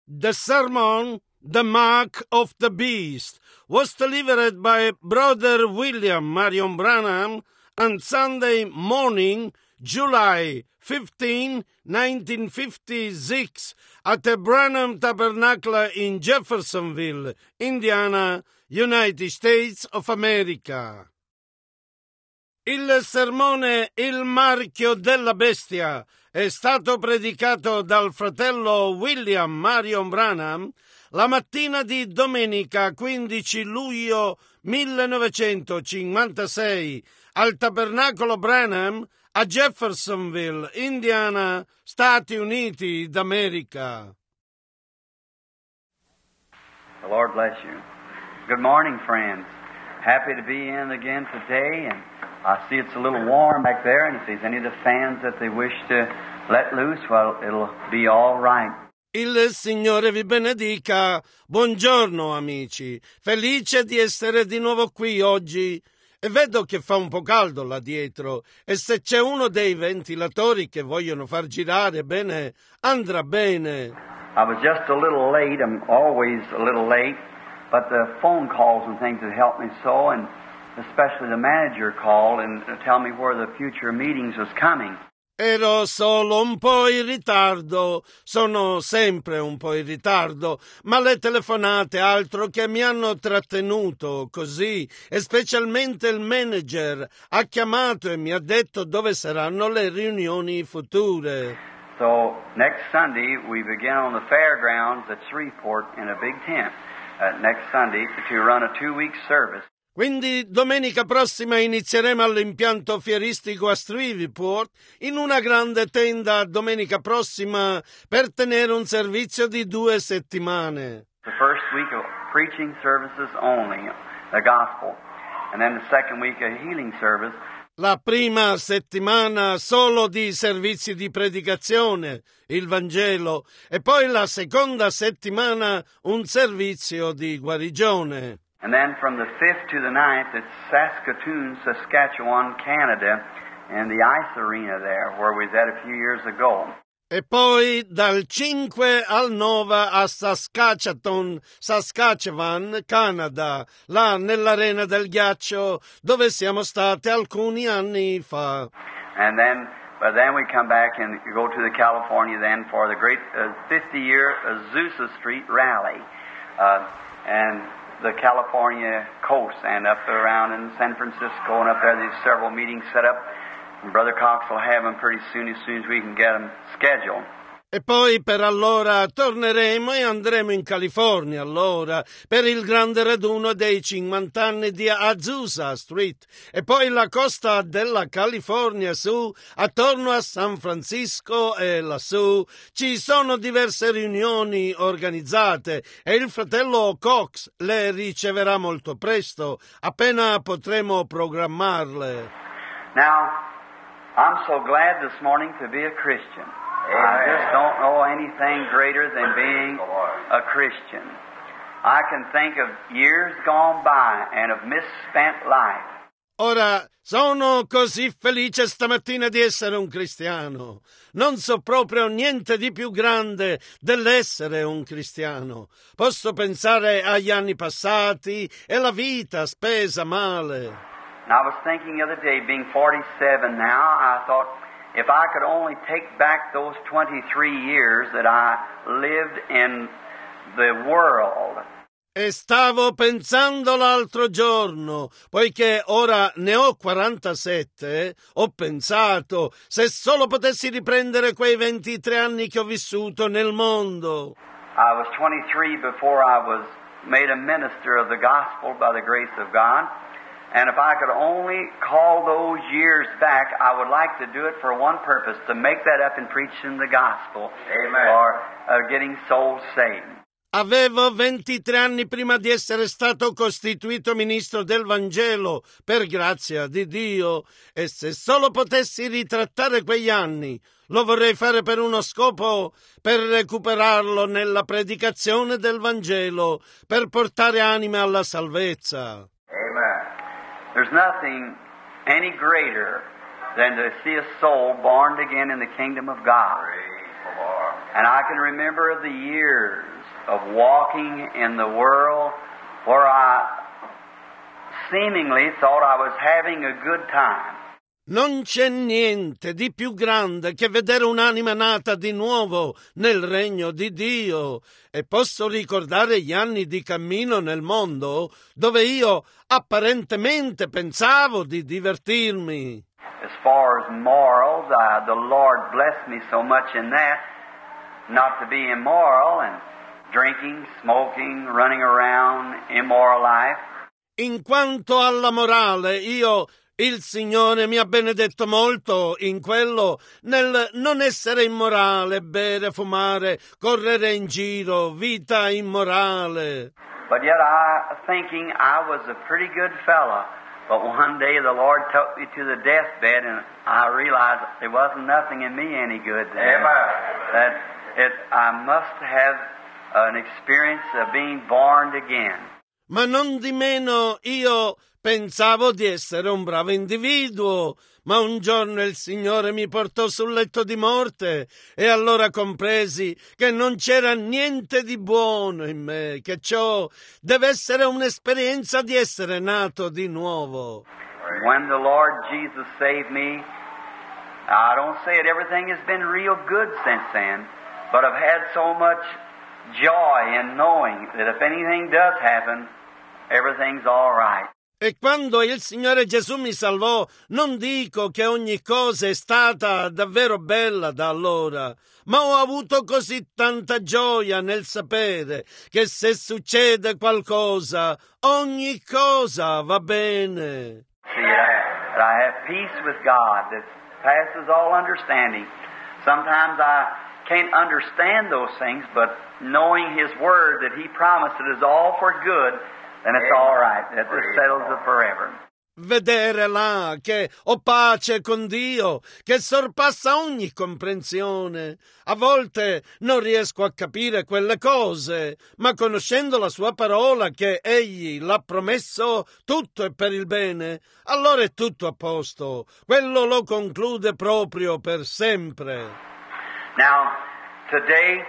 The sermon, The Mark of the Beast, was delivered by Brother William Marion Branham on Sunday morning, July 15, 1956, at the Branham Tabernacle in Jeffersonville, Indiana, United States of America. Il sermone Il marchio della bestia è stato predicato dal fratello William Marion Branham la mattina di domenica 15 luglio 1956 al Tabernacolo Branham a Jeffersonville, Indiana, Stati Uniti d'America. The Lord bless you. Good morning, friends. Happy to be in again today, and I see it's a little warm back there, and if there's any of the fans that they wish to let loose, well, it'll be all right. Il Signore vi benedica. Buongiorno amici, felice di essere di nuovo qui oggi. E vedo che fa un po' caldo là dietro, e se c'è uno dei ventilatori che vogliono far girare, bene, andrà bene. I was just a little late. I'm always a little late, but the phone calls and things have helped me so, and especially the manager called and tell me where the future meetings was coming. Ero solo un po' in ritardo, sono sempre un po' in ritardo, ma le telefonate altro che mi hanno trattenuto così, e specialmente il manager ha chiamato e mi ha detto dove saranno le riunioni future. So next Sunday we begin on the fairgrounds at Shreveport in a big tent. Next Sunday to run a 2-week service. Quindi domenica prossima inizieremo all'impianto fieristico a Shreveport in una grande tenda domenica prossima per tenere un servizio di 2 settimane. The first week of preaching services only, the gospel, and then the second week a healing service. La prima settimana solo di servizi di predicazione, il Vangelo, e poi la seconda settimana un servizio di guarigione. And then from the 5th to the 9th, it's Saskatoon, Saskatchewan, Canada, and the ice arena there, where we was at a few years ago. E poi dal 5 al 9 a Saskatchewan, Canada, là nell'arena del ghiaccio, dove siamo stati alcuni anni fa. And then we come back and go to the California then for the great 50-year Azusa Street rally. And the California coast and up around in San Francisco and up there there's several meetings set up. And Brother Cox will have them pretty soon as we can get them scheduled. E poi per allora torneremo e andremo in California allora per il grande raduno dei 50 anni di Azusa Street e poi la costa della California su attorno a San Francisco e lassù ci sono diverse riunioni organizzate e il fratello Cox le riceverà molto presto appena potremo programmarle. Now, I'm so glad this morning to be a Christian. I just don't know anything greater than being a Christian. I can think of years gone by and of misspent life. Ora, sono così felice stamattina di essere un cristiano. Non so proprio niente di più grande dell'essere un cristiano. Posso pensare agli anni passati e la vita spesa male. And I was thinking the other day, being 47 now, I thought, if I could only take back those 23 years that I lived in the world. E stavo pensando l'altro giorno, poiché ora ne ho 47, ho pensato, se solo potessi riprendere quei 23 anni che ho vissuto nel mondo. I was 23 before I was made a minister of the gospel by the grace of God. And if I could only call those years back, I would like to do it for one purpose, to make that up in preaching the gospel. Amen. Or getting souls saved. Avevo 23 anni prima di essere stato costituito ministro del Vangelo, per grazia di Dio, e se solo potessi ritrattare quegli anni, lo vorrei fare per uno scopo, per recuperarlo nella predicazione del Vangelo, per portare anime alla salvezza. Amen. There's nothing any greater than to see a soul born again in the kingdom of God. And I can remember the years of walking in the world where I seemingly thought I was having a good time. Non c'è niente di più grande che vedere un'anima nata di nuovo nel regno di Dio, e posso ricordare gli anni di cammino nel mondo dove io apparentemente pensavo di divertirmi. As far as morals, the Lord blessed me so much in that, not to be immoral and drinking, smoking, running around, immoral life. In quanto alla morale, il Signore mi ha benedetto molto in quello, nel non essere immorale, bere, fumare, correre in giro, vita immorale. But yet thinking I was a pretty good fella. But one day the Lord took me to the deathbed, and I realized there wasn't nothing in me any good then. I must have an experience of being born again. Ma non di meno io pensavo di essere un bravo individuo, ma un giorno il Signore mi portò sul letto di morte e allora compresi che non c'era niente di buono in me, che ciò deve essere un'esperienza di essere nato di nuovo. When the Lord Jesus saved me, I don't say it, everything has been real good since then, but I've had so much joy in knowing that if anything does happen, everything's all right. E quando il Signore Gesù mi salvò, non dico che ogni cosa è stata davvero bella da allora, ma ho avuto così tanta gioia nel sapere che se succede qualcosa, ogni cosa va bene. See, that I have peace with God that passes all understanding. Sometimes I can't understand those things, but knowing His Word that He promised it is all for good, then it's all right. That settles it forever. Vedere là che ho pace con Dio, che sorpassa ogni comprensione. A volte non riesco a capire quelle cose, ma conoscendo la sua parola che Egli l'ha promesso, tutto è per il bene, allora è tutto a posto. Quello lo conclude proprio per sempre. Now, today,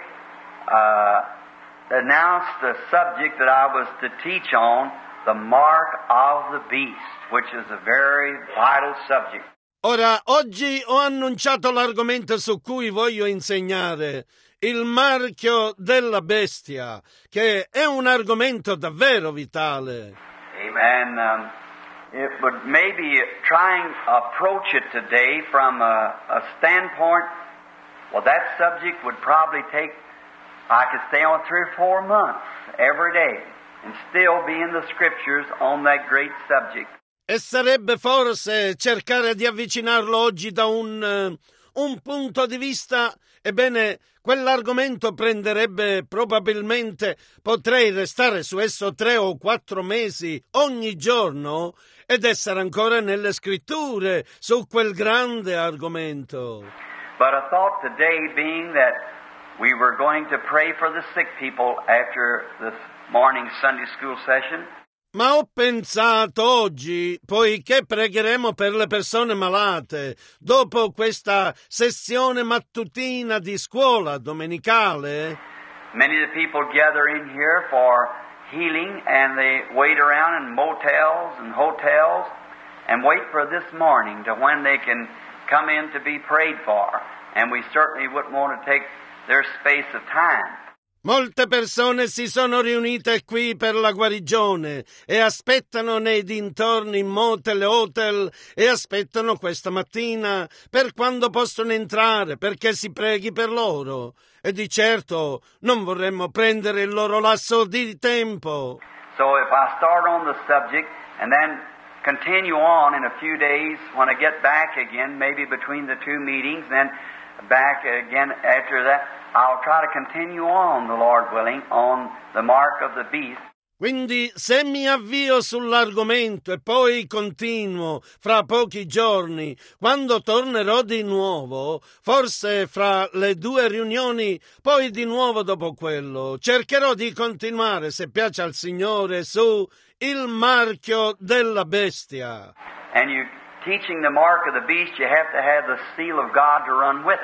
announced the subject that I was to teach on, the mark of the beast, which is a very vital subject. Ora, oggi ho annunciato l'argomento su cui voglio insegnare, il marchio della bestia, che è un argomento davvero vitale. And it would maybe try and approach it today from a standpoint, well, that subject would probably take, I could stay on 3 or 4 months every day and still be in the Scriptures on that great subject. E sarebbe forse cercare di avvicinarlo oggi da un punto di vista, ebbene, quell'argomento prenderebbe probabilmente, potrei restare su esso 3 o 4 mesi ogni giorno ed essere ancora nelle scritture su quel grande argomento. But I thought today, being that we were going to pray for the sick people after this morning Sunday school session. Ma ho pensato oggi, poiché pregheremo per le persone malate, dopo questa sessione mattutina di scuola domenicale. Many of the people gather in here for healing, and they wait around in motels and hotels and wait for this morning to when they can come in to be prayed for. And we certainly wouldn't want to take their space of time. Molte persone si sono riunite qui per la guarigione e aspettano nei dintorni in motel e hotel e aspettano questa mattina per quando possono entrare perché si preghi per loro. E di certo non vorremmo prendere il loro lasso di tempo. So if I start on the subject and then continue on in a few days when I get back again, maybe between the 2 meetings, then back again after that, I'll try to continue on, the Lord willing, on the mark of the beast. Quindi se mi avvio sull'argomento e poi continuo fra pochi giorni, quando tornerò di nuovo, forse fra le 2 riunioni, poi di nuovo dopo quello, cercherò di continuare, se piace al Signore, su il marchio della bestia. And you teaching the mark of the beast, you have to have the seal of God to run with it.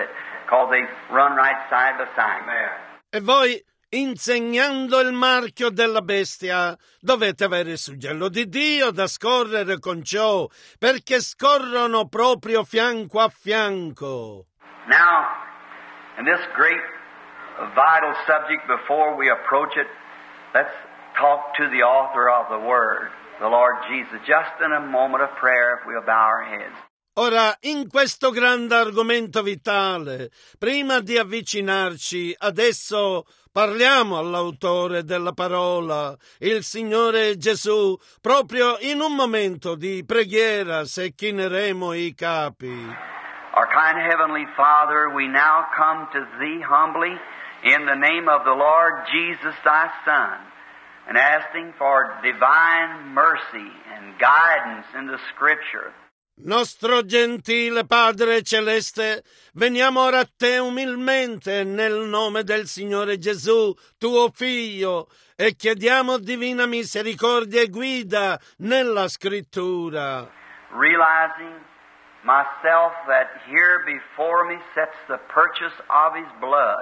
because they run right side by side. E voi, insegnando il marchio della bestia, dovete avere il suggello di Dio da scorrere con ciò, perché scorrono proprio fianco a fianco. Now, in this great vital subject, before we approach it, let's talk to the author of the Word, the Lord Jesus, just in a moment of prayer if we'll bow our heads. Ora, in questo grande argomento vitale, prima di avvicinarci, adesso parliamo all'autore della parola, il Signore Gesù, proprio in un momento di preghiera, se chineremo i capi. Our kind Heavenly Father, we now come to Thee humbly in the name of the Lord Jesus, Thy Son, and asking for divine mercy and guidance in the Scripture. Nostro gentile Padre Celeste, veniamo ora a Te umilmente nel nome del Signore Gesù, Tuo Figlio, e chiediamo divina misericordia e guida nella Scrittura. Realizing myself that here before me sets the purchase of His blood,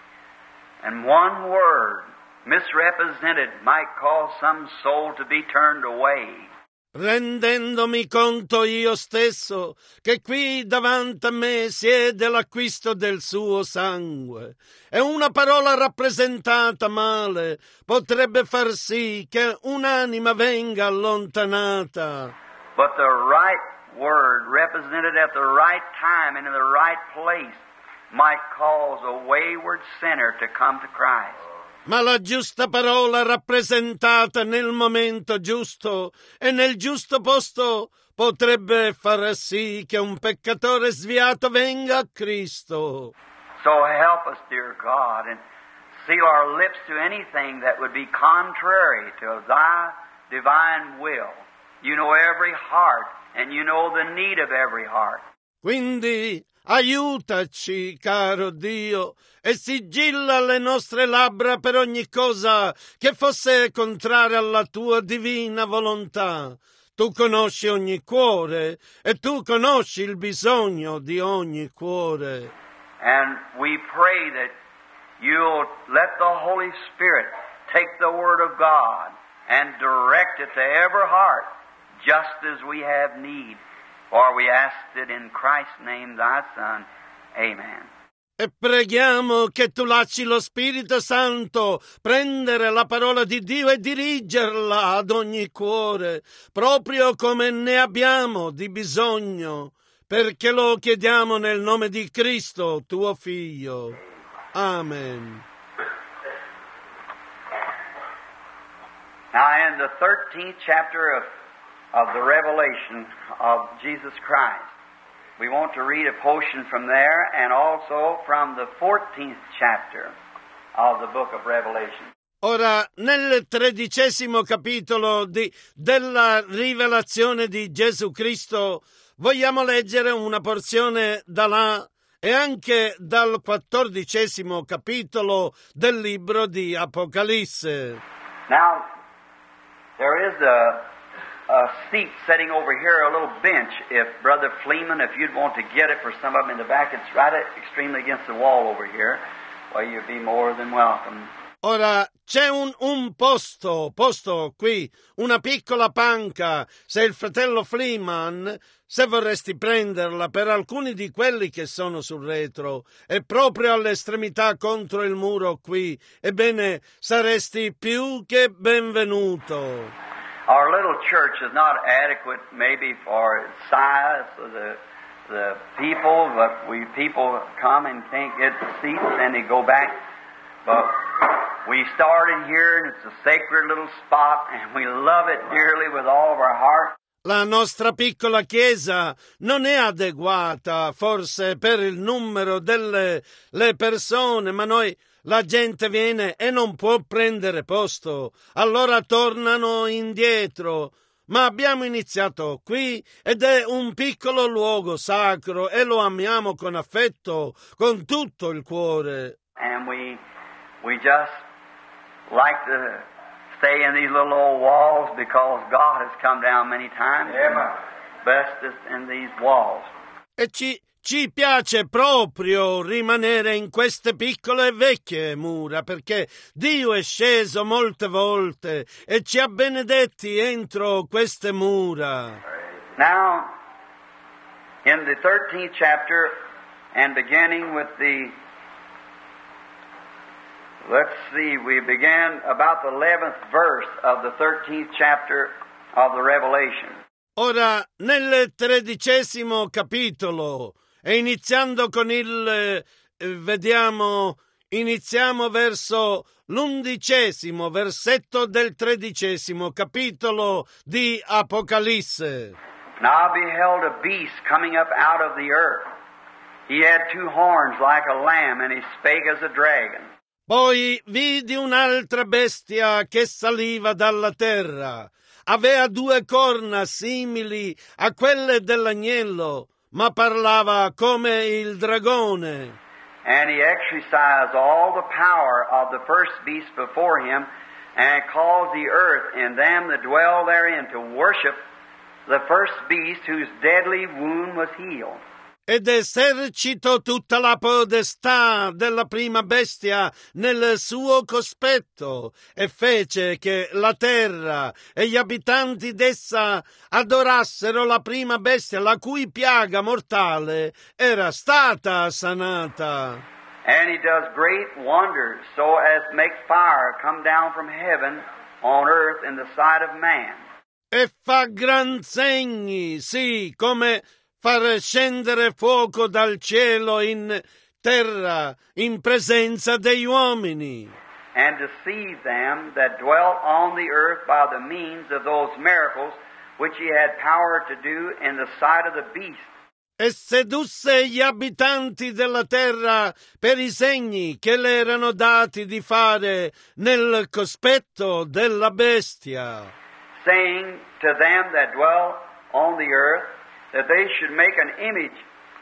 and one word misrepresented might cause some soul to be turned away. Rendendomi conto io stesso che qui davanti a me siede l'acquisto del suo sangue, e una parola rappresentata male potrebbe far sì che un'anima venga allontanata. But the right word, represented at the right time and in the right place, might cause a wayward sinner to come to Christ. Ma la giusta parola rappresentata nel momento giusto e nel giusto posto potrebbe far sì che un peccatore sviato venga a Cristo. So help us, dear God, and seal our lips to anything that would be contrary to Thy divine will. You know every heart, and you know the need of every heart. Quindi aiutaci, caro Dio, e sigilla le nostre labbra per ogni cosa che fosse contraria alla Tua divina volontà. Tu conosci ogni cuore e Tu conosci il bisogno di ogni cuore. And we pray that You'll let the Holy Spirit take the Word of God and direct it to every heart, just as we have need. For we asked it in Christ's name, Thy Son. Amen. E preghiamo che Tu lasci lo Spirito Santo prendere la parola di Dio e dirigerla ad ogni cuore, proprio come ne abbiamo di bisogno, perché lo chiediamo nel nome di Cristo, Tuo Figlio. Amen. Now in the 13th chapter of the Revelation of Jesus Christ, we want to read a portion from there and also from the 14th chapter of the book of Revelation. Ora, nel 13° capitolo della rivelazione di Gesù Cristo, vogliamo leggere una porzione da là e anche dal 14° capitolo del libro di Apocalisse. Now, there is a seat sitting over here, a little bench. If Brother Fleeman, if you'd want to get it for some of them in the back, it's right extremely against the wall over here. Well, you'd be more than welcome. Ora, c'è un posto qui, una piccola panca, se il fratello Fleeman, se vorresti prenderla per alcuni di quelli che sono sul retro, è proprio all'estremità contro il muro qui, ebbene, saresti più che benvenuto. Our little church is not adequate maybe for size of the people, but people come and can't get seats and they go back. But we started here and it's a sacred little spot and we love it dearly with all of our heart. La nostra piccola chiesa non è adeguata forse per il numero delle persone, ma la gente viene e non può prendere posto, allora tornano indietro. Ma abbiamo iniziato qui ed è un piccolo luogo sacro e lo amiamo con affetto, con tutto il cuore. And we just like to stay in these little old walls because God has come down many times and blessed us in these walls. E ci ci piace proprio rimanere in queste piccole e vecchie mura, perché Dio è sceso molte volte e ci ha benedetti entro queste mura. Now, in the 13th chapter, and beginning with we began about the 11th verse of the 13th chapter of the Revelation. Ora, nel 13° capitolo, e iniziando con iniziamo verso l'11° versetto del 13° capitolo di Apocalisse. Now I beheld a beast coming up out of the earth. He had 2 horns like a lamb, and he spake as a dragon. Poi vidi un'altra bestia che saliva dalla terra. Aveva 2 corna simili a quelle dell'agnello, ma parlava come il dragone. And he exercised all the power of the first beast before him, and caused the earth and them that dwell therein to worship the first beast whose deadly wound was healed. Ed esercitò tutta la podestà della prima bestia nel suo cospetto e fece che la terra e gli abitanti d'essa adorassero la prima bestia, la cui piaga mortale era stata sanata. And he does great wonders, so as to make fire come down from heaven on earth in the sight of man. E fa gran segni, sì, come far scendere fuoco dal cielo in terra in presenza degli uomini. And deceive them that dwelt on the earth by the means of those miracles which he had power to do in the sight of the beast. E sedusse gli abitanti della terra per i segni che le erano dati di fare nel cospetto della bestia. Saying to them that dwell on the earth, that they should make an image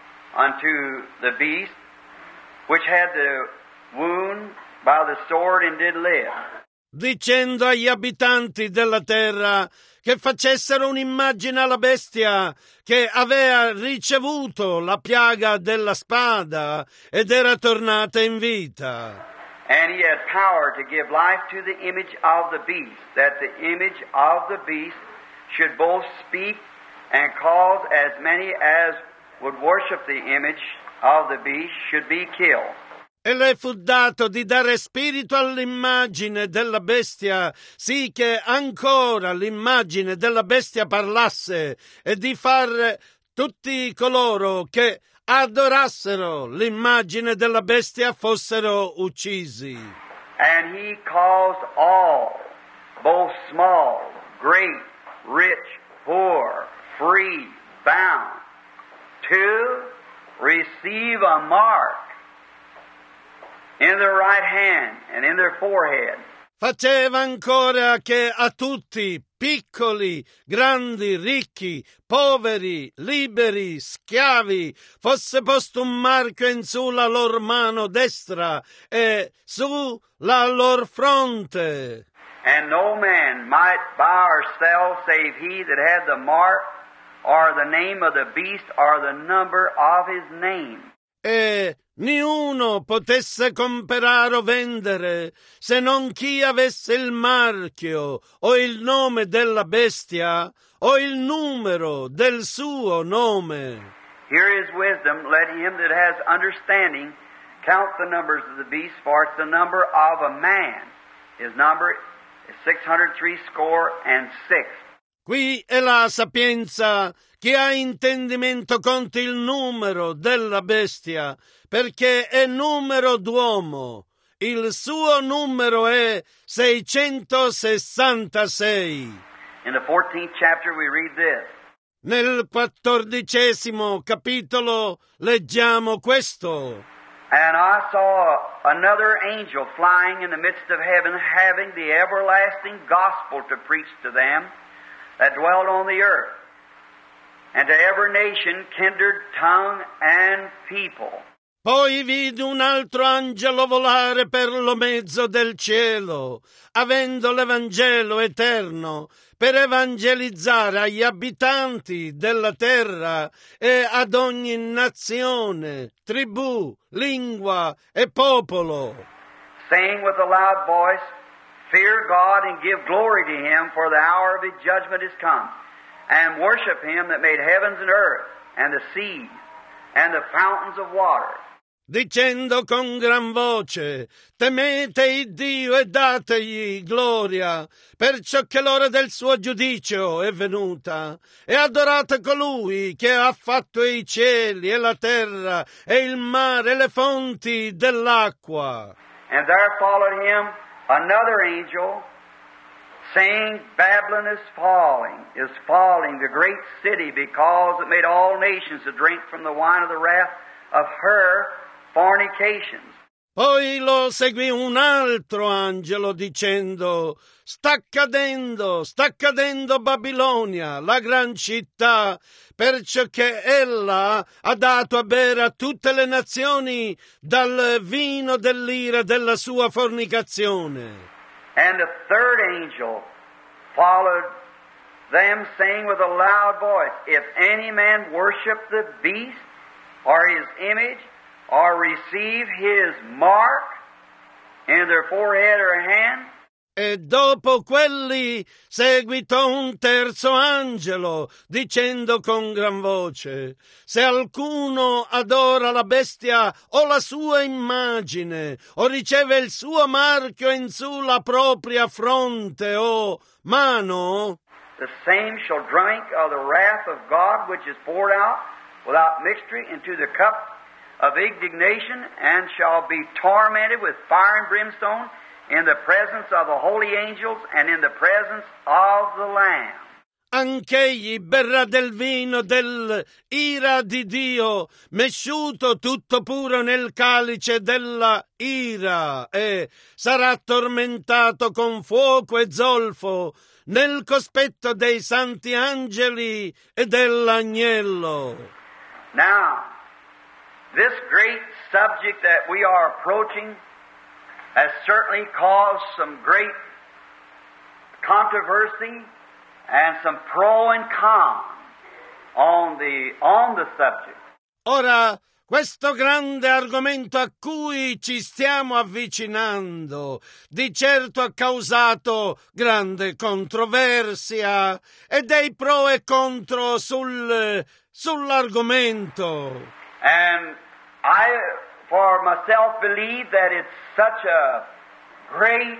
unto the beast, which had the wound by the sword and did live. Dicendo agli abitanti della terra che facessero un'immagine alla bestia che aveva ricevuto la piaga della spada ed era tornata in vita. And he had power to give life to the image of the beast, that the image of the beast should both speak and cause as many as would worship the image of the beast should be killed. E le fu dato di dare spirito all'immagine della bestia, sì che ancora l'immagine della bestia parlasse, e di far tutti coloro che adorassero l'immagine della bestia fossero uccisi. And he caused all, both small, great, rich, poor, free, bound, to receive a mark in their right hand and in their forehead. Faceva ancora che a tutti, piccoli, grandi, ricchi, poveri, liberi, schiavi, fosse posto un marchio in sulla lor mano destra e sulla lor fronte. And no man might buy or sell save he that had the mark or the name of the beast or the number of his name. E niuno potesse comprare o vendere se non chi avesse il marchio o il nome della bestia o il numero del suo nome. Here is wisdom. Let him that has understanding count the numbers of the beast, for it's the number of a man. His number is 666. Qui è la sapienza. Chi ha intendimento conti il numero della bestia, perché è numero d'uomo. Il suo numero è 666. In the 14th chapter we read this. Nel 14° capitolo leggiamo questo. And I saw another angel flying in the midst of heaven, having the everlasting gospel to preach to them that dwelt on the earth, and to every nation, kindred, tongue, and people. Poi vidi un altro angelo volare per lo mezzo del cielo, avendo l'Evangelo eterno, per evangelizzare agli abitanti della terra e ad ogni nazione, tribù, lingua e popolo, saying with a loud voice, Fear God and give glory to Him, for the hour of His judgment is come, and worship Him that made heavens and earth, and the seas, and the fountains of water. dicendo con gran voce, temete il Dio e dategli gloria, perciò che l'ora del suo giudicio è venuta, e adorate colui che ha fatto i cieli e la terra e il mare e le fonti dell'acqua. And there followed Him another angel, saying, Babylon is falling, the great city, because it made all nations to drink from the wine of the wrath of her fornications. Poi lo seguì un altro angelo dicendo, sta cadendo Babilonia, la gran città, perciò che ella ha dato a bere a tutte le nazioni dal vino dell'ira della sua fornicazione. And the third angel followed them, saying with a loud voice, If any man worship the beast or his image, or receive his mark in their forehead or hand. E dopo quelli seguitò un terzo angelo, dicendo con gran voce, se alcuno adora la bestia o la sua immagine, o riceve il suo marchio in sulla propria fronte o mano, the same shall drink of the wrath of God, which is poured out without mixture into the cup of indignation, and shall be tormented with fire and brimstone in the presence of the holy angels and in the presence of the Lamb. Anch'egli berrà del vino dell'ira di Dio, mesciuto tutto puro nel calice della ira, e sarà tormentato con fuoco e zolfo nel cospetto dei santi angeli e dell'agnello. Now, this great subject that we are approaching has certainly caused some great controversy and some pro and con on the subject. Ora, questo grande argomento a cui ci stiamo avvicinando di certo ha causato grande controversia e dei pro e contro sull'argomento. And I, for myself, believe that it's such a great,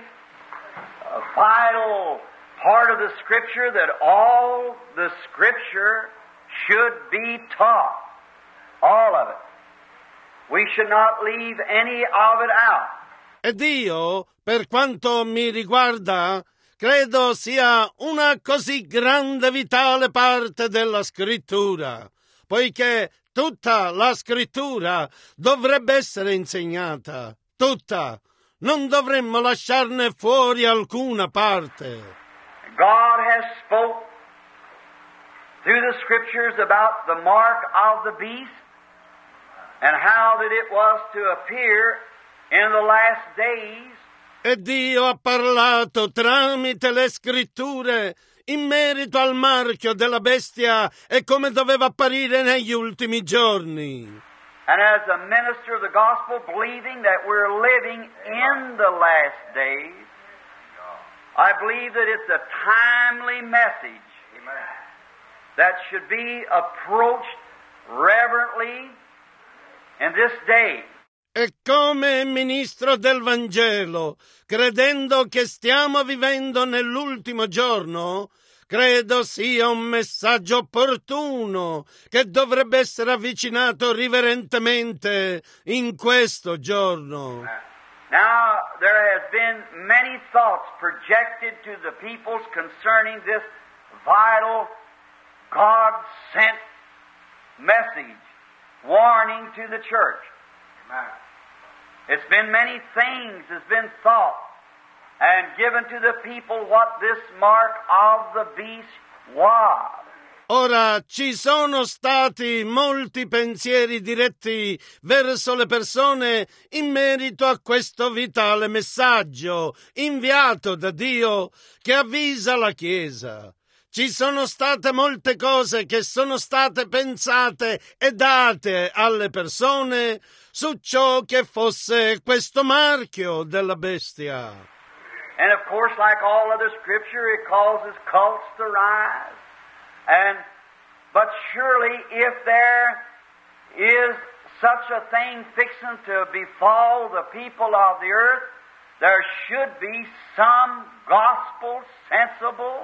vital part of the Scripture that all the Scripture should be taught. All of it. We should not leave any of it out. Ed io, per quanto mi riguarda, credo sia una così grande vitale parte della Scrittura, poiché tutta la Scrittura dovrebbe essere insegnata, tutta. Non dovremmo lasciarne fuori alcuna parte. God has spoke through the Scriptures about the mark of the beast and how that it was to appear in the last days. E Dio ha parlato tramite le Scritture in merito al marchio della bestia e come doveva apparire negli ultimi giorni. And as a minister of the gospel, believing that we're living in the last days, I believe that it's a timely message that should be approached reverently in this day. E come ministro del Vangelo, credendo che stiamo vivendo nell'ultimo giorno, credo sia un messaggio opportuno che dovrebbe essere avvicinato riverentemente in questo giorno. Now, there has been many thoughts projected to the peoples concerning this vital, God-sent message, warning to the church. It's been many things has been thought and given to the people what this mark of the beast was. Ora, ci sono stati molti pensieri diretti verso le persone in merito a questo vitale messaggio inviato da Dio che avvisa la Chiesa. Ci sono state molte cose che sono state pensate e date alle persone su ciò che fosse questo marchio della bestia. And of course, like all other scripture, it causes cults to rise. But surely if there is such a thing fixing to befall the people of the earth, there should be some gospel sensible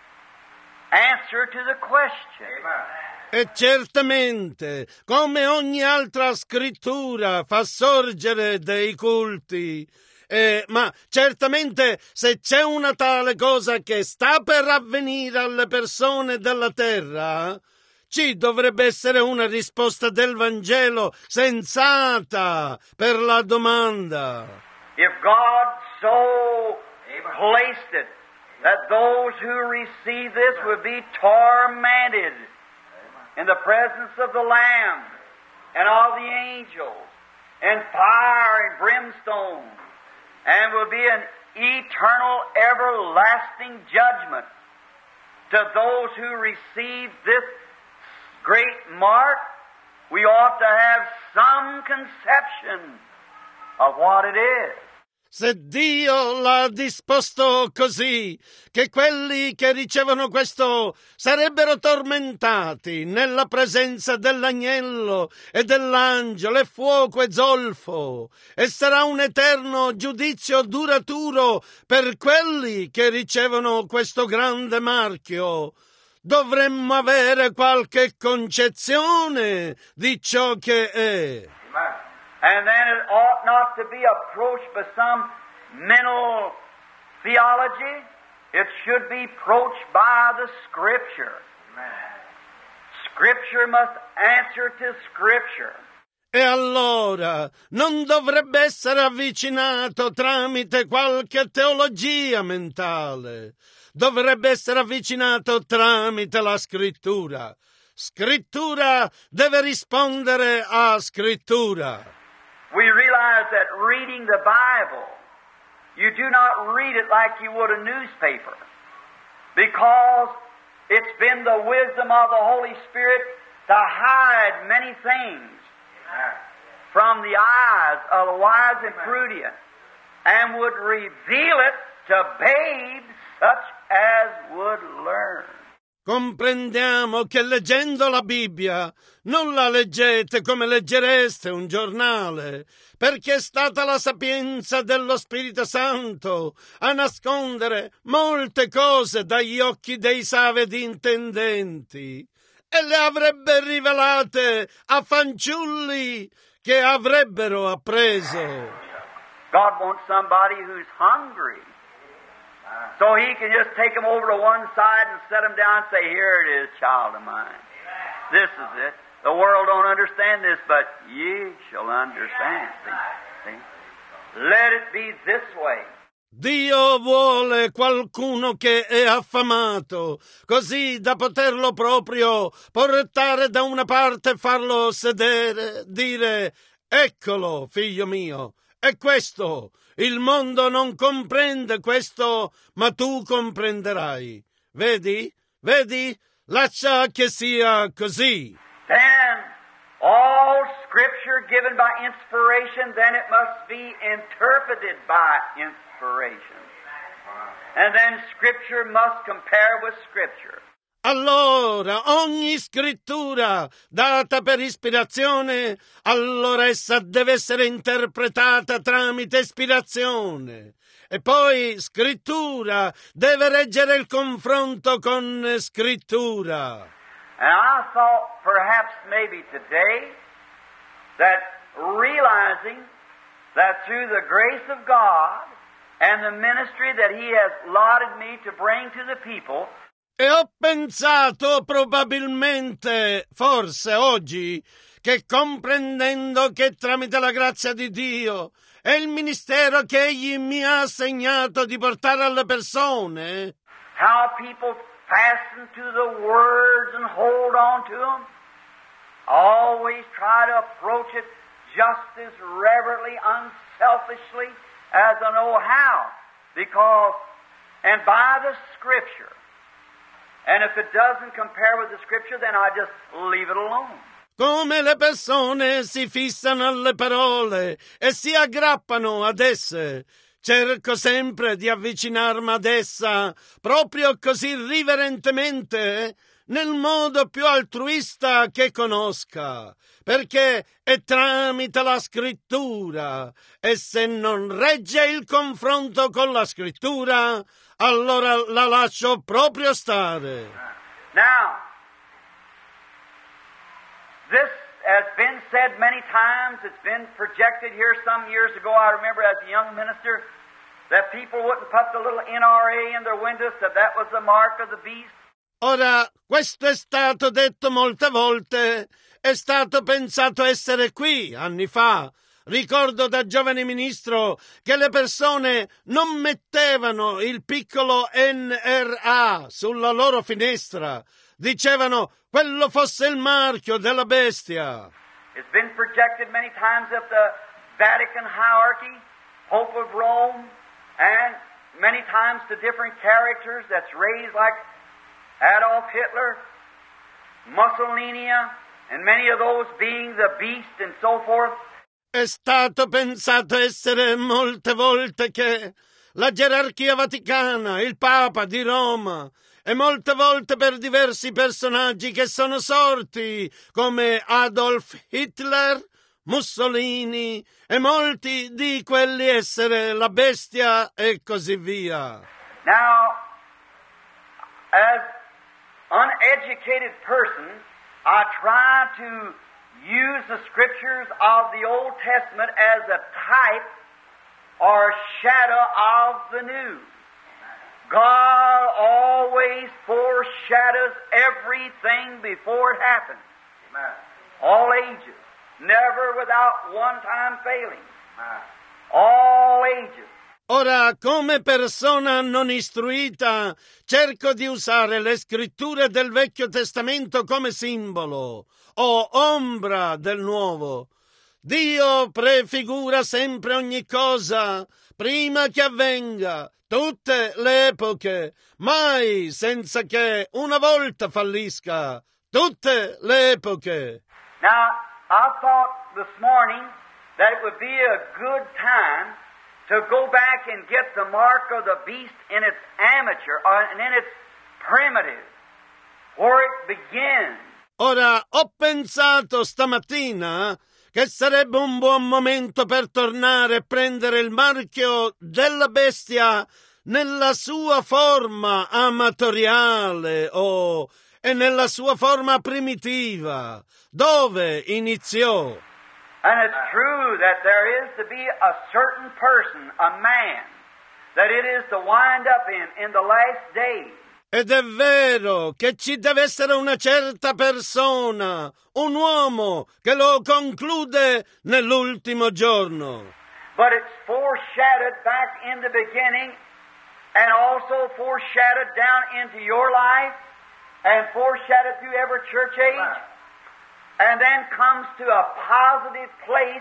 answer to the question. E certamente, come ogni altra scrittura fa sorgere dei culti, ma certamente se c'è una tale cosa che sta per avvenire alle persone della terra, ci dovrebbe essere una risposta del Vangelo sensata per la domanda. If God so placed it that those who receive this would be tormented in the presence of the Lamb and of the angels and fire and brimstone, and will be an eternal, everlasting judgment to those who receive this great mark, we ought to have some conception of what it is. Se Dio l'ha disposto così, che quelli che ricevono questo sarebbero tormentati nella presenza dell'agnello e dell'angelo e fuoco e zolfo, e sarà un eterno giudizio duraturo per quelli che ricevono questo grande marchio, dovremmo avere qualche concezione di ciò che è. And then it ought not to be approached by some mental theology. It should be approached by the Scripture. Scripture must answer to Scripture. E allora non dovrebbe essere avvicinato tramite qualche teologia mentale. Dovrebbe essere avvicinato tramite la Scrittura. Scrittura deve rispondere a Scrittura. We realize that reading the Bible, you do not read it like you would a newspaper, because it's been the wisdom of the Holy Spirit to hide many things from the eyes of the wise and prudent, and would reveal it to babes such as would learn. Comprendiamo che leggendo la Bibbia non la leggete come leggereste un giornale, perché è stata la sapienza dello Spirito Santo a nascondere molte cose dagli occhi dei savi ed intendenti, e le avrebbe rivelate a fanciulli che avrebbero appreso. God wants somebody who's hungry, so He can just take them over to one side and set them down and say, "Here it is, child of mine. This is it. The world don't understand this, but ye shall understand." See? Let it be this way. Dio vuole qualcuno che è affamato, così da poterlo proprio portare da una parte e farlo sedere, dire: "Eccolo, figlio mio, è questo. Il mondo non comprende questo, ma tu comprenderai." Vedi? Vedi? Lascia che sia così. Then, all Scripture given by inspiration, then it must be interpreted by inspiration. And then Scripture must compare with Scripture. Allora, ogni scrittura data per ispirazione, allora essa deve essere interpretata tramite ispirazione. E poi scrittura deve reggere il confronto con scrittura. And I thought perhaps maybe today that realizing that through the grace of God and the ministry that He has allotted me to bring to the people, e ho pensato probabilmente, forse oggi, che comprendendo che tramite la grazia di Dio e il ministero che Egli mi ha assegnato di portare alle persone, how people fasten to the words and hold on to them. Always try to approach it just as reverently, unselfishly as I know how. Because, and by the Scripture. And if it doesn't compare with the Scripture, then I just leave it alone. Come le persone si fissano alle parole e si aggrappano ad esse. Cerco sempre di avvicinarmi ad essa proprio così riverentemente, nel modo più altruista che conosca, perché è tramite la Scrittura, e se non regge il confronto con la Scrittura, allora la lascio proprio stare. Now, this has been said many times. It's been projected here some years ago. I remember as a young minister that people wouldn't put the little NRA in their windows, that was the mark of the beast. Ora, questo è stato detto molte volte, è stato pensato essere qui anni fa. Ricordo da giovane ministro che le persone non mettevano il piccolo NRA sulla loro finestra. Dicevano quello fosse il marchio della bestia. It's been projected many times that the Vatican hierarchy, Pope of Rome, and many times to different characters that's raised like Adolf Hitler, Mussolini, and many of those being the beast and so forth. È stato pensato essere molte volte che la gerarchia vaticana, il Papa di Roma, e molte volte per diversi personaggi che sono sorti, come Adolf Hitler, Mussolini, e molti di quelli essere la bestia e così via. Now, as uneducated person, I try to use the Scriptures of the Old Testament as a type or shadow of the New. God always foreshadows everything before it happens. Amen. All ages, never without one time failing. Amen. All ages. Ora, come persona non istruita, cerco di usare le scritture del Vecchio Testamento come simbolo o ombra del Nuovo. Dio prefigura sempre ogni cosa prima che avvenga, tutte le epoche, mai senza che una volta fallisca, tutte le epoche. Now, I thought this morning that it would be a good time to go back and get the mark of the beast in its amateur, and in its primitive, where it begins. Ora, ho pensato stamattina che sarebbe un buon momento per tornare e prendere il marchio della bestia nella sua forma amatoriale e nella sua forma primitiva, dove iniziò. And it's true that there is to be a certain person, a man, that it is to wind up in the last days. Ed è vero che ci deve essere una certa persona, un uomo che lo conclude nell'ultimo giorno. But it's foreshadowed back in the beginning and also foreshadowed down into your life and foreshadowed through every church age. And then comes to a positive place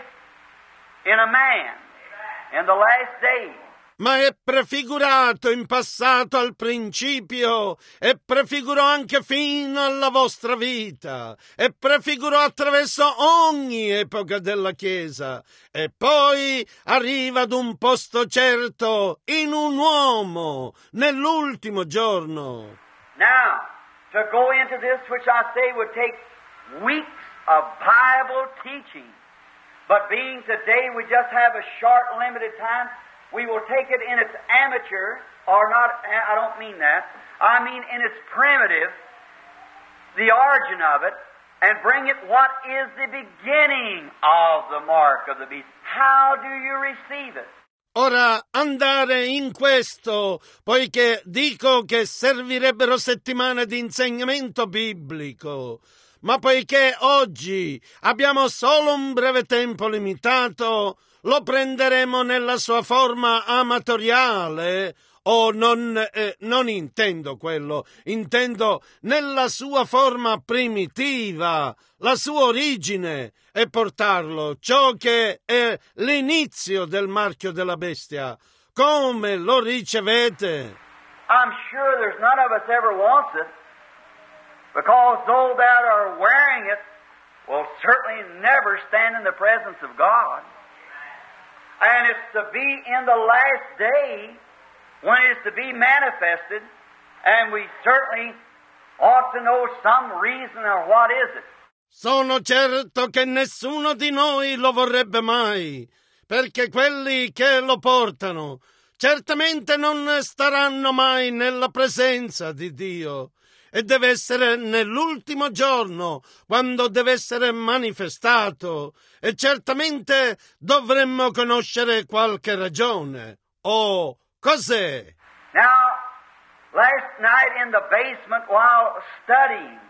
in a man in the last days. Ma è prefigurato in passato al principio, e prefigurò anche fino alla vostra vita, e prefigurò attraverso ogni epoca della Chiesa, e poi arriva ad un posto certo in un uomo nell'ultimo giorno. Now, to go into this, which I say would take weeks of Bible teaching, but being today we just have a short, limited time, we will take it in its amateur, or not, I don't mean that, I mean in its primitive, the origin of it, and bring it what is the beginning of the mark of the beast. How do you receive it? Ora andare in questo, poiché dico che servirebbero settimane di insegnamento biblico. Ma poiché oggi abbiamo solo un breve tempo limitato, lo prenderemo nella sua forma amatoriale? Oh, non intendo quello, intendo nella sua forma primitiva, la sua origine, e portarlo, ciò che è l'inizio del marchio della bestia. Come lo ricevete? I'm sure there's none of us ever wants it, because those that are wearing it will certainly never stand in the presence of God. And it's to be in the last day when it's to be manifested, and we certainly ought to know some reason or what is it. Sono certo che nessuno di noi lo vorrebbe mai, perché quelli che lo portano certamente non staranno mai nella presenza di Dio, e deve essere nell'ultimo giorno, quando deve essere manifestato, e certamente dovremmo conoscere qualche ragione. Oh, cos'è? Now, last night in the basement while studying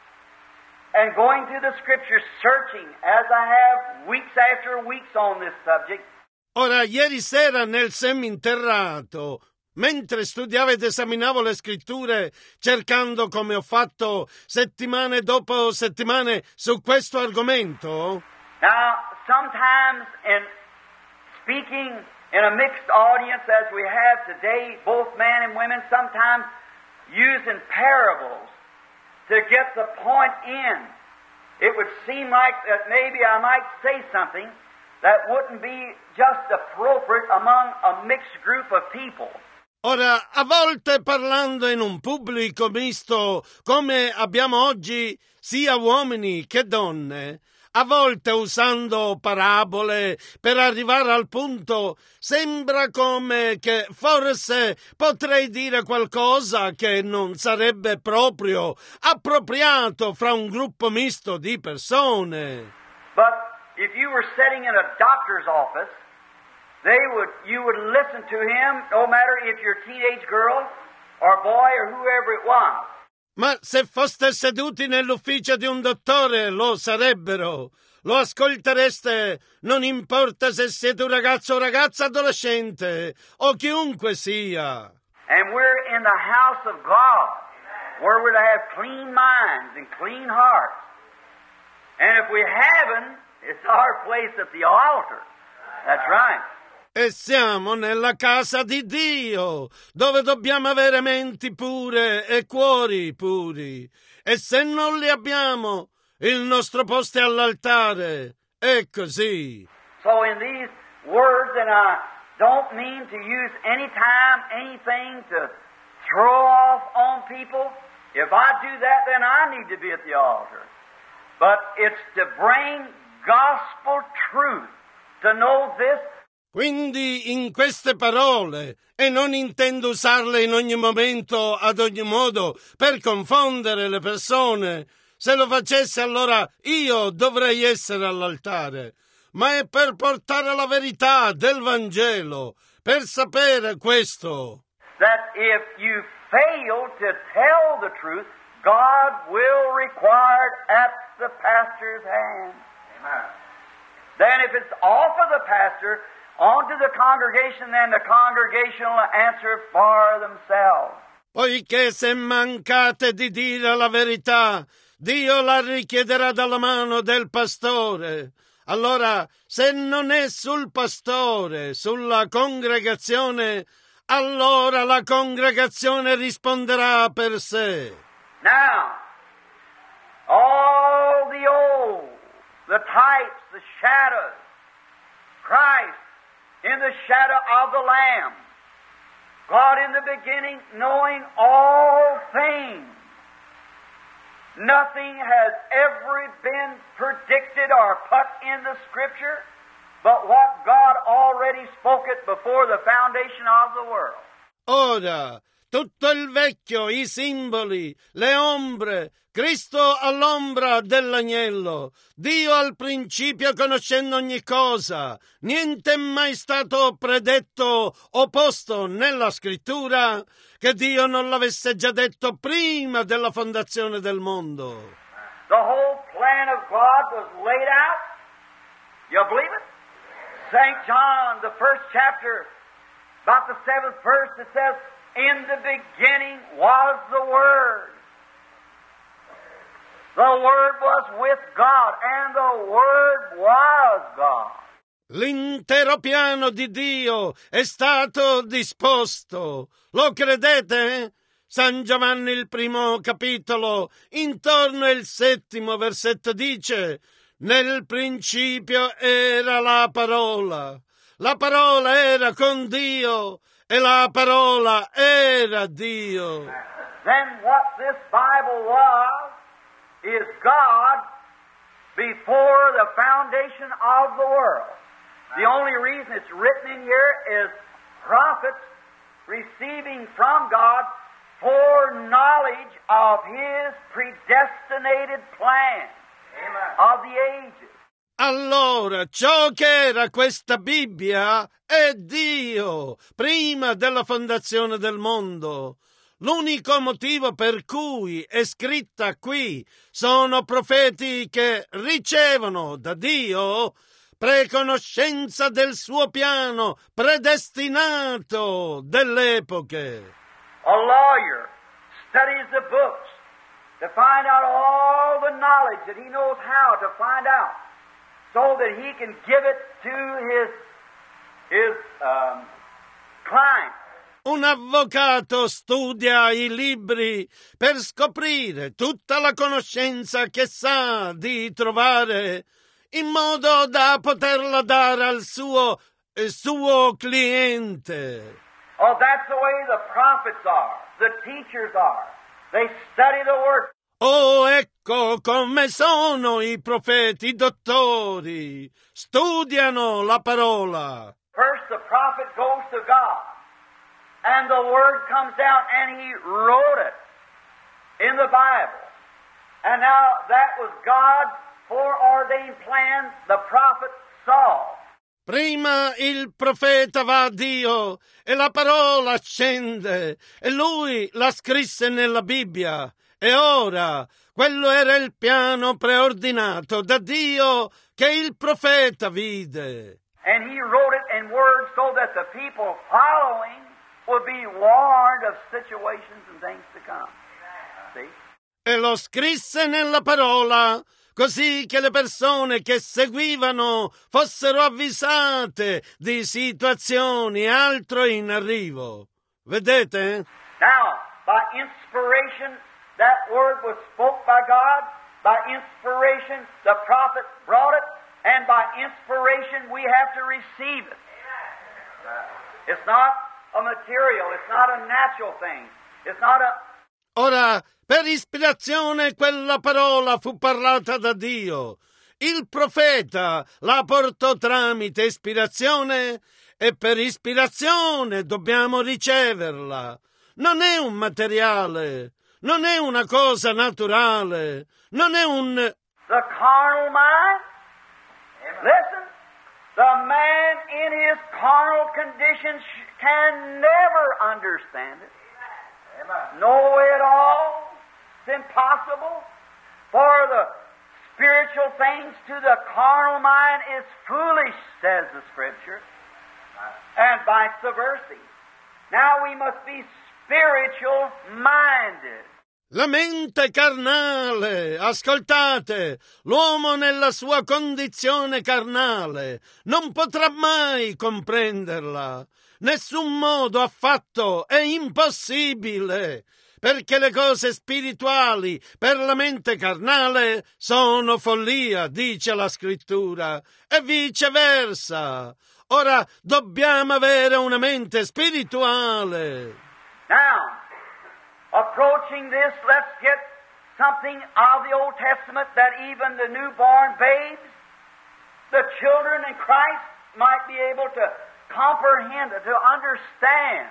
and going through the Scriptures, searching, as I have weeks after weeks on this subject. Ora, ieri sera nel seminterrato, mentre studiavo ed esaminavo le scritture, cercando come ho fatto settimane dopo settimane su questo argomento. Now, sometimes in speaking in a mixed audience as we have today, both men and women, sometimes using parables to get the point in, it would seem like that maybe I might say something that wouldn't be just appropriate among a mixed group of people. Ora, a volte parlando in un pubblico misto come abbiamo oggi, sia uomini che donne, a volte usando parabole per arrivare al punto, sembra come che forse potrei dire qualcosa che non sarebbe proprio appropriato fra un gruppo misto di persone. But if you were sitting in a doctor's office, you would listen to him, no matter if you're a teenage girl or boy or whoever it was. Ma se foste seduti nell'ufficio di un dottore, lo sarebbero. Lo ascoltereste, non importa se siete un ragazzo o ragazza adolescente, o chiunque sia. And we're in the house of God, where we're to have clean minds and clean hearts. And if we haven't, it's our place at the altar. That's right. E siamo nella casa di Dio, dove dobbiamo avere menti pure e cuori puri. E se non li abbiamo, il nostro posto è all'altare. È così. So in these words, and I don't mean to use any time, anything to throw off on people. If I do that, then I need to be at the altar. But it's to bring gospel truth, to know this. Quindi in queste parole, e non intendo usarle in ogni momento, ad ogni modo, per confondere le persone. Se lo facesse allora io dovrei essere all'altare. Ma è per portare la verità del Vangelo, per sapere questo. That if you fail to tell the truth, God will require it at the pastor's hand. Amen. Then if it's off of the pastor, onto the congregation, then the congregation will answer for themselves. Poiché se mancate di dire la verità, Dio la richiederà dalla mano del pastore. Allora, se non è sul pastore, sulla congregazione, allora la congregazione risponderà per sé. Now, all the old, the types, the shadows, Christ in the shadow of the Lamb, God in the beginning, knowing all things. Nothing has ever been predicted or put in the Scripture but what God already spoke it before the foundation of the world. Ora, tutto il vecchio, i simboli, le ombre, Cristo all'ombra dell'agnello, Dio al principio conoscendo ogni cosa, niente è mai stato predetto o posto nella scrittura che Dio non l'avesse già detto prima della fondazione del mondo. The whole plan of God was laid out. You believe it? St. John, the first chapter, about the 7th verse, it says, "In the beginning was the Word. The Word was with God, and the Word was God." L'intero piano di Dio è stato disposto. Lo credete? San Giovanni il primo capitolo, intorno al 7° versetto dice: nel principio era la parola era con Dio e la parola era Dio. Then what this Bible was is God before the foundation of the world. The only reason it's written in here is prophets receiving from God foreknowledge of His predestinated plan of the ages. Allora, ciò che era questa Bibbia è Dio, prima della fondazione del mondo. L'unico motivo per cui è scritta qui sono profeti che ricevono da Dio preconoscenza del suo piano predestinato delle epoche. A lawyer studies the books to find out all the knowledge that he knows how to find out, so that he can give it to his client. Un avvocato studia i libri per scoprire tutta la conoscenza che sa di trovare, in modo da poterla dare al suo cliente. Oh, that's the way the prophets are, the teachers are. They study the Word. Oh, ecco come sono i profeti, i dottori. Studiano la parola. First, the prophet goes to God, and the Word comes down, and he wrote it in the Bible. And now that was God's foreordained plan the prophet saw. Prima il profeta va a Dio e la parola scende e lui la scrisse nella Bibbia. E ora quello era il piano preordinato da Dio che il profeta vide. And he wrote it in words so that the people following would be warned of situations and things to come. See? E lo scrisse nella parola, così che le persone che seguivano fossero avvisate di situazioni altro in arrivo. Vedete? Now, by inspiration, that word was spoke by God. By inspiration, the prophet brought it. And by inspiration, we have to receive it. It's not a material. It's not a natural thing. It's not a... Ora, per ispirazione quella parola fu parlata da Dio. Il profeta la portò tramite ispirazione e per ispirazione dobbiamo riceverla. Non è un materiale, non è una cosa naturale, non è un... The carnal mind, listen, the man in his carnal condition can never understand it. Know it all. It's impossible. For the spiritual things to the carnal mind is foolish, says the Scripture. And vice versa. Now we must be spiritual minded. La mente carnale, ascoltate, l'uomo nella sua condizione carnale non potrà mai comprenderla. Nessun modo affatto, è impossibile, perché le cose spirituali per la mente carnale sono follia, dice la Scrittura, e viceversa. Ora dobbiamo avere una mente spirituale. Now, approaching this, let's get something of the Old Testament that even the newborn babes, the children in Christ, might be able to comprehend, to understand,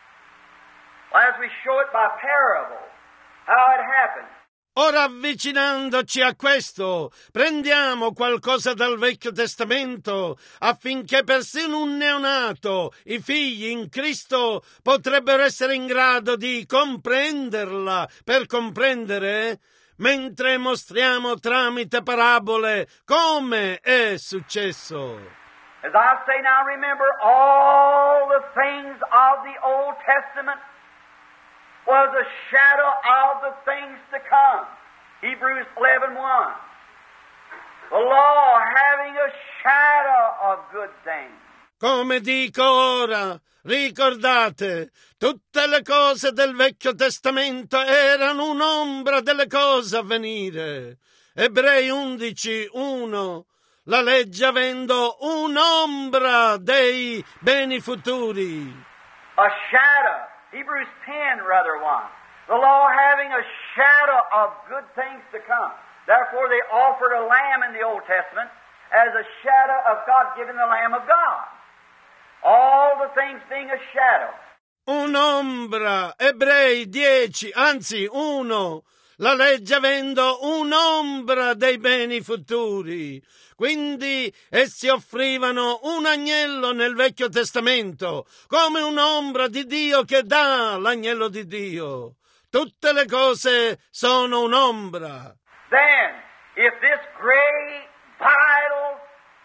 as we show it by parable, how it happened. Ora, avvicinandoci a questo, prendiamo qualcosa dal Vecchio Testamento affinché persino un neonato, i figli in Cristo, potrebbero essere in grado di comprenderla per comprendere, mentre mostriamo tramite parabole come è successo. As I say now, remember, all the things of the Old Testament was a shadow of the things to come. Hebrews 11:1. The law having a shadow of good things. Come dico ora, ricordate, tutte le cose del Vecchio Testamento erano un'ombra delle cose a venire. Ebrei 11:1. La legge avendo un'ombra dei beni futuri. A shadow. Hebrews 10, rather, 1. The law having a shadow of good things to come. Therefore they offered a lamb in the Old Testament as a shadow of God giving the Lamb of God. All the things being a shadow. Un'ombra, Ebrei 10, anzi 1. La legge avendo un'ombra dei beni futuri. Quindi essi offrivano un agnello nel Vecchio Testamento, come un'ombra di Dio che dà l'agnello di Dio. Tutte le cose sono un'ombra. Then, if this great, vital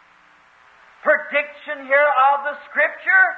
prediction here of the Scripture,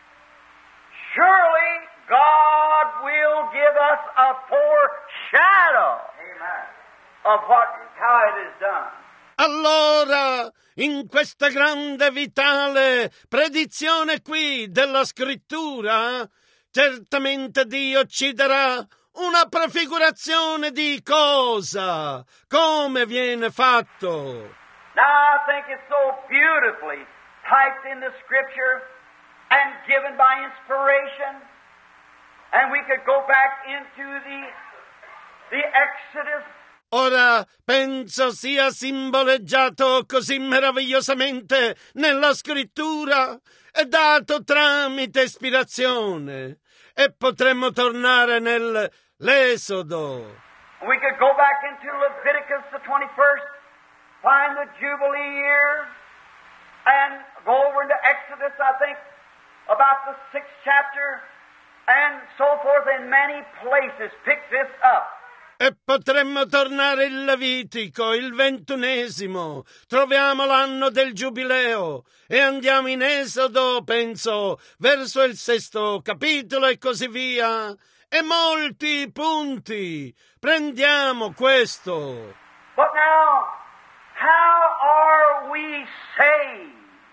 surely God will give us a foreshadow of how it is done. Allora, in questa grande vitale predizione qui della Scrittura, certamente Dio ci darà una prefigurazione di cosa, come viene fatto. Now I think it's so beautifully typed in the Scripture and given by inspiration, and we could go back into the Exodus. Ora penso sia simboleggiato così meravigliosamente nella Scrittura e dato tramite ispirazione, e potremmo tornare nell'Esodo. We could go back into Leviticus, the 21st, find the Jubilee year, and go over into Exodus, I think, about the 6th chapter, and so forth, in many places. Pick this up. E potremmo tornare in Levitico, il 21esimo, troviamo l'anno del Giubileo e andiamo in Esodo, penso, verso il 6° capitolo e così via. E molti punti. Prendiamo questo. But now, how are we saved?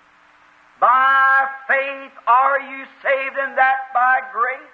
By faith are you saved, and that by grace?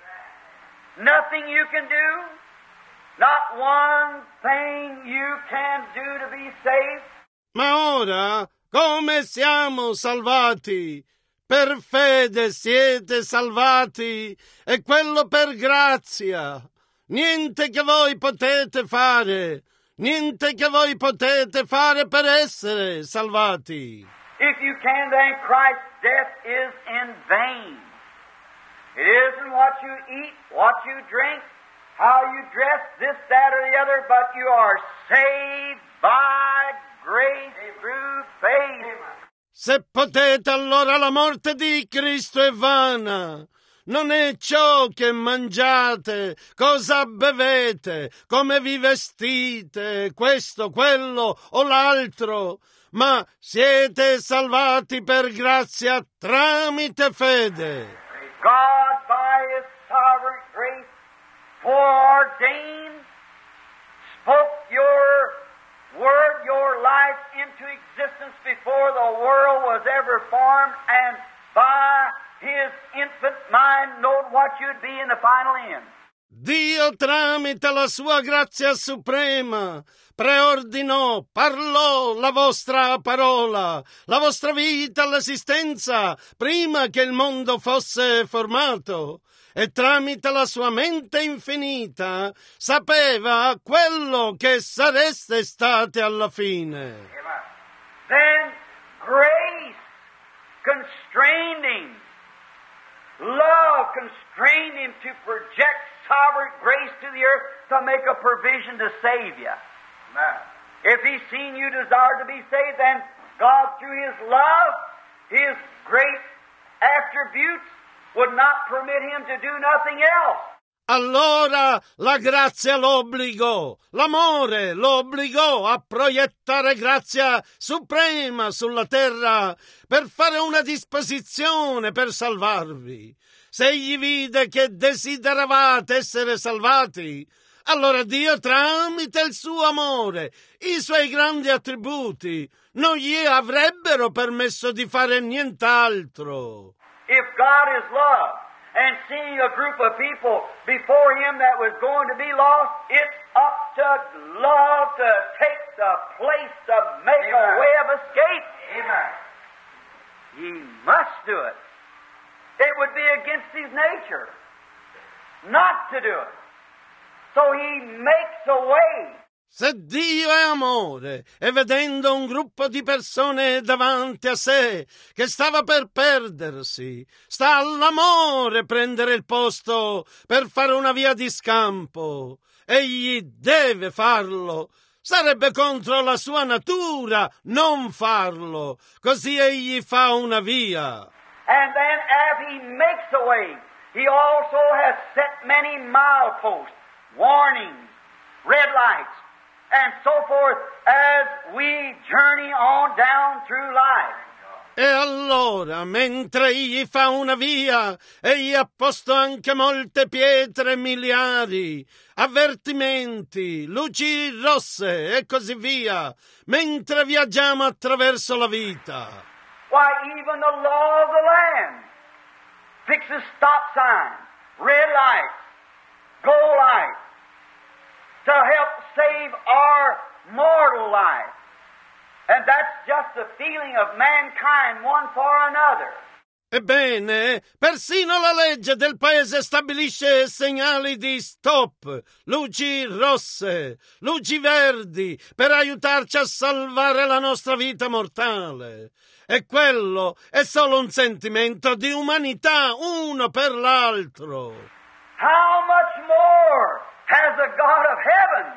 Nothing you can do. Not one thing you can do to be saved. Ma ora, come siamo salvati? Per fede siete salvati, e quello per grazia. Niente che voi potete fare, niente che voi potete fare per essere salvati. If you can, then Christ's death is in vain. It isn't what you eat, what you drink, how you dress, this, that, or the other, but you are saved by grace through faith. Se potete, allora la morte di Cristo è vana. Non è ciò che mangiate, cosa bevete, come vi vestite, questo, quello o l'altro, ma siete salvati per grazia tramite fede. God, by His sovereign grace, foreordained, spoke your word, your life into existence before the world was ever formed, and by His infinite mind knowed what you'd be in the final end. Dio tramite la sua grazia suprema preordinò, parlò la vostra parola, la vostra vita all'esistenza prima che il mondo fosse formato, e tramite la sua mente infinita sapeva quello che sareste state alla fine. Then grace constrained Him. Love constrained Him to project sovereign grace to the earth to make a provision to save you. If He's seen you desire to be saved, then God, through His love, His great attributes, would not permit Him to do nothing else. Allora la grazia lo obbligò, l'amore lo obbligò a proiettare grazia suprema sulla terra per fare una disposizione per salvarvi. Se egli vide che desideravate essere salvati, allora Dio, tramite il suo amore, i suoi grandi attributi, non gli avrebbero permesso di fare nient'altro. If God is love, and seeing a group of people before Him that was going to be lost, it's up to love to take the place to make a way of escape. Amen. He must do it. It would be against His nature not to do it. So He makes a way. Se Dio è amore e vedendo un gruppo di persone davanti a sé che stava per perdersi, sta all'amore prendere il posto per fare una via di scampo. Egli deve farlo. Sarebbe contro la sua natura non farlo. Così egli fa una via. And then as He makes a way, He also has set many mileposts, warnings, red lights, and so forth as we journey on down through life. E allora, mentre egli fa una via, egli ha posto anche molte pietre miliari, avvertimenti, luci rosse e così via, mentre viaggiamo attraverso la vita. Why, even the law of the land fixes stop signs, red lights, go lights, to help save our mortal life. And that's just the feeling of mankind one for another. Ebbene, persino la legge del paese stabilisce segnali di stop, luci rosse, luci verdi, per aiutarci a salvare la nostra vita mortale. E quello è solo un sentimento di umanità uno per l'altro. How much more has the God of heaven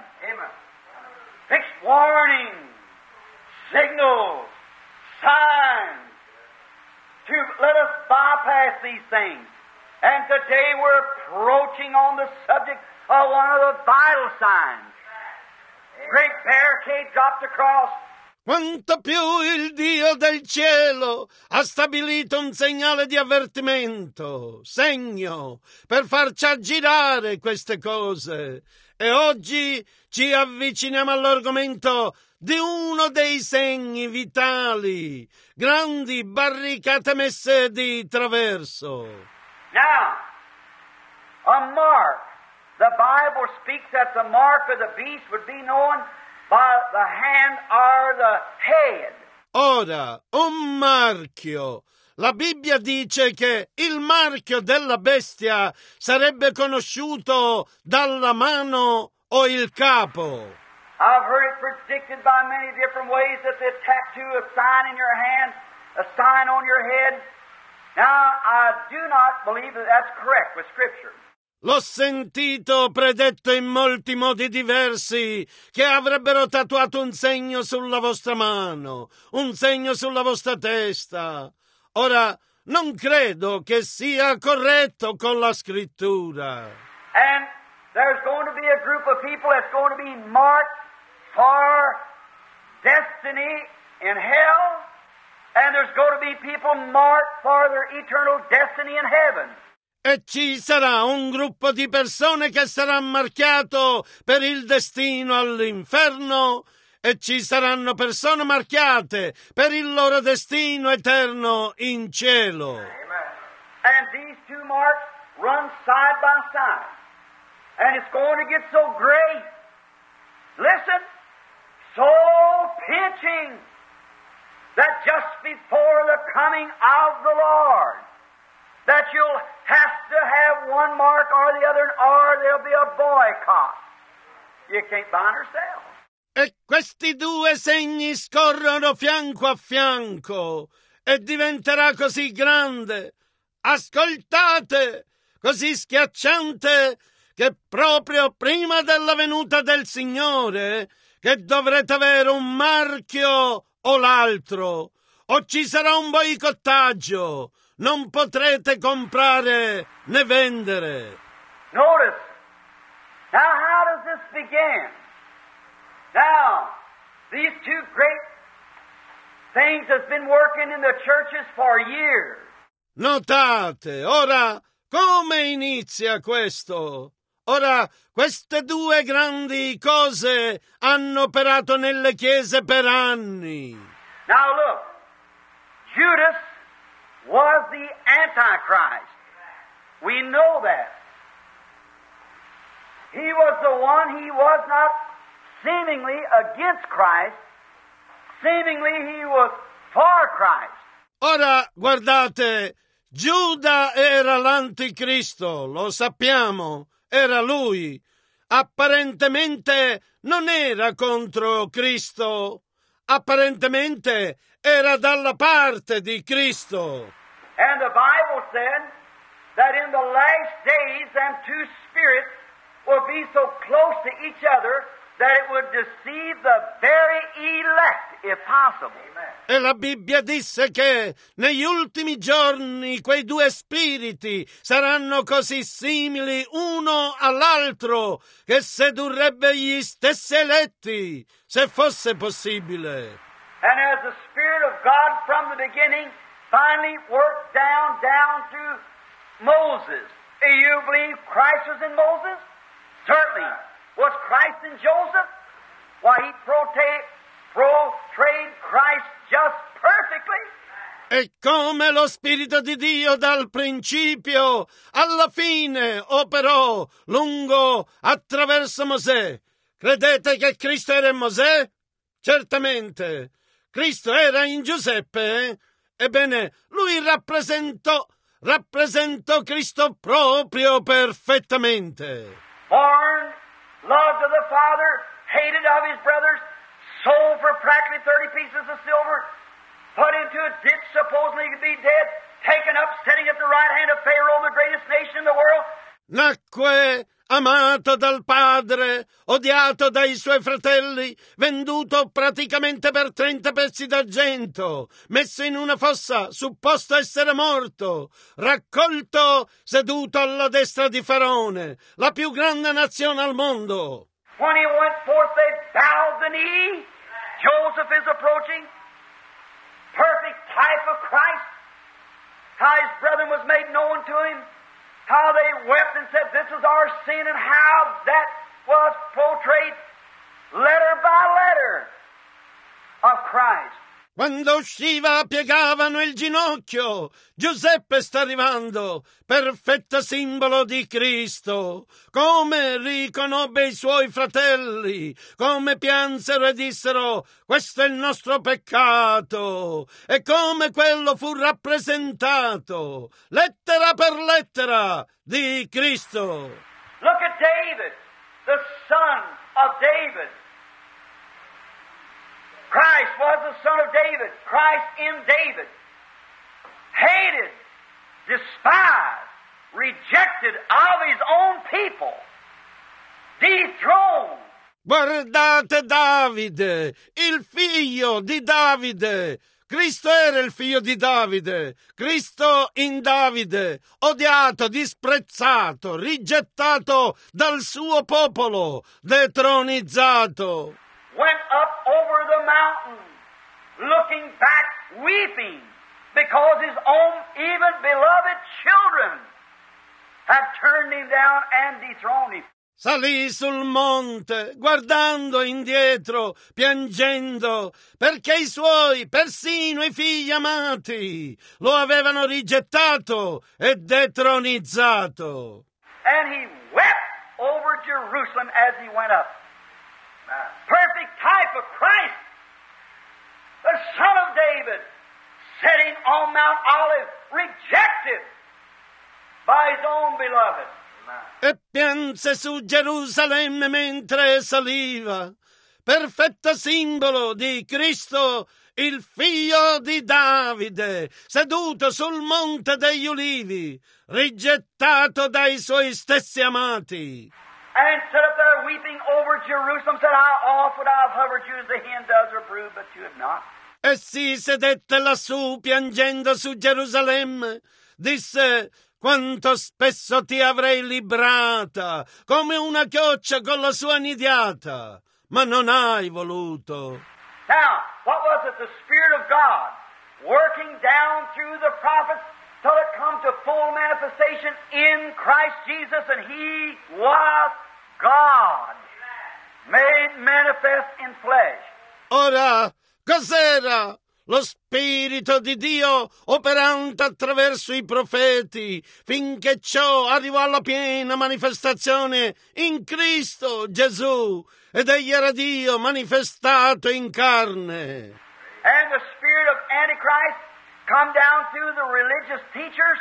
fixed warnings, signals, signs to let us bypass these things? And today we're approaching on the subject of one of the vital signs. Great barricade dropped across. Quanto più il Dio del cielo ha stabilito un segnale di avvertimento, segno, per farci aggirare queste cose. E oggi ci avviciniamo all'argomento di uno dei segni vitali, grandi barricate messe di traverso. Now, a mark. The Bible speaks that the mark of the beast would be known by the hand or the head. Ora, un marchio. La Bibbia dice che il marchio della bestia sarebbe conosciuto dalla mano o il capo. I've heard it predicted by many different ways that they tattoo a sign in your hand, a sign on your head. Now, I do not believe that that's correct with Scripture. L'ho sentito predetto in molti modi diversi che avrebbero tatuato un segno sulla vostra mano, un segno sulla vostra testa. Ora, non credo che sia corretto con la scrittura. And there's going to be a group of people that's going to be marked for destiny in hell, and there's going to be people marked for their eternal destiny in heaven. E ci sarà un gruppo di persone che sarà marchiato per il destino all'inferno e ci saranno persone marchiate per il loro destino eterno in cielo. Amen. And these two marks run side by side. And it's going to get so great. Listen, so pinching that just before the coming of the Lord, that you'll have to have one mark or the other, or there'll be a boycott. You can't buy or sell. E questi due segni scorrono fianco a fianco e diventerà così grande, ascoltate, così schiacciante, che proprio prima della venuta del Signore, che dovrete avere un marchio o l'altro, o ci sarà un boicottaggio. Non potrete comprare né vendere. Notice. Now, how does this begin? Now, these two great things has been working in the churches for years. Notate, ora, come inizia questo? Ora, queste due grandi cose hanno operato nelle chiese per anni. Now look, Judas was the Antichrist. We know that. He was the one, he was not seemingly against Christ. Seemingly he was for Christ. Ora, guardate, Giuda era l'anticristo, lo sappiamo, era lui. Apparentemente non era contro Cristo, apparentemente era dalla parte di Cristo. And the Bible said that in the last days them two spirits will be so close to each other that it would deceive the very elect, if possible. E la Bibbia disse che negli ultimi giorni quei due spiriti saranno così simili uno all'altro che sedurrebbe gli stessi eletti, se fosse possibile. And as the Spirit of God from the beginning finally worked down through Moses. Do you believe Christ was in Moses? Certainly. Was Christ in Joseph? Why, he portrayed Christ just perfectly. E come lo Spirito di Dio dal principio alla fine operò lungo attraverso Mosè. Credete che Cristo era in Mosè? Certamente. Cristo era in Giuseppe? Ebbene, lui rappresentò Cristo proprio perfettamente. Born, loved of the Father, hated of his brothers, sold for practically 30 pieces of silver, put into a ditch supposedly to be dead, taken up, sitting at the right hand of Pharaoh, the greatest nation in the world. Nacque amato dal padre, odiato dai suoi fratelli, venduto praticamente per 30 pezzi d'argento, messo in una fossa, supposto essere morto, raccolto, seduto alla destra di Faraone, la più grande nazione al mondo. When he went forth, they bowed the knee. Joseph is approaching, perfect type of Christ. How his brethren was made known to him. How they wept and said, this is our sin, and how that was portrayed letter by letter of Christ. Quando usciva piegavano il ginocchio. Giuseppe sta arrivando, perfetto simbolo di Cristo. Come riconobbe i suoi fratelli, come piansero e dissero, questo è il nostro peccato. E come quello fu rappresentato, lettera per lettera, di Cristo. Look at David, the son of David. Christ was the son of David. Christ in David. Hated, despised, rejected of his own people. Dethroned. Guardate Davide, il figlio di Davide. Cristo era il figlio di Davide. Cristo in Davide, odiato, disprezzato, rigettato dal suo popolo, detronizzato. Went up over the mountain, looking back, weeping, because his own even beloved children had turned him down and dethroned him. Salì sul monte, guardando indietro, piangendo, perché i suoi, persino i figli amati, lo avevano rigettato e detronizzato. And he wept over Jerusalem as he went up. Perfect type of Christ, the son of David, sitting on Mount Olive, rejected by his own beloved. E pianse su Gerusalemme mentre saliva, perfetto simbolo di Cristo, il figlio di Davide, seduto sul monte degli Ulivi, rigettato dai suoi stessi amati. And stood up there weeping over Jerusalem, said, how oft would I have hovered you as the hen does her brood, but you have not. E si sedette lassù piangendo su Gerusalemme. Disse, quanto spesso ti avrei librata, come una chioccia con la sua nidiata, ma non hai voluto. Now, what was it? The Spirit of God working down through the prophets till it come to full manifestation in Christ Jesus, and He was God, made manifest in flesh. Ora, cos'era? Lo Spirito di Dio operante attraverso i profeti, finché ciò arrivò alla piena manifestazione in Cristo Gesù, ed egli era Dio manifestato in carne. And the spirit of Antichrist come down through the religious teachers,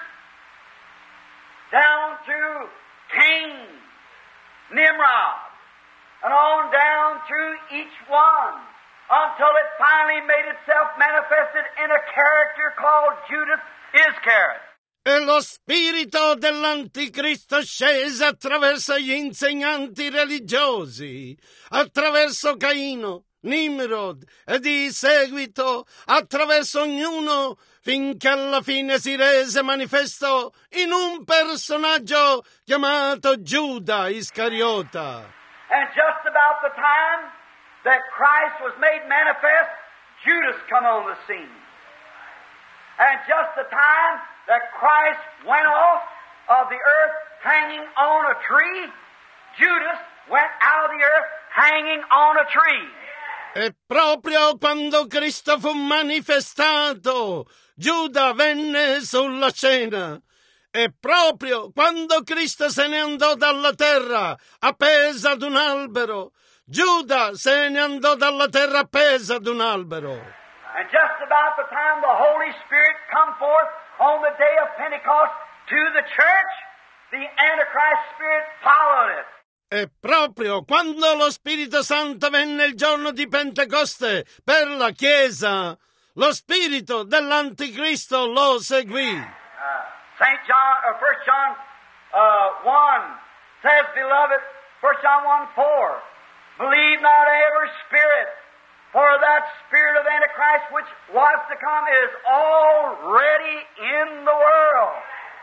down through Cain, Nimrod, and on down through each one, until it finally made itself manifested in a character called Judas Iscariot. E lo spirito dell'anticristo scese attraverso gli insegnanti religiosi, attraverso Caino, Nimrod e di seguito attraverso ognuno, finché alla fine si rese manifesto in un personaggio chiamato Giuda Iscariota. And just about the time that Christ was made manifest, Judas come on the scene. And just the time that Christ went off of the earth hanging on a tree, Judas went out of the earth hanging on a tree. E proprio quando Cristo fu manifestato, Giuda venne sulla scena. E proprio quando Cristo se ne andò dalla terra appeso ad un albero, Giuda se ne andò dalla terra appeso ad un albero. And just about the time the Holy Spirit come forth on the day of Pentecost to the church, the Antichrist spirit followed it. E proprio quando lo Spirito Santo venne il giorno di Pentecoste per la Chiesa, lo spirito dell'Anticristo lo seguì. St. John, 1 John 1 says, Beloved, 1 John 1:4, believe not every spirit, for that spirit of Antichrist which was to come is already in the world,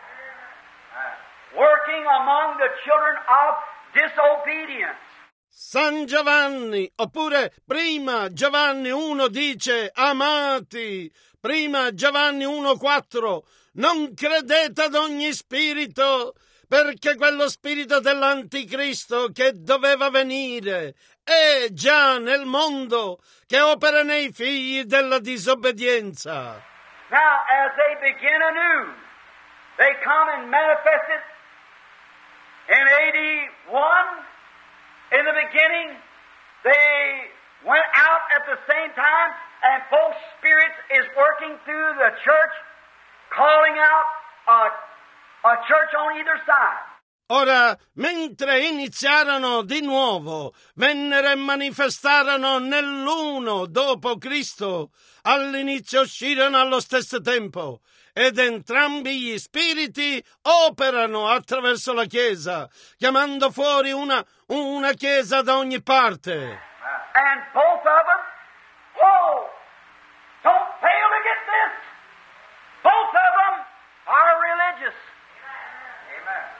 working among the children of disobedience. San Giovanni, oppure prima Giovanni 1 dice, amati, prima Giovanni 1:4, non credete ad ogni spirito, perché quello spirito dell'Anticristo che doveva venire è già nel mondo, che opera nei figli della disobbedienza. Now, as they begin anew, they come and manifest it in AD 1. In the beginning, they went out at the same time, and both spirits is working through the church, calling out a church on either side. Ora, mentre iniziarono di nuovo, vennero e manifestarono nell'uno dopo Cristo, all'inizio uscirono allo stesso tempo, ed entrambi gli spiriti operano attraverso la Chiesa, chiamando fuori una Chiesa da ogni parte. And both of them, don't fail to get this, both of them are religious. Amen.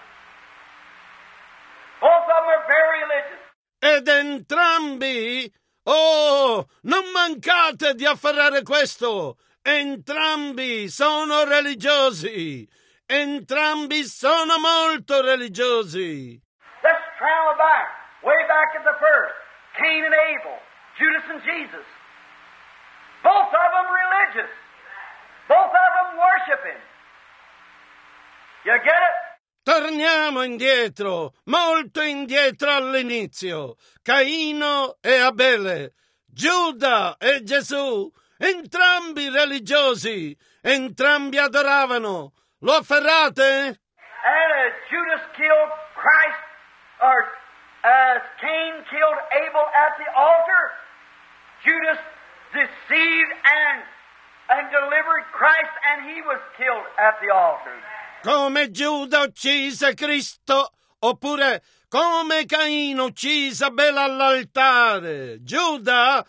Both of them are very religious. Ed entrambi, non mancate di afferrare questo, entrambi sono religiosi, entrambi sono molto religiosi. Let's travel back, way back at the first, Cain and Abel, Judas and Jesus. Both of them religious. Both of them worshiping. You get it? Torniamo indietro, molto indietro all'inizio. Caino e Abele, Giuda e Gesù, entrambi religiosi, entrambi adoravano. Lo afferrate? And as Judas killed Christ, or as Cain killed Abel at the altar, Judas deceived and delivered Christ, and he was killed at the altar. Come Giuda uccise Cristo, oppure come Caino uccise Abele all'altare. Giuda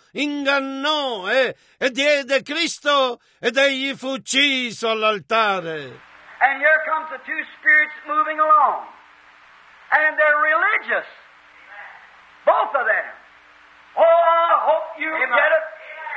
ingannò e diede Cristo ed egli fu ucciso all'altare. And here comes the two spirits moving along. And they're religious. Both of them. Oh, I hope you get it.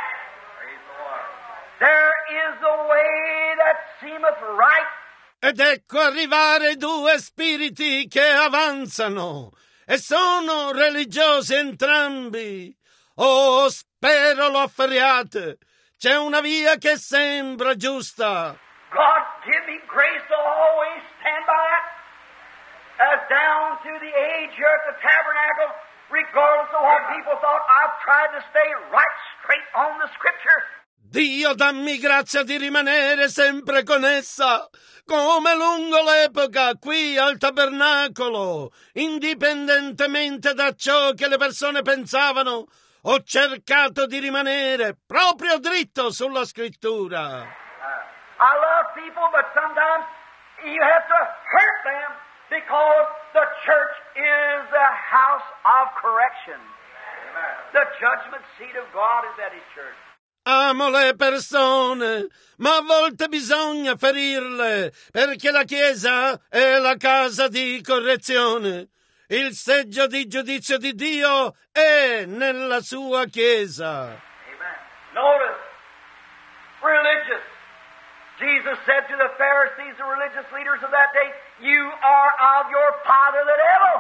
There is a way that seemeth right. Ed ecco arrivare due spiriti che avanzano, e sono religiosi entrambi. Oh, spero lo affariate. C'è una via che sembra giusta. God give me grace to always stand by it. As down through the age here at the tabernacle, regardless of what people thought, I've tried to stay right straight on the Scripture. Dio dammi grazia di rimanere sempre con essa, come lungo l'epoca qui al tabernacolo, indipendentemente da ciò che le persone pensavano, ho cercato di rimanere proprio dritto sulla Scrittura. I love people, but sometimes you have to hurt them because the church is the house of correction. The judgment seat of God is at His church. Amo le persone, ma a volte bisogna ferirle, perché la Chiesa è la casa di correzione. Il seggio di giudizio di Dio è nella sua Chiesa. Amen. Notice, religious. Jesus said to the Pharisees, the religious leaders of that day, you are of your father the devil.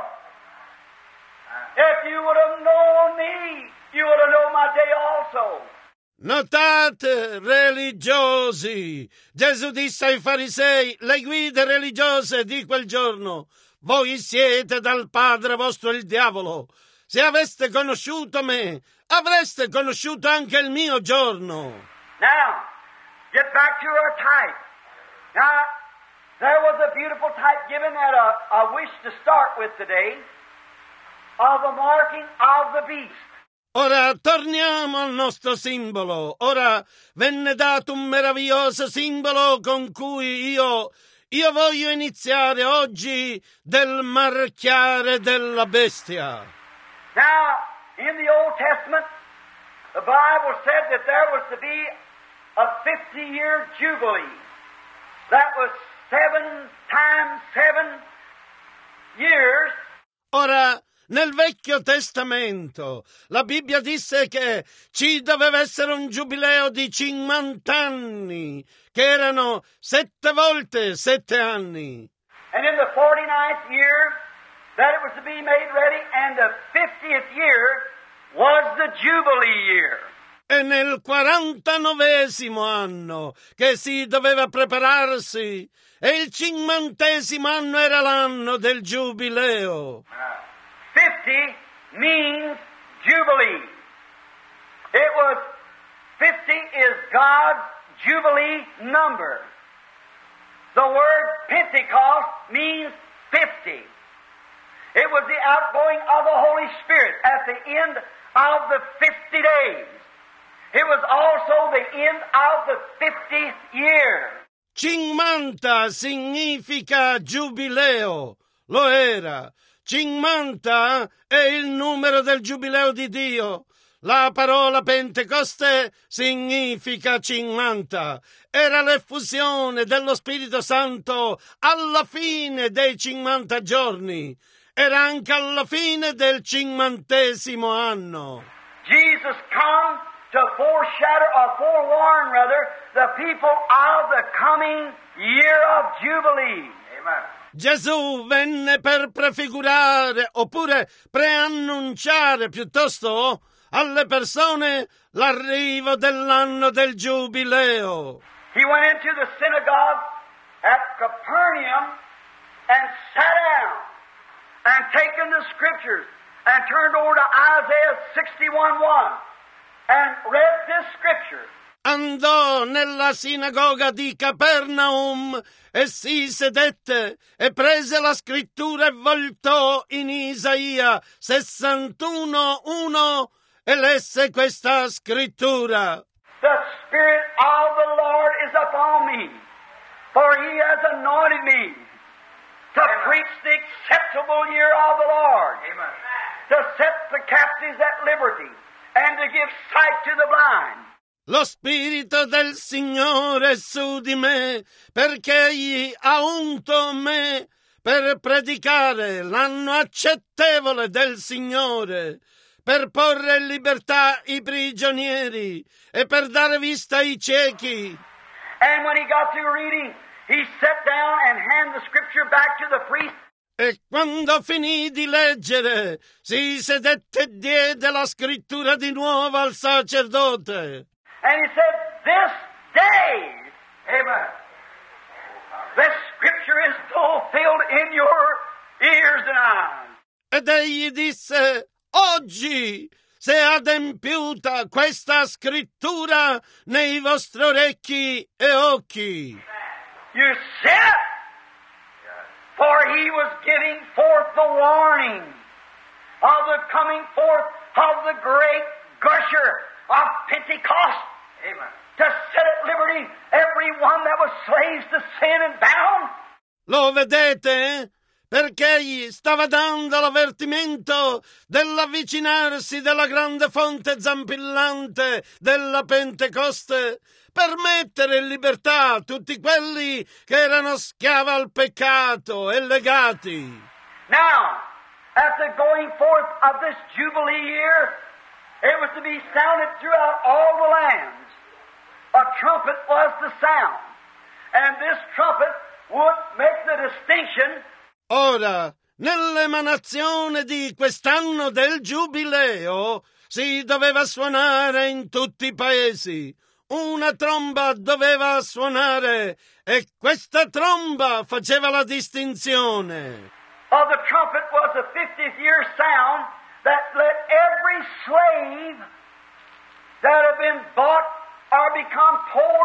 If you would have known me, you would have known my day also. Notate, religiosi! Gesù disse ai farisei, le guide religiose di quel giorno, voi siete dal padre vostro il diavolo. Se aveste conosciuto me, avreste conosciuto anche il mio giorno. Now, get back to our type. Now, there was a beautiful type given at a wish to start with today of the marking of the beast. Ora torniamo al nostro simbolo. Ora venne dato un meraviglioso simbolo con cui io voglio iniziare oggi del marchiare della bestia. Now, in the Old Testament, the Bible said that there was to be a 50-year jubilee. That was 7 times 7 years. Ora, nel Vecchio Testamento, la Bibbia disse che ci doveva essere un giubileo di 50 anni, che erano 7 volte 7 anni. And in the 49th year, that it was to be made ready, and the 50th year was the Jubilee year. E nel 49esimo anno che si doveva prepararsi, e il 50esimo anno era l'anno del Giubileo. 50 means Jubilee. It was 50 is God's Jubilee number. The word Pentecost means 50. It was the outgoing of the Holy Spirit at the end of the 50 days. It was also the end of the 50th year. 50 significa giubileo, lo era. 50 è il numero del giubileo di Dio. La parola Pentecoste significa 50. Era l'effusione dello Spirito Santo alla fine dei 50 giorni. Era anche alla fine del 50esimo anno. Jesus come to foreshadow, or forewarn rather, the people of the coming year of Jubilee. Amen. Gesù venne per prefigurare, oppure preannunciare piuttosto, alle persone l'arrivo dell'anno del Giubileo. He went into the synagogue at Capernaum and sat down and taken the scriptures and turned over to Isaiah 61:1 and read this scripture. Andò nella sinagoga di Capernaum e si sedette e prese la scrittura e voltò in Isaia 61:1 e lesse questa scrittura. The Spirit of the Lord is upon me, for He has anointed me to preach the acceptable year of the Lord, to set the captives at liberty, and to give sight to the blind. Lo Spirito del Signore è su di me, perché Egli ha unto me per predicare l'anno accettevole del Signore, per porre in libertà i prigionieri e per dare vista ai ciechi. And when he got through reading, he sat down and handed the scripture back to the priest. E quando finì di leggere, si sedette e diede la scrittura di nuovo al sacerdote. And he said, this day, amen, this scripture is fulfilled in your ears and eyes. Ed egli disse, oggi si è adempiuta questa scrittura nei vostri orecchi e occhi. You see it? For he was giving forth the warning of the coming forth of the great gusher of Pentecost. Amen. To set at liberty everyone that was slaves to sin and bound. Lo vedete? Perché egli stava dando l'avvertimento dell'avvicinarsi della grande fonte zampillante della Pentecoste per mettere in libertà tutti quelli che erano schiavi al peccato e legati. Now, at the going forth of this Jubilee year, it was to be sounded throughout all the lands. A trumpet was the sound, and this trumpet would make the distinction. Ora, nell'emanazione di quest'anno del Giubileo si doveva suonare in tutti i paesi. Una tromba doveva suonare e questa tromba faceva la distinzione. Of the trumpet was the 50th year sound that let every slave that had been bought or become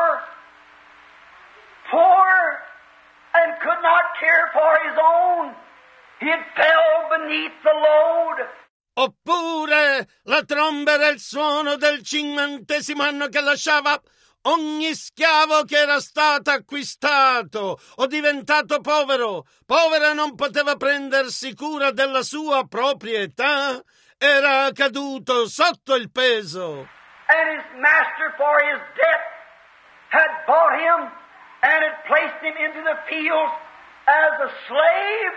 poor and could not care for his own. He had fell beneath the load. Oppure la tromba era il suono del 50° anno che lasciava ogni schiavo che era stato acquistato o diventato povero e non poteva prendersi cura della sua proprietà, era caduto sotto il peso. And his master for his debt had bought him and had placed him into the fields as a slave,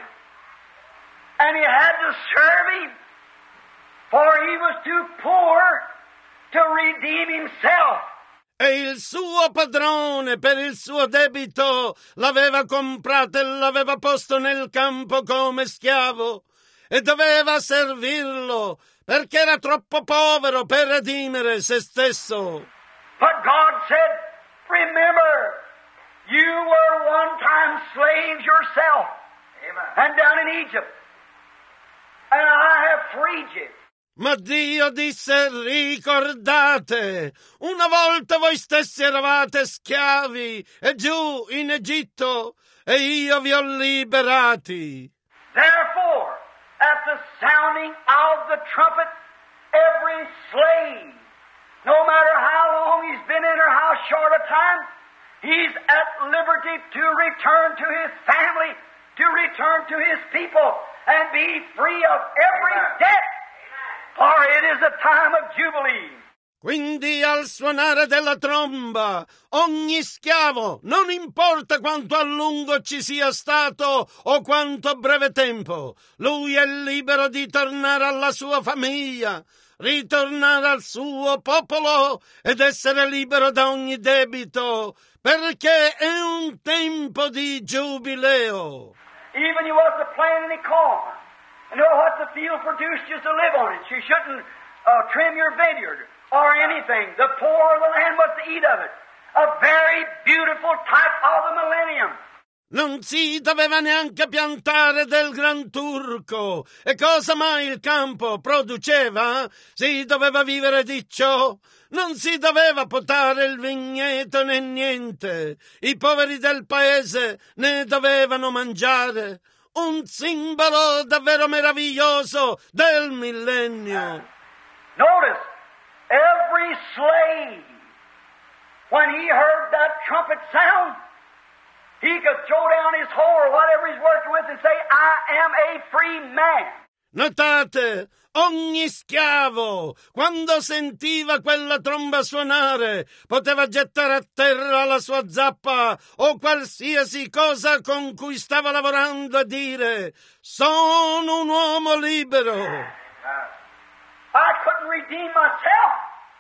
and he had to serve him, for he was too poor to redeem himself. E il suo padrone, per il suo debito, l'aveva comprato e l'aveva posto nel campo come schiavo e doveva servirlo perché era troppo povero per redimere se stesso. But God said, remember, you were one-time slaves yourself. Amen. And down in Egypt. And I have freed you. Ma Dio disse, ricordate, una volta voi stessi eravate schiavi e giù in Egitto e io vi ho liberati. Therefore, at the sounding of the trumpet, every slave, no matter how long he's been in or how short a time, he's at liberty to return to his family, to return to his people, and be free of every debt. For it is a time of Jubilee. Quindi al suonare della tromba, ogni schiavo, non importa quanto a lungo ci sia stato o quanto breve tempo, lui è libero di tornare alla sua famiglia, ritornare al suo popolo ed essere libero da ogni debito, perché è un tempo di giubileo. Even you was to plant any corn, and know what the field produced just to live on it. You shouldn't trim your vineyard or anything. The poor of the land was to eat of it. A very beautiful type of the millennium. Non si doveva neanche piantare del gran turco. E cosa mai il campo produceva? Si doveva vivere di ciò. Non si doveva potare il vigneto né niente. I poveri del paese ne dovevano mangiare. Un simbolo davvero meraviglioso del millennio. Notice, every slave, when he heard that trumpet sound, he could throw down his hoe or whatever he's working with and say, I am a free man. Notate, ogni schiavo, quando sentiva quella tromba suonare, poteva gettare a terra la sua zappa o qualsiasi cosa con cui stava lavorando e dire: sono un uomo libero. I couldn't redeem myself,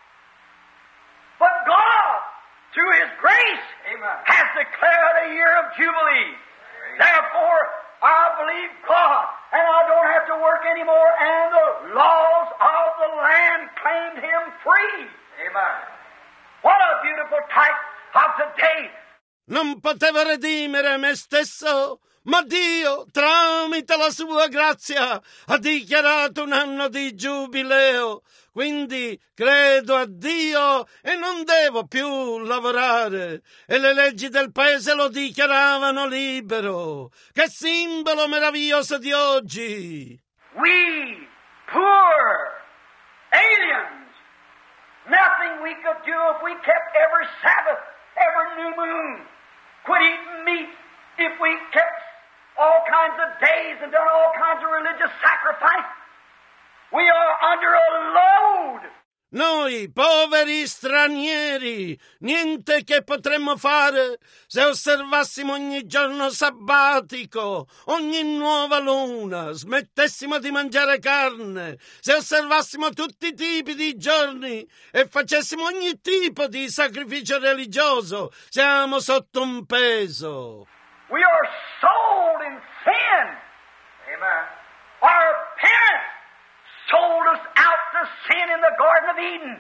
but God, through His grace, has declared a year of Jubilee. Therefore, I believe God, and I don't have to work anymore, and the laws of the land claimed Him free. Amen. What a beautiful type of today. Non potevo redimere me stesso, ma Dio, tramite la sua grazia, ha dichiarato un anno di giubileo. Quindi credo a Dio e non devo più lavorare. E le leggi del paese lo dichiaravano libero. Che simbolo meraviglioso di oggi! We, poor aliens, nothing we could do if we kept every Sabbath, every new moon, quit eating meat, if we kept all kinds of days and done all kinds of religious sacrifice. We are under a load. Noi, poveri stranieri, niente che potremmo fare se osservassimo ogni giorno sabbatico, ogni nuova luna, smettessimo di mangiare carne, se osservassimo tutti i tipi di giorni e facessimo ogni tipo di sacrificio religioso. Siamo sotto un peso. We are sold in sin. Amen. Our parents sold us out to sin in the Garden of Eden.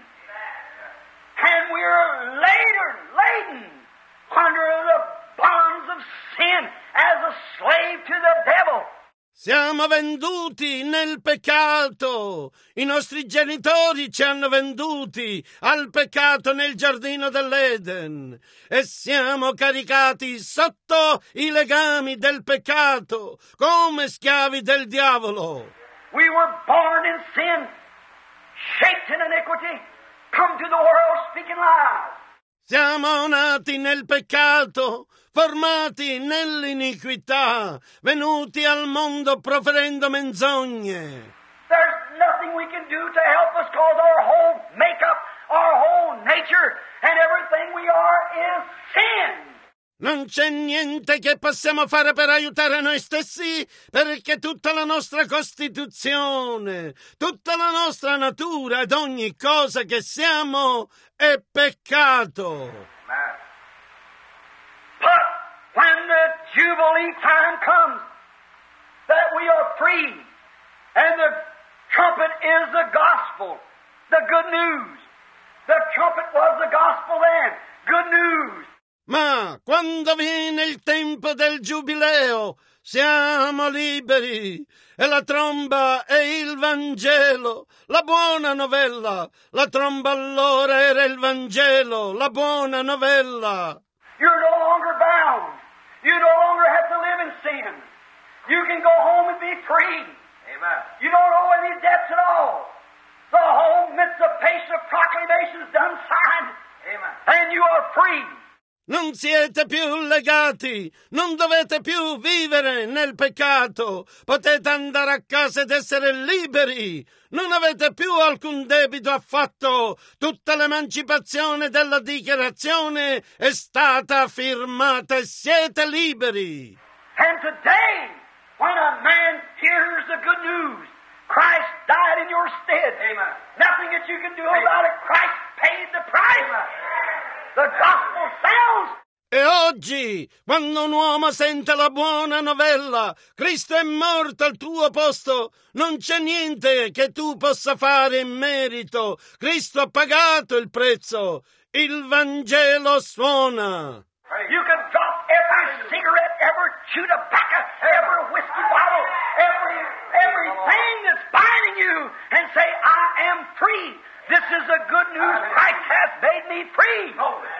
And we're laden under the bonds of sin as a slave to the devil. Siamo venduti nel peccato. I nostri genitori ci hanno venduti al peccato nel giardino dell'Eden e siamo caricati sotto i legami del peccato come schiavi del diavolo. We were born in sin, shaped in iniquity, come to the world speaking lies. Siamo nati nel peccato, formati nell'iniquità, venuti al mondo proferendo menzogne. There's nothing we can do to help us cause our whole makeup, our whole nature, and everything we are is sin. Non c'è niente che possiamo fare per aiutare noi stessi, perché tutta la nostra Costituzione, tutta la nostra natura ed ogni cosa che siamo è peccato. But when the Jubilee time comes, that we are free, and the trumpet is the gospel, the good news. The trumpet was the gospel then, good news. Ma quando viene il tempo del giubileo, siamo liberi e la tromba è il Vangelo, la buona novella. La tromba allora era il Vangelo, la buona novella. You're no longer bound. You no longer have to live in sin. You can go home and be free. Amen. You don't owe any debts at all. The whole emancipation of proclamation is done, signed. Amen. And you are free. Non siete più legati, non dovete più vivere nel peccato, potete andare a casa ed essere liberi, non avete più alcun debito affatto, tutta l'emancipazione della dichiarazione è stata firmata e siete liberi. And today, when a man hears the good news, Christ died in your stead. Amen. Nothing that you can do about it, Christ paid the price. Amen. The gospel sounds. E oggi, quando un uomo sente la buona novella, Cristo è morto al tuo posto, non c'è niente che tu possa fare in merito. Cristo ha pagato il prezzo. Il Vangelo suona. You can drop every cigarette, every chew tobacco, every whiskey bottle, everything that's binding you, and say, I am free. This is the good news. Christ has made me free.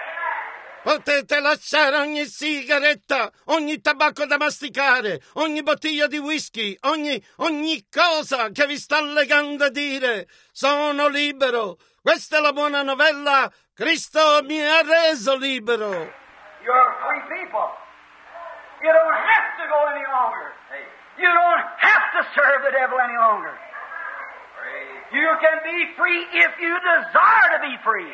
Potete lasciare ogni sigaretta, ogni tabacco da masticare, ogni bottiglia di whisky, ogni cosa che vi sta legando a dire. Sono libero. Questa è la buona novella. Cristo mi ha reso libero. You're free people. You don't have to go any longer. You don't have to serve the devil any longer. You can be free if you desire to be free.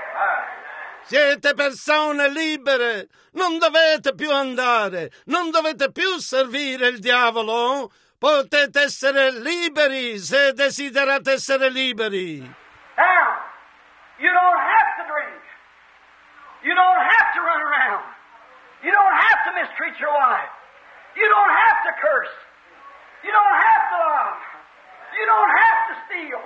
Siete persone libere, non dovete più andare, non dovete più servire il diavolo. Potete essere liberi se desiderate essere liberi. Now, you don't have to drink. You don't have to run around. You don't have to mistreat your wife. You don't have to curse. You don't have to lie. You don't have to steal.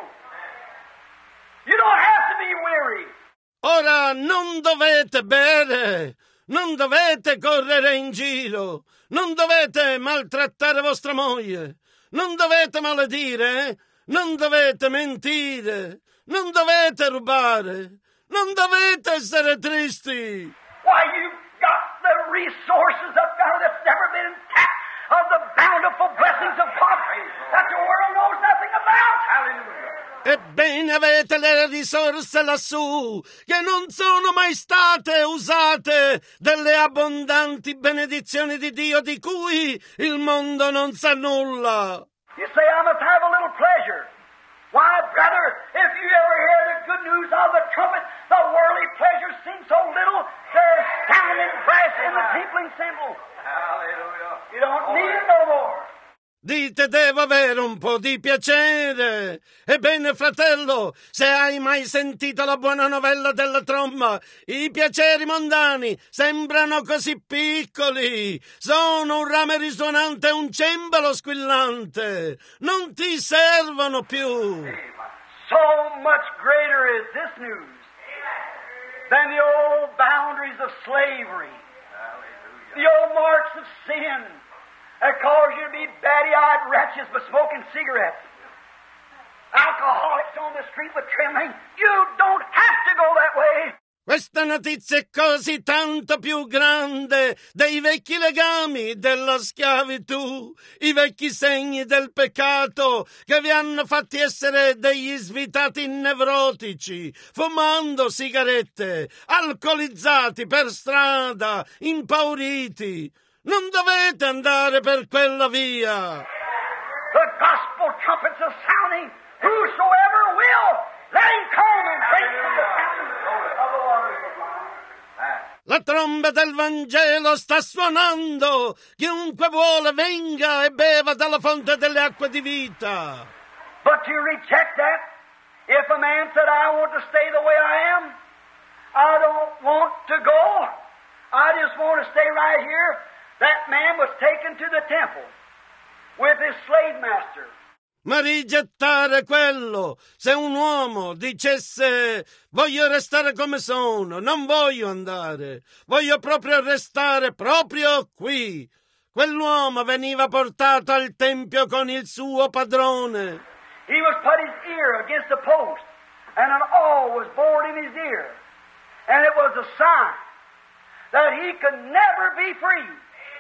You don't have to be weary. Ora non dovete bere, non dovete correre in giro, non dovete maltrattare vostra moglie, non dovete maledire, non dovete mentire, non dovete rubare, non dovete essere tristi. Why, you've got the resources up there that's never been tapped of the bountiful blessings of God that the world knows nothing about. Hallelujah. Ebbene, avete le risorse lassù che non sono mai state usate, delle abbondanti benedizioni di Dio di cui il mondo non sa nulla. You say, I must have a little pleasure. Why, brother, if you ever hear the good news of the trumpet, the worldly pleasures seem so little, they're sounding brass in the tinkling cymbal. Hallelujah. You don't need it no more. Dite, devo avere un po' di piacere. Ebbene, fratello, se hai mai sentito la buona novella della tromba, i piaceri mondani sembrano così piccoli. Sono un rame risuonante e un cembalo squillante. Non ti servono più. So much greater is this news than the old boundaries of slavery, the old marks of sin. That cause you to be batty-eyed wretches by smoking cigarettes. Alcoholics on the street with trembling. You don't have to go that way. Questa notizia è così tanto più grande dei vecchi legami della schiavitù, i vecchi segni del peccato che vi hanno fatti essere degli svitati nevrotici, fumando sigarette, alcolizzati per strada, impauriti. Non dovete andare per quella via. The gospel trumpets are sounding. Whosoever will, let him come and drink from the fountain of the waters of life. La tromba del Vangelo sta suonando. Chiunque vuole venga e beva dalla fonte delle acque di vita. But to reject that, if a man said, I want to stay the way I am, I don't want to go, I just want to stay right here, that man was taken to the temple with his slave master. Ma rigettare quello, se un uomo dicesse voglio restare come sono, non voglio andare, voglio proprio restare proprio qui, quell'uomo veniva portato al tempio con il suo padrone. He was put his ear against a post, and an awl was bored in his ear, and it was a sign that he could never be free.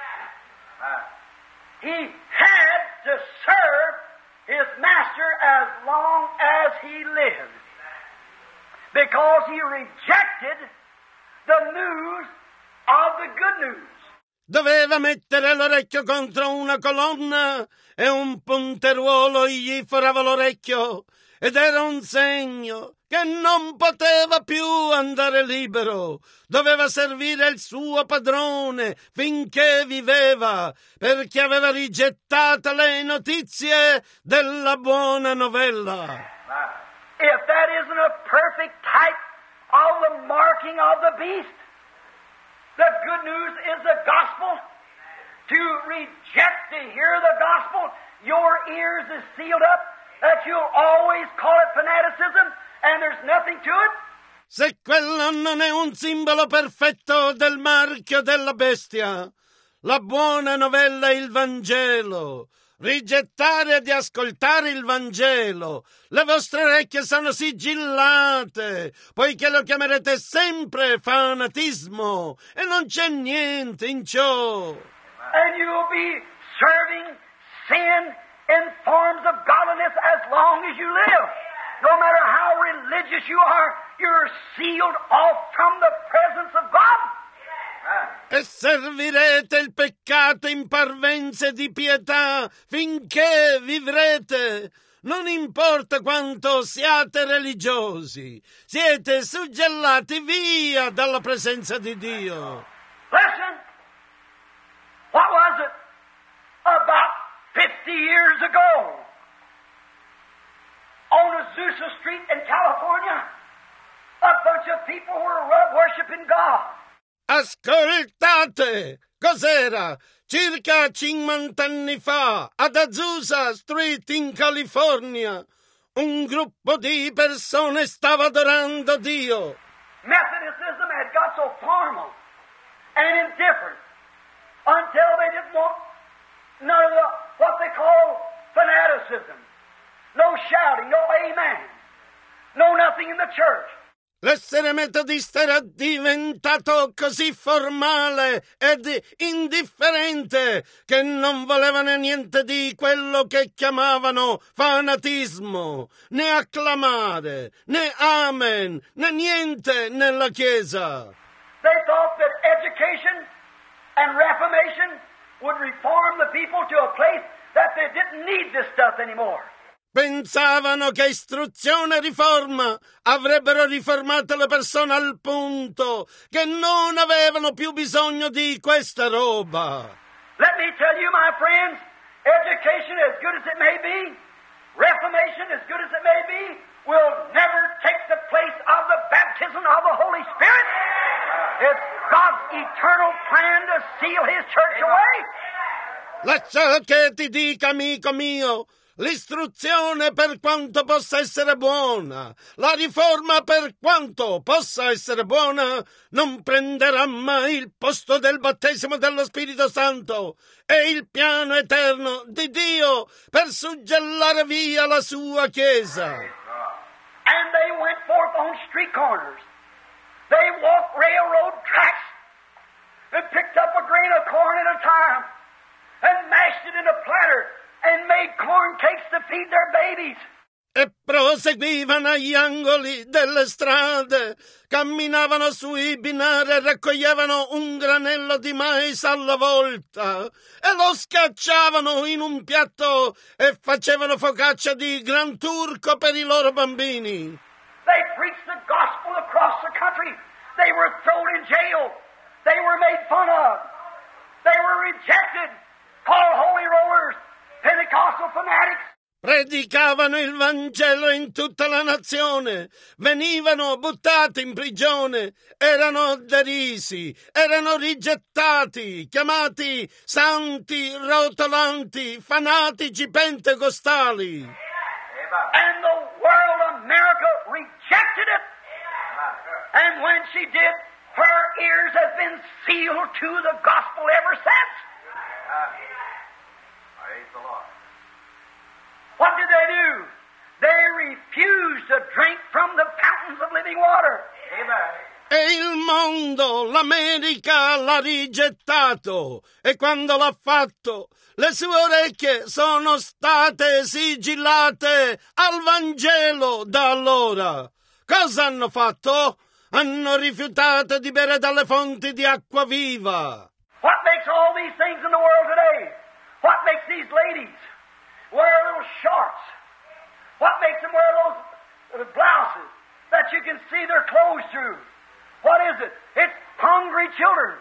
He had to serve his master as long as he lived, because he rejected the news of the good news. Doveva mettere l'orecchio contro una colonna e un punteruolo gli forava l'orecchio, ed era un segno che non poteva più andare libero. Doveva servire il suo padrone finché viveva, perché aveva rigettato le notizie della buona novella. If that isn't a perfect type of the marking of the beast, the good news is the gospel. To reject to hear the gospel, your ears is sealed up, that you'll always call it fanaticism, and there's nothing to it. Se quello non è un simbolo perfetto del marchio della bestia, la buona novella è il Vangelo. Rigettare di ascoltare il Vangelo. Le vostre orecchie sono sigillate, poiché lo chiamerete sempre fanatismo, e non c'è niente in ciò. And you'll be serving sin in forms of godliness as long as you live. No matter how religious you are, you're sealed off from the presence of God. E servirete il peccato in parvenze di pietà finché vivrete. Non importa quanto siate religiosi, siete suggellati via dalla presenza di Dio. Listen, what was it? About 50 years ago, on Azusa Street in California, a bunch of people were worshiping God. Ascoltate! Cos'era? Circa 50 anni fa, ad Azusa Street in California, un gruppo di persone stava adorando Dio. Methodicism had got so formal and indifferent until they didn't want none of the, what they call fanaticism. No shouting, no amen, no nothing in the church. L'essere metodista era diventato così formale ed indifferente che non volevano niente di quello che chiamavano fanatismo, né acclamare, né amen, né niente nella Chiesa. They thought that education and reformation would reform the people to a place that they didn't need this stuff anymore. Pensavano che istruzione e riforma avrebbero riformato le persone al punto che non avevano più bisogno di questa roba. Let me tell you, my friends, education, as good as it may be, reformation, as good as it may be, will never take the place of the baptism of the Holy Spirit. It's God's eternal plan to seal His church away. Lascia che ti dica, amico mio, l'istruzione per quanto possa essere buona, la riforma per quanto possa essere buona, non prenderà mai il posto del battesimo dello Spirito Santo e il piano eterno di Dio per suggellare via la sua Chiesa. And they went forth on street corners. They walked railroad tracks and picked up a grain of corn at a time and mashed it in a platter and made corn cakes to feed their babies. E proseguivano agli angoli delle strade, camminavano sui binari e raccoglievano un granello di mais alla volta e lo scacciavano in un piatto e facevano focaccia di gran turco per i loro bambini. They preached the gospel across the country. They were thrown in jail. They were made fun of. They were rejected, called holy rollers, Pentecostal fanatics. Predicavano il Vangelo in tutta la nazione, venivano buttati in prigione, erano derisi, erano rigettati, chiamati santi rotolanti, fanatici pentecostali. And the world, America, rejected it. And when she did, her ears have been sealed to the gospel ever since. Praise the Lord. What did they do? They refused to drink from the fountains of living water. Amen. E il mondo, l'America l'ha rigettato e quando l'ha fatto le sue orecchie sono state sigillate al Vangelo da allora. Cosa hanno fatto? Hanno rifiutato di bere dalle fonti di acqua viva. What makes all these things in the world today? What makes these ladies wear little shorts? What makes them wear those blouses that you can see their clothes through? What is it? It's hungry children.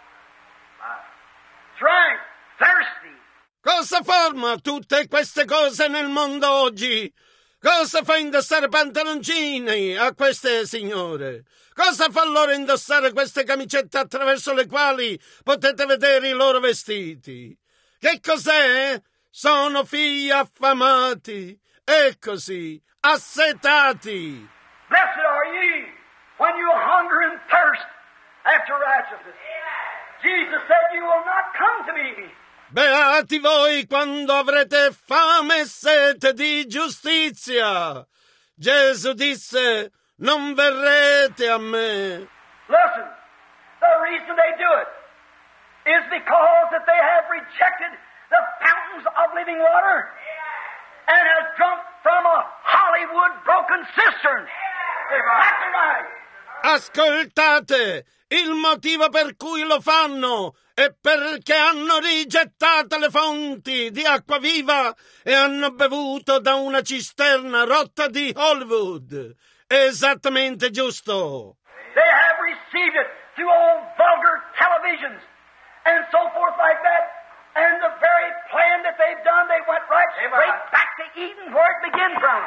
Drunk, thirsty. Cosa forma tutte queste cose nel mondo oggi? Cosa fa indossare pantaloncini a queste signore? Cosa fa loro indossare queste camicette attraverso le quali potete vedere i loro vestiti? Che cos'è? Sono figli affamati e così assetati. Blessed are ye when you hunger and thirst after righteousness. Jesus said, you will not come to me. Beati voi quando avrete fame e sete di giustizia. Gesù disse, non verrete a me. Listen, the reason they do it is because that they have rejected the fountains of living water and have drunk from a Hollywood broken cistern. Exactly right. Ascoltate! Il motivo per cui lo fanno è perché hanno rigettato le fonti di acqua viva e hanno bevuto da una cisterna rotta di Hollywood. Esattamente giusto. They have received it through old vulgar televisions and so forth like that. And the very plan that they've done, they went right straight back to Eden where it began from.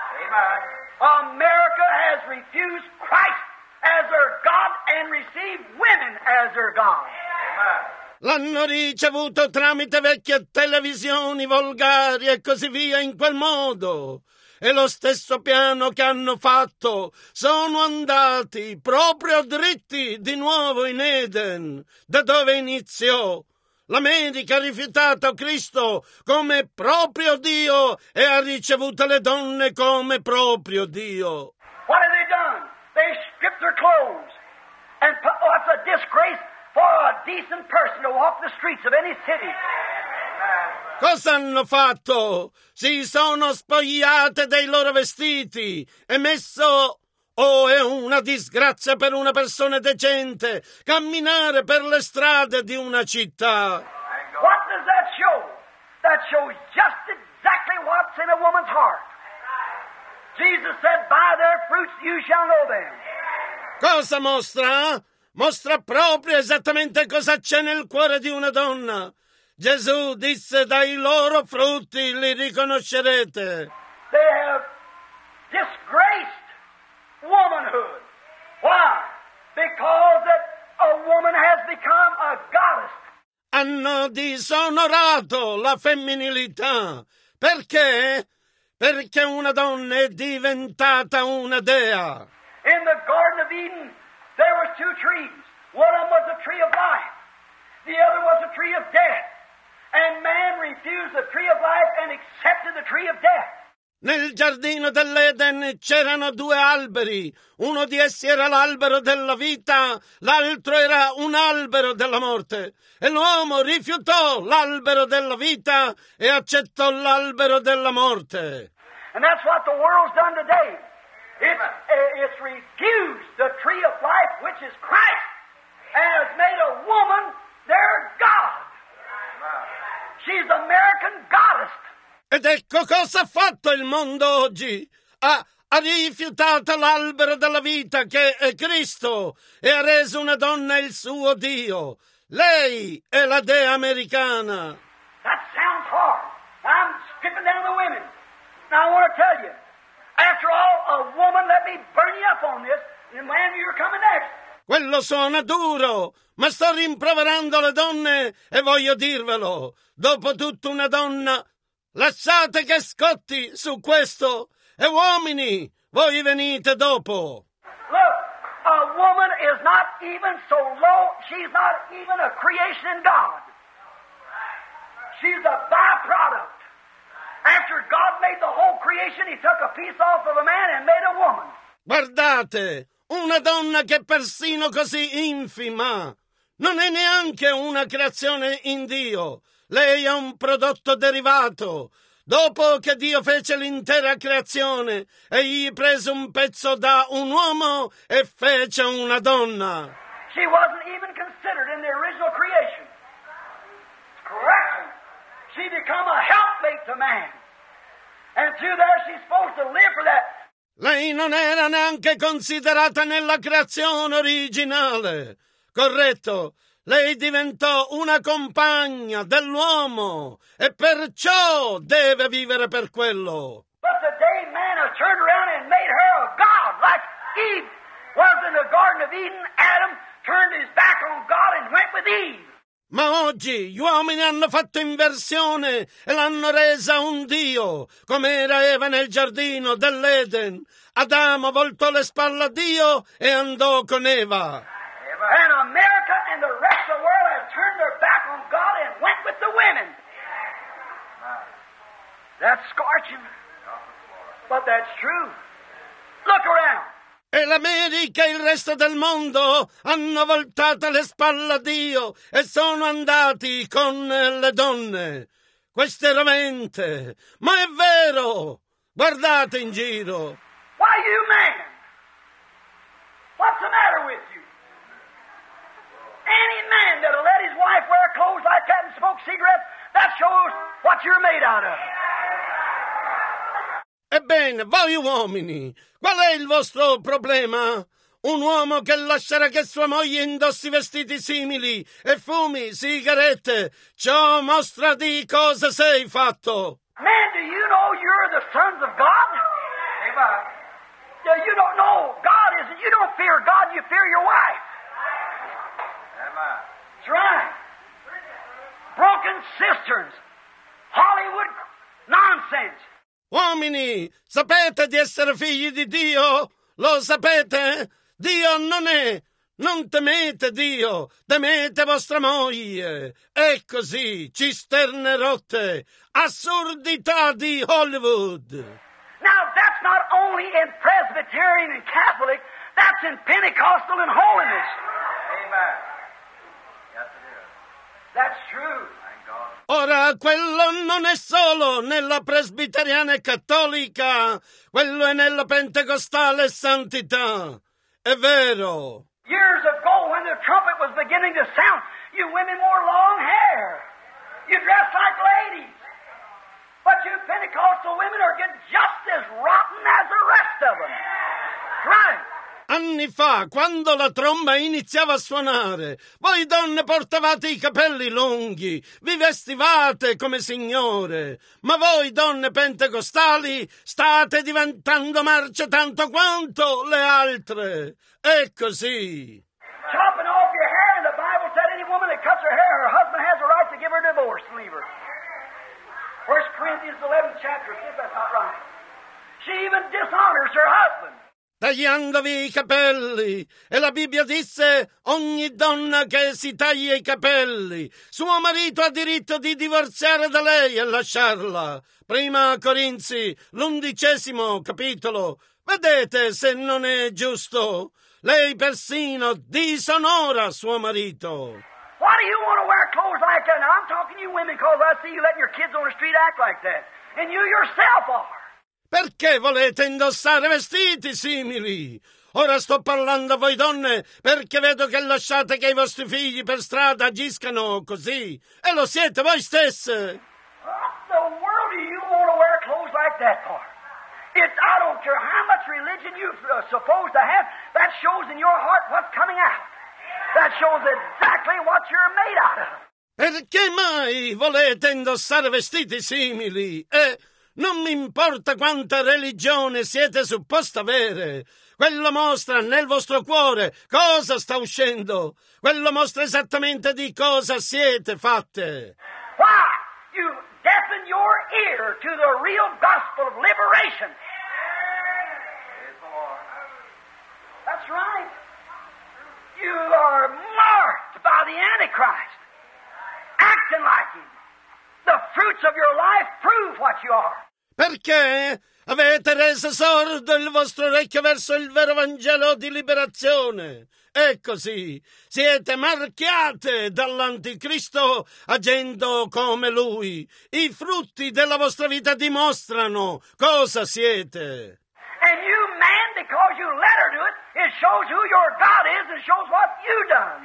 America has refused Christ as their God and received women as their God. L'hanno ricevuto tramite vecchie televisioni volgari e così via in quel modo. E lo stesso piano che hanno fatto sono andati proprio dritti di nuovo in Eden, da dove iniziò. L'America ha rifiutato Cristo come proprio Dio e ha ricevuto le donne come proprio Dio. What have they done? They stripped their clothes. And it's a disgrace for a decent person to walk the streets of any city. Cosa hanno fatto? Si sono spogliate dei loro vestiti e messo... Oh, è una disgrazia per una persona decente camminare per le strade di una città. What does that show? That shows just exactly what's in a woman's heart. Jesus said, by their fruits you shall know them. Cosa mostra? Mostra proprio esattamente cosa c'è nel cuore di una donna. Gesù disse, dai loro frutti li riconoscerete. They have disgraced womanhood. Why? Because that a woman has become a goddess. Hanno disonorato la femminilità. Perché? Perché una donna è diventata una dea. In the Garden of Eden, there were two trees. One of them was the tree of life. The other was the tree of death. And man refused the tree of life and accepted the tree of death. Nel giardino dell'Eden c'erano due alberi, uno di essi era l'albero della vita, l'altro era un albero della morte. E l'uomo rifiutò l'albero della vita e accettò l'albero della morte. And that's what the world's done today. It's refused the tree of life, which is Christ, and has made a woman their God. She's American goddess. Ed ecco cosa ha fatto il mondo oggi. Ha rifiutato l'albero della vita che è Cristo e ha reso una donna il suo Dio. Lei è la dea americana. That sounds hard. I'm stripping down the women. Now I want to tell you, after all, a woman, let me burn you up on this, and man, you're coming next. Quello suona duro, ma sto rimproverando le donne e voglio dirvelo. Dopotutto una donna... Lasciate che scotti su questo. E uomini, voi venite dopo. Look, a woman is not even so low, she's not even a creation in God. She's a byproduct. After God made the whole creation, He took a piece off of a man and made a woman. Guardate, una donna che persino così infima non è neanche una creazione in Dio. Lei è un prodotto derivato. Dopo che Dio fece l'intera creazione, egli prese un pezzo da un uomo e fece una donna. She wasn't even considered in the original creation. Correct. She become a helpmate to man. And through there she's supposed to live for that. Lei non era neanche considerata nella creazione originale. Corretto. Lei diventò una compagna dell'uomo e perciò deve vivere per quello. But the day man has turned around and made her a god, like Eve was in the Garden of Eden, Adam turned his back on God and went with Eve. Ma oggi gli uomini hanno fatto inversione e l'hanno resa un dio, come era Eva nel giardino dell'Eden. Adamo voltò le spalle a Dio e andò con Eva. And America and the rest of the world have turned their back on God and went with the women. That's scorching. But that's true. Look around. E l'America e il resto del mondo hanno voltato le spalle a Dio e sono andati con le donne. Questo è rovente, ma è vero. Guardate in giro. Why, you man? Why, What's the matter with you? Any man that'll let his wife wear clothes like that and smoke cigarettes, that shows what you're made out of. Ebbene, voi uomini, qual è il vostro problema? Un uomo che lascerà che sua moglie indossi vestiti simili e fumi sigarette. Ciò mostra di cosa sei fatto. Man, do you know you're the sons of God? Amen. You don't know God isn't. You don't fear God, you fear your wife. Amen. That's right. Broken cisterns. Hollywood nonsense. Uomini, sapete di essere figli di Dio? Lo sapete? Dio non è. Non temete Dio, temete vostra moglie. È così, cisterne rotte, assurdità di Hollywood. Now, that's not only in Presbyterian and Catholic, that's in Pentecostal and holiness. Amen. Yes, it is. That's true. Thank God. Ora, quello non è solo nella presbiteriana e cattolica, quello è nella pentecostale e santità. È vero. Years ago, when the trumpet was beginning to sound, you women wore long hair. You dressed like ladies. But you Pentecostal women are getting just as rotten as the rest of them. Right. Anni fa, quando la tromba iniziava a suonare, voi donne portavate i capelli lunghi, vi vestivate come signore, ma voi donne pentecostali state diventando marce tanto quanto le altre. È così. Chopping off your hair, and the Bible said any woman that cuts her hair, her husband has a right to give her a divorce and leave her. 1 Corinthians 11th chapter, see if that's not right. She even dishonors her husband. Tagliandovi i capelli, e la Bibbia disse: ogni donna che si taglia i capelli, suo marito ha diritto di divorziare da lei e lasciarla. Prima Corinzi, l'11° capitolo. Vedete se non è giusto? Lei persino disonora suo marito. Why do you want to wear clothes like that? Now, I'm talking to you women because I see you letting your kids on the street act like that. And you yourself are. Perché volete indossare vestiti simili? Ora sto parlando a voi donne perché vedo che lasciate che i vostri figli per strada agiscano così. E lo siete voi stesse. What the world do you want to wear clothes like that for? I don't care how much religion you're supposed to have, that shows in your heart what's coming out. That shows exactly what you're made out of. Perché mai volete indossare vestiti simili? Non mi importa quanta religione siete supposti avere. Quello mostra nel vostro cuore cosa sta uscendo. Quello mostra esattamente di cosa siete fatte. Why? You deafen your ear to the real gospel of liberation. That's right. You are marked by the Antichrist, acting like him. The fruits of your life prove what you are. Perché avete reso sordo il vostro orecchio verso il vero Vangelo di liberazione. È così. Siete marchiate dall'Anticristo agendo come lui. I frutti della vostra vita dimostrano cosa siete. And you, man, because you let her do it, it shows who your God is and shows what you done.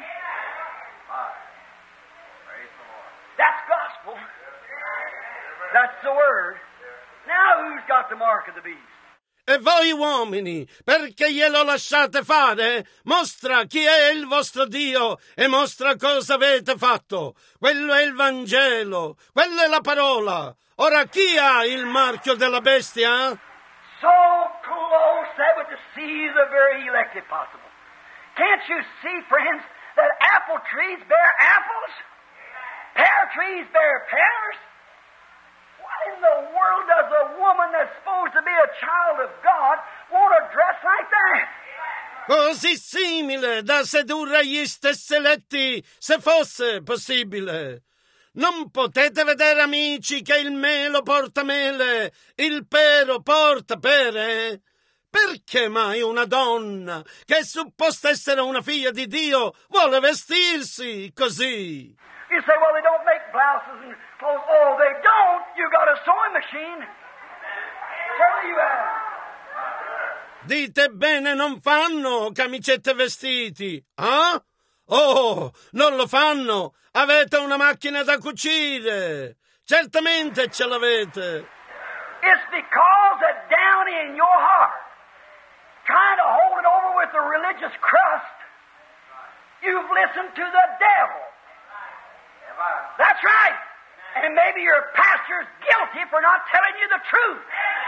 That's gospel. That's the word. Now who's got the mark of the beast? E voi uomini, perché glielo lasciate fare? Mostra chi è il vostro Dio e mostra cosa avete fatto. Quello è il Vangelo, quella è la parola. Ora chi ha il marchio della bestia? So close that would deceive the very elect if possible. Can't you see, friends, that apple trees bear apples? Pear trees bear pears? What in the world does a woman that's supposed to be a child of God want to dress like that? Così simile da sedurre gli stessi eletti, se fosse possibile. Non potete vedere, amici, che il melo porta mele, il pero porta pere? Perché mai una donna, che è supposta essere una figlia di Dio, vuole vestirsi così? You say, well, they don't make blouses and clothes. Oh, they don't. You got a sewing machine. Where you at? Dite bene, non fanno camicette e vestiti, ah? Oh, non lo fanno! Avete una macchina da cucire! Certamente ce l'avete! It's because that down in your heart, trying to hold it over with the religious crust, you've listened to the devil. That's right. And maybe your pastor's guilty for not telling you the truth.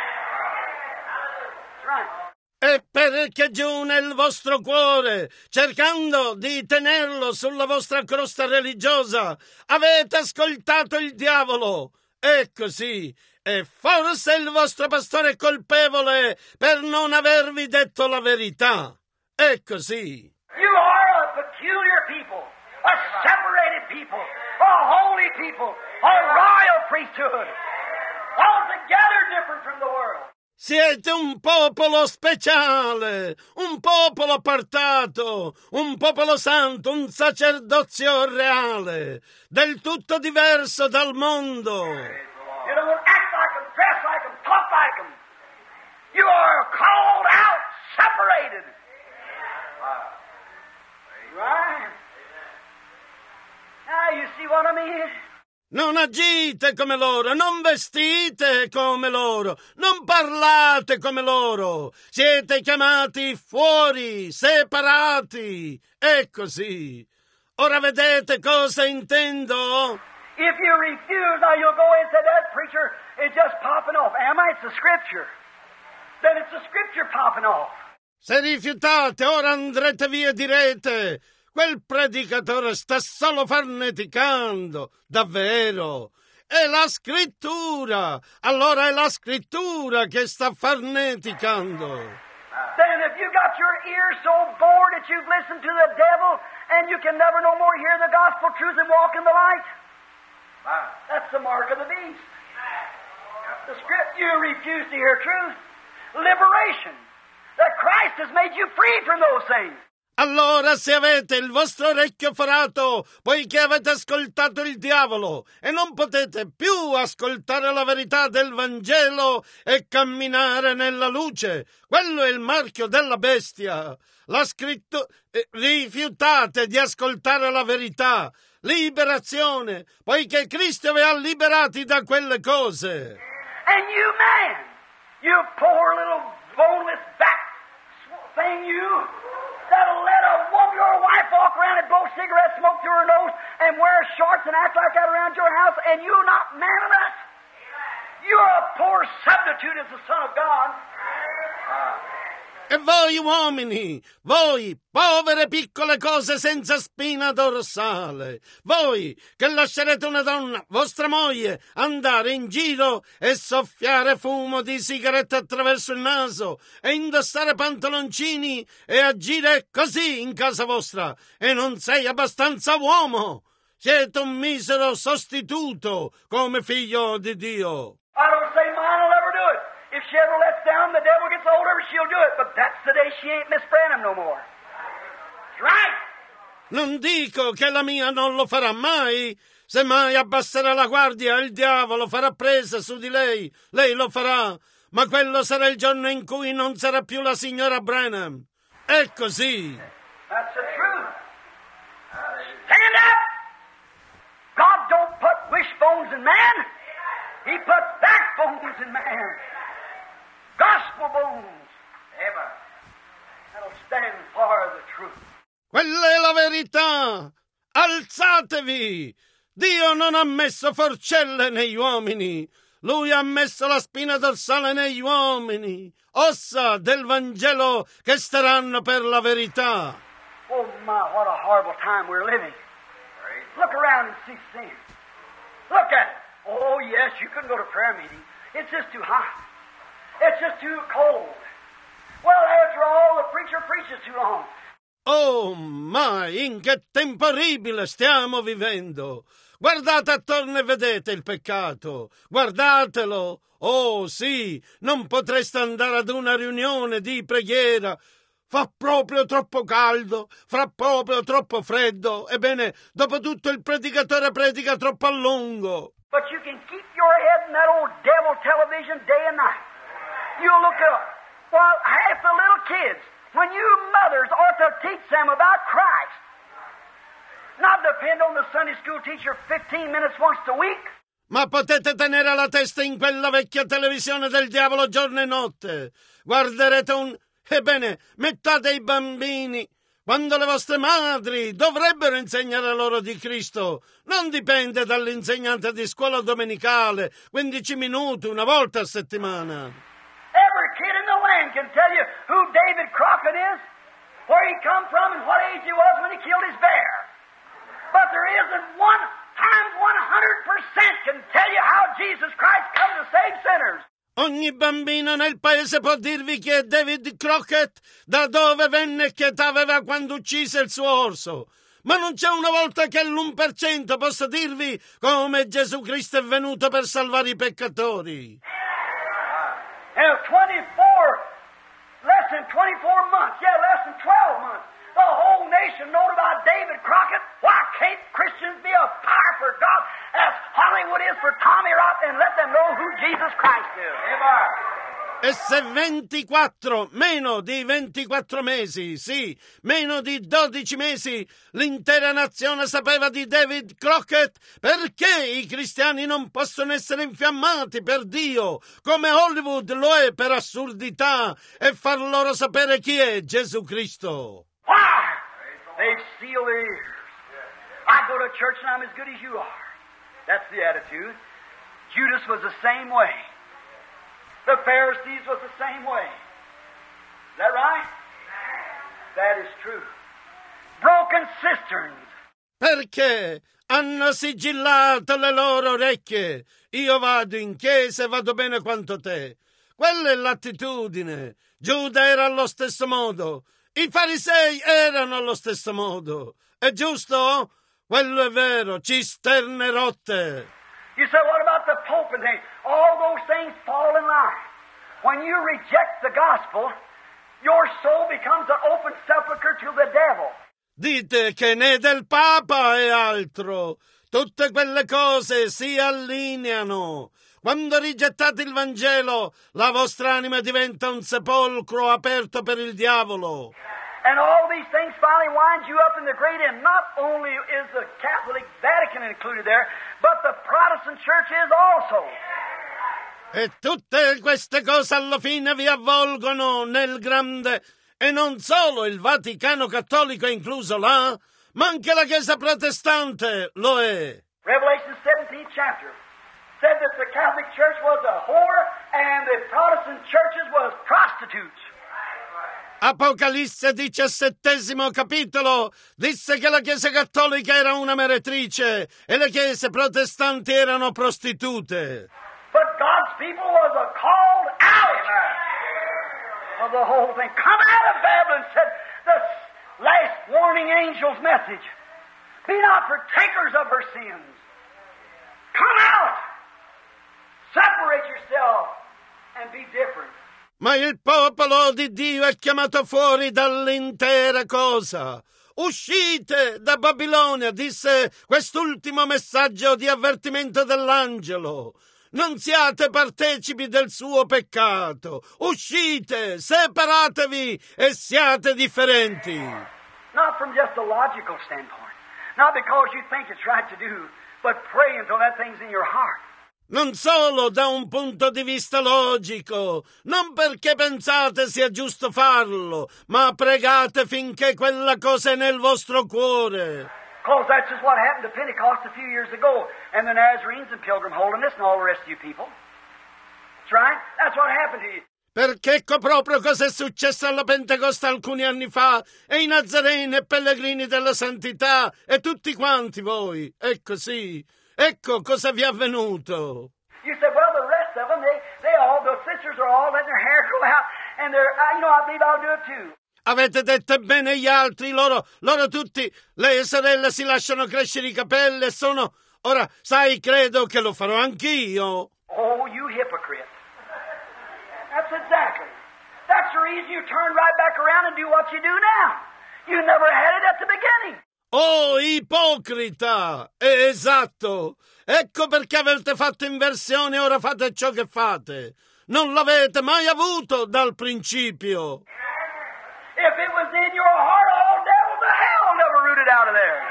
That's right. E perché giù nel vostro cuore, cercando di tenerlo sulla vostra crosta religiosa, avete ascoltato il diavolo. È così. E forse il vostro pastore è colpevole per non avervi detto la verità. È così. You are a peculiar people, a separated people, a holy people, a royal priesthood, altogether different from the world. Siete un popolo speciale, un popolo appartato, un popolo santo, un sacerdozio reale, del tutto diverso dal mondo. You don't act like them, dress like them, talk like them. You are called out, separated. Right? Now you see what I mean? Non agite come loro, non vestite come loro, non parlate come loro. Siete chiamati fuori, separati. È così. Ora vedete cosa intendo? If you refuse, now you'll go and say, that preacher is just popping off. Am I? It's the Scripture. Then it's the Scripture popping off. Se rifiutate, ora andrete via e direte: quel predicatore sta solo farneticando. Davvero? È la Scrittura. Allora è la Scrittura che sta farneticando. Then if you got your ears so bored that you've listened to the devil and you can never no more hear the gospel truth and walk in the light, that's the mark of the beast. The Script, you refuse to hear truth. Liberation. That Christ has made you free from those things. Allora, se avete il vostro orecchio forato, poiché avete ascoltato il diavolo e non potete più ascoltare la verità del Vangelo e camminare nella luce, quello è il marchio della bestia. La scrittura, rifiutate di ascoltare la verità, liberazione, poiché Cristo vi ha liberati da quelle cose. And you man, you poor little boneless back thing, you that'll let a woman or a wife walk around and blow cigarette smoke through her nose and wear shorts and act like that around your house, and you not man enough. You're a poor substitute as the Son of God. E voi uomini, voi povere piccole cose senza spina dorsale, voi che lascerete una donna, vostra moglie, andare in giro e soffiare fumo di sigarette attraverso il naso e indossare pantaloncini e agire così in casa vostra, e non sei abbastanza uomo. Siete un misero sostituto come figlio di Dio. I don't say mine will ever do it. If she ever lets down, the devil gets a hold of her, she'll do it. But that's the day she ain't Miss Branham no more. That's right. Non dico che la mia non lo farà mai. Se mai abbasserà la guardia, il diavolo farà presa su di lei. Lei lo farà. Ma quello sarà il giorno in cui non sarà più la signora Branham. È così. That's the truth. Stand up. God don't put wishbones in man. He puts backbones in man. Gospel bones. Amen. That'll stand for the truth. Quella è la verità. Alzatevi. Dio non ha messo forcelle negli uomini. Lui ha messo la spina dorsale negli uomini. Ossa del Vangelo che staranno per la verità. Oh my, what a horrible time we're living. Look around and see sin. Look at it. Oh yes, you couldn't go to prayer meeting. It's just too hot. It's just too cold. Well, after all, the preacher preaches too long. Oh, ma in che tempo orribile stiamo vivendo! Guardate attorno e vedete il peccato. Guardatelo. Oh, sì, non potreste andare ad una riunione di preghiera. Fa proprio troppo caldo, fa proprio troppo freddo. Ebbene, dopo tutto il predicatore predica troppo a lungo. But you can keep your head in that old devil television day and night. You'll look up. Well, half the little kids, when you mothers ought to teach them about Christ. Not depend on the Sunday school teacher 15 minutes once a week. Ma potete tenere la testa in quella vecchia televisione del diavolo giorno e notte. Guarderete Ebbene, mettate i bambini, quando le vostre madri dovrebbero insegnare loro di Cristo. Non dipende dall'insegnante di scuola domenicale, 15 minuti, una volta a settimana. Every kid in the land can tell you who David Crockett is, where he come from, and what age he was when he killed his bear. But there isn't one times 100% can tell you how Jesus Christ come to save sinners. Ogni bambino nel paese può dirvi chi è David Crockett, da dove venne e che età aveva quando uccise il suo orso. Ma non c'è una volta che l'1% possa dirvi come Gesù Cristo è venuto per salvare i peccatori. Less than 24 months, less than 12 months, the whole nation knowed about David Crockett. Why can't Christians be a power for God as Hollywood is for Tommy Rock and let them know who Jesus Christ is? Amen. E se meno di 24 mesi, sì, meno di 12 mesi, l'intera nazione sapeva di David Crockett, perché i cristiani non possono essere infiammati per Dio, come Hollywood lo è per assurdità, e far loro sapere chi è Gesù Cristo? Why? They seal their ears. I go to church and I'm as good as you are. That's the attitude. Judas was the same way. The Pharisees was the same way. Is that right? That is true. Broken cisterns. Perché hanno sigillato le loro orecchie. Io vado in chiesa e vado bene quanto te. Quella è l'attitudine. Giuda era allo stesso modo. I farisei erano allo stesso modo. È giusto? Quello è vero. Cisterne rotte. You say, what about the Pope and things? All those things fall in line. When you reject the gospel, your soul becomes an open sepulchre to the devil. Dite che né del Papa e altro. Tutte quelle cose si allineano. Quando rigettate il Vangelo, la vostra anima diventa un sepolcro aperto per il diavolo. And all these things finally wind you up in the great end. Not only is the Catholic Vatican included there, but the Protestant Church is also. E tutte queste cose alla fine vi avvolgono nel grande, e non solo il Vaticano Cattolico è incluso là, ma anche la Chiesa protestante lo è. Revelation 17th chapter said that the Catholic Church was a whore and the Protestant churches was prostitutes. Apocalisse 17° capitolo disse che la Chiesa cattolica era una meretrice e le chiese protestanti erano prostitute. But God's people was a called out of the whole thing. Come out of Babylon, said the last warning angel's message. Be not partakers of her sins. Come out. Separate yourself and be different. Ma il popolo di Dio è chiamato fuori dall'intera cosa. Uscite da Babilonia, disse quest'ultimo messaggio di avvertimento dell'angelo. Non siate partecipi del suo peccato. Uscite, separatevi e siate differenti. Not from just a logical standpoint. Not because you think it's right to do, but pray until that thing's in your heart. Non solo da un punto di vista logico, non perché pensate sia giusto farlo, ma pregate finché quella cosa è nel vostro cuore. Because that's just what happened to Pentecost a few years ago, and the Nazarenes and Pilgrim Holiness and all the rest of you people. That's right. That's what happened to you. Perché ecco proprio cosa è successo alla Pentecoste alcuni anni fa, e i Nazareni e pellegrini della santità, e tutti quanti voi. Ecco sì. Ecco cosa vi è avvenuto. You said, well, the rest of them, the sisters are all letting their hair grow out, and I believe I'll do it too. Avete detto bene gli altri, loro tutti, le sorelle si lasciano crescere i capelli e sono... Ora, sai, credo che lo farò anch'io. Oh, you hypocrite. That's exactly. That's the reason you turn right back around and do what you do now. You never had it at the beginning. Oh, ipocrita! Esatto! Ecco perché avete fatto inversione e ora fate ciò che fate. non l'avete mai avuto dal principio. If it was in your heart, all devils of hell never rooted out of there.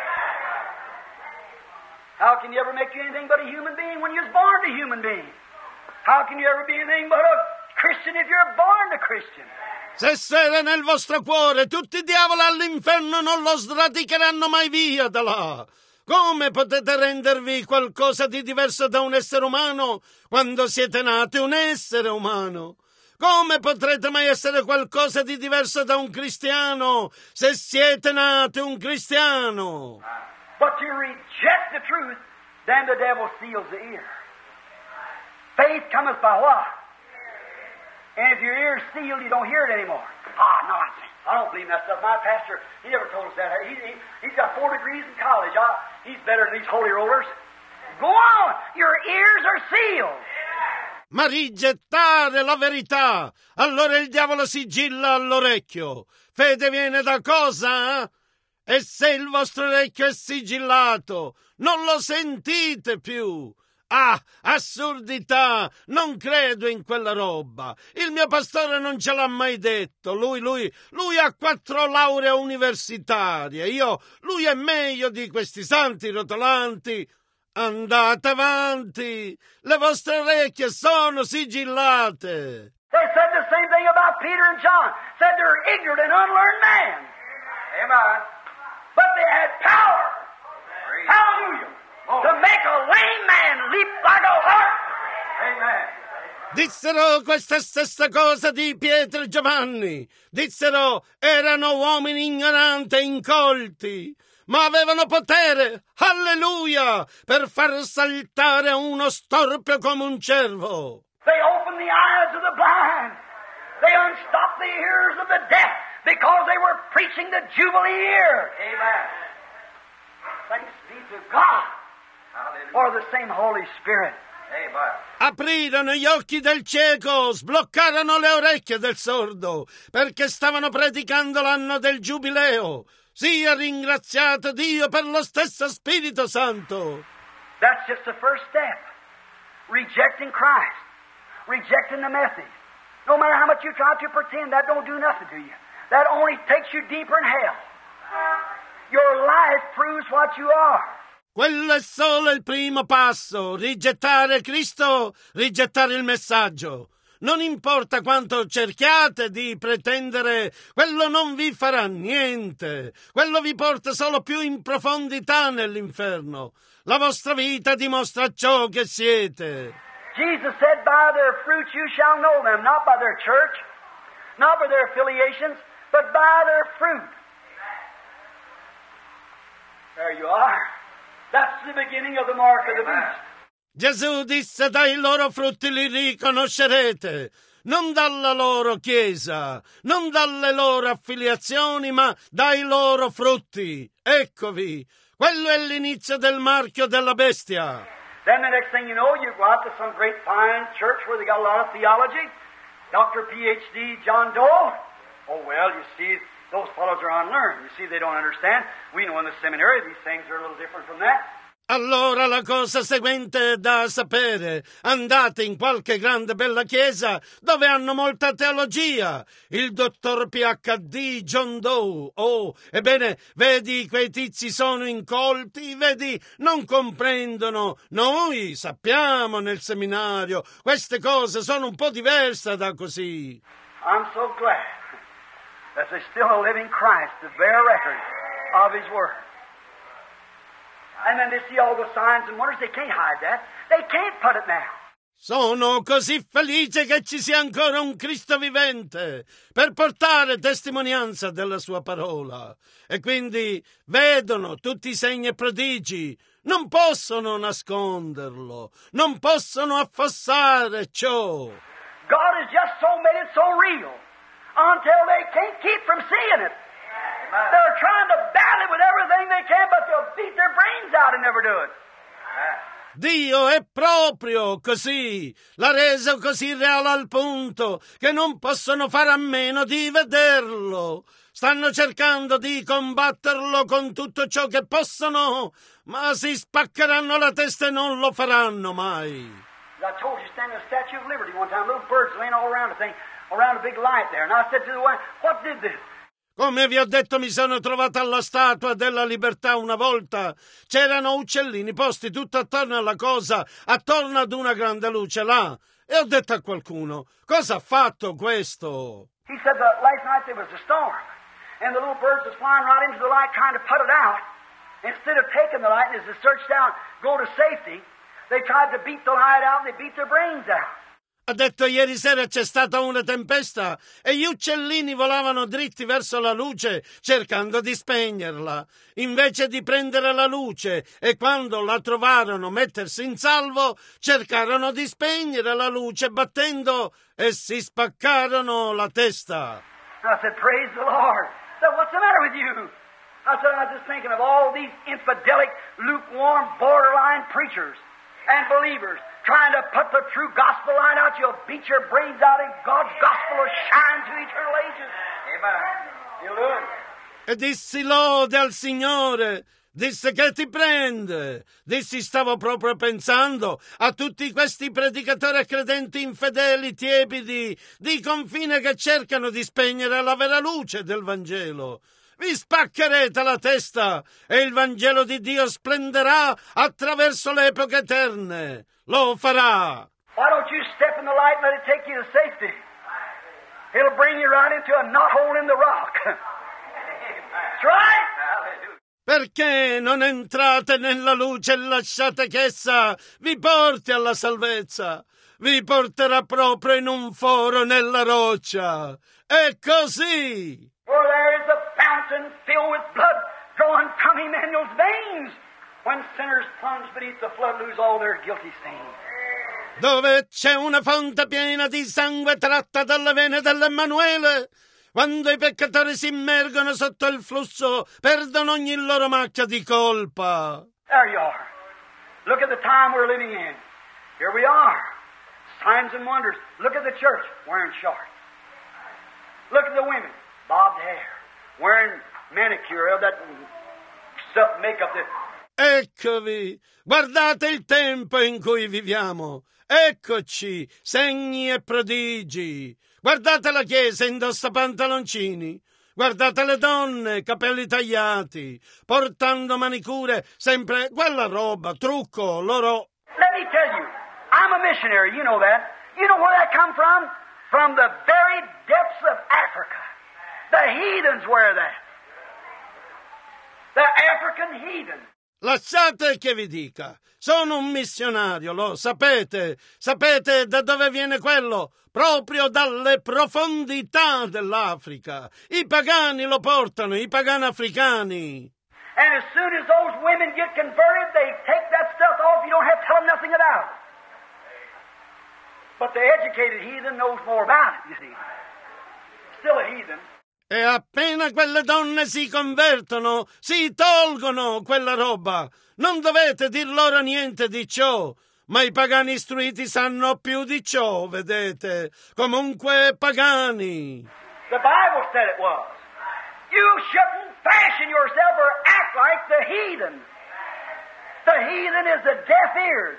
How can you ever make you anything but a human being when you was born a human being? How can you ever be anything but a Christian if you're born a Christian? Se era nel vostro cuore, tutti i diavoli all'inferno non lo sradicheranno mai via da là. Come potete rendervi qualcosa di diverso da un essere umano quando siete nati un essere umano? Come potrete mai essere qualcosa di diverso da un cristiano se siete nati un cristiano? But to reject the truth, then the devil seals the ear. Faith cometh by what? And if your ear's sealed, you don't hear it anymore. Nonsense. I don't believe that stuff. My pastor, he never told us that. He's got 4 degrees in college. He's better than these holy rollers. Go on. Your ears are sealed. Ma rigettare la verità, allora il diavolo sigilla all'orecchio. Fede viene da cosa? E se il vostro orecchio è sigillato, non lo sentite più. Assurdità! Non credo in quella roba. Il mio pastore non ce l'ha mai detto. Lui ha 4 lauree universitarie. Lui è meglio di questi santi rotolanti. Andate avanti. Le vostre orecchie sono sigillate. They said the same thing about Peter and John. Said they're ignorant and unlearned men. Amen. But they had power. Hallelujah. To make a lame man leap like a hart. Amen. Dissero questa stessa cosa di Pietro e Giovanni. Dissero erano uomini ignoranti e incolti, ma avevano potere, alleluia, per far saltare uno storpio come un cervo. They opened the eyes of the blind. They unstopped the ears of the deaf because they were preaching the Jubilee year. Amen. Thanks be to God. Or the same Holy Spirit. Aprirono gli occhi del cieco, sbloccarono le orecchie del sordo, perché stavano predicando l'anno del Giubileo. Sia ringraziato Dio per lo stesso Spirito Santo. That's just the first step. Rejecting Christ. Rejecting the message. No matter how much you try to pretend, that don't do nothing to you. That only takes you deeper in hell. Your life proves what you are. Quello è solo il primo passo, rigettare Cristo, rigettare il messaggio. Non importa quanto cerchiate di pretendere, quello non vi farà niente. Quello vi porta solo più in profondità nell'inferno. La vostra vita dimostra ciò che siete. Jesus said, by their fruits you shall know them, not by their church, not by their affiliations, but by their fruit. There you are. That's the beginning of the mark of the beast. Gesù disse, dai loro frutti li riconoscerete, non dalla loro chiesa, non dalle loro affiliazioni, ma dai loro frutti. Eccovi, quello è l'inizio del marchio della bestia. Then the next thing you know, you go out to some great fine church where they got a lot of theology. Dr. Ph.D. John Doe. Oh, well, you see, those fellows are unlearned. You see, they don't understand. We know in the seminary these things are a little different from that. Allora la cosa seguente è da sapere. Andate in qualche grande bella chiesa dove hanno molta teologia. Il dottor Ph.D. John Doe. Oh, ebbene, vedi, quei tizi sono incolti, vedi, non comprendono. Noi sappiamo nel seminario, queste cose sono un po' diverse da così. I'm so glad that there's still a living Christ to bear record of His Word. And then they see all the signs and wonders. They can't hide that. They can't put it now. Sono così felice che ci sia ancora un Cristo vivente per portare testimonianza della sua parola. E quindi vedono tutti i segni e prodigi. Non possono nasconderlo. Non possono affossare ciò. God has just so made it so real until they can't keep from seeing it. They're trying to battle it with everything they can, but they'll beat their brains out and never do it. Dio è proprio così, l'ha reso così reale al punto che non possono fare a meno di vederlo. Stanno cercando di combatterlo con tutto ciò che possono, ma si spaccheranno la testa e non lo faranno mai. As I told you, standing at the Statue of Liberty one time, little birds laying all around the thing, around a big light there. And I said to the wife, what did this? Come vi ho detto, mi sono trovata alla Statua della Libertà una volta. C'erano uccellini posti tutto attorno alla cosa, attorno ad una grande luce là. E ho detto a qualcuno, cosa ha fatto questo? He said that last night there was a storm, and the little birds was flying right into the light trying to put it out. Instead of taking the light, as they searched out, go to safety, they tried to beat the light out and they beat their brains out. Ha detto, ieri sera c'è stata una tempesta e gli uccellini volavano dritti verso la luce cercando di spegnerla, invece di prendere la luce, e quando la trovarono mettersi in salvo cercarono di spegnere la luce battendo e si spaccarono la testa. I said, praise the Lord. I said, what's the matter with you? I said, I was just thinking of all these infidelic, lukewarm, borderline preachers and believers trying to put the true gospel line out. You'll beat your brains out and God's gospel will shine to eternal ages. Amen. You'll do it. E dissi lode al Signore, disse che ti prende. Dissi stavo proprio pensando a tutti questi predicatori e credenti infedeli, tiepidi, di confine che cercano di spegnere la vera luce del Vangelo. Vi spaccherete la testa e il Vangelo di Dio splenderà attraverso le epoche eterne. Lo farà. Why don't you step in the light and let it take you to safety? It'll bring you right into a knothole in the rock. That's right. Perché non entrate nella luce e lasciate che essa vi porti alla salvezza? Vi porterà proprio in un foro nella roccia. È così. For there is a fountain filled with blood drawing from Emmanuel's veins, when sinners plunge beneath the flood lose all their guilty stains. Dove c'è una fonte piena di sangue tratta dalle vene dell'Emmanuele, quando i peccatori si immergono sotto il flusso, perdono ogni loro macchia di colpa. There you are. Look at the time we're living in. Here we are. Signs and wonders. Look at the church wearing shorts. Look at the women, bobbed hair, wearing manicure, that stuff, makeup. Eccovi, guardate il tempo in cui viviamo. Eccoci, segni e prodigi. Guardate la Chiesa, indossa pantaloncini. Guardate le donne, capelli tagliati, portando manicure, sempre quella roba, trucco, loro. Let me tell you, I'm a missionary, you know that. You know where that come from? From the very depths of Africa. The heathens wear that. The African heathens. Lasciate che vi dica, sono un missionario, lo sapete. Sapete da dove viene quello? Proprio dalle profondità dell'Africa. I pagani lo portano, i pagani africani. And as soon as those women get converted, they take that stuff off. You don't have to tell them nothing about it. But the educated heathen knows more about it, you see. Still a heathen. E appena quelle donne si convertono, si tolgono quella roba. Non dovete dir loro niente di ciò, ma i pagani istruiti sanno più di ciò, vedete. Comunque pagani. The Bible said it was. You shouldn't fashion yourself or act like the heathen. The heathen is the deaf-eared,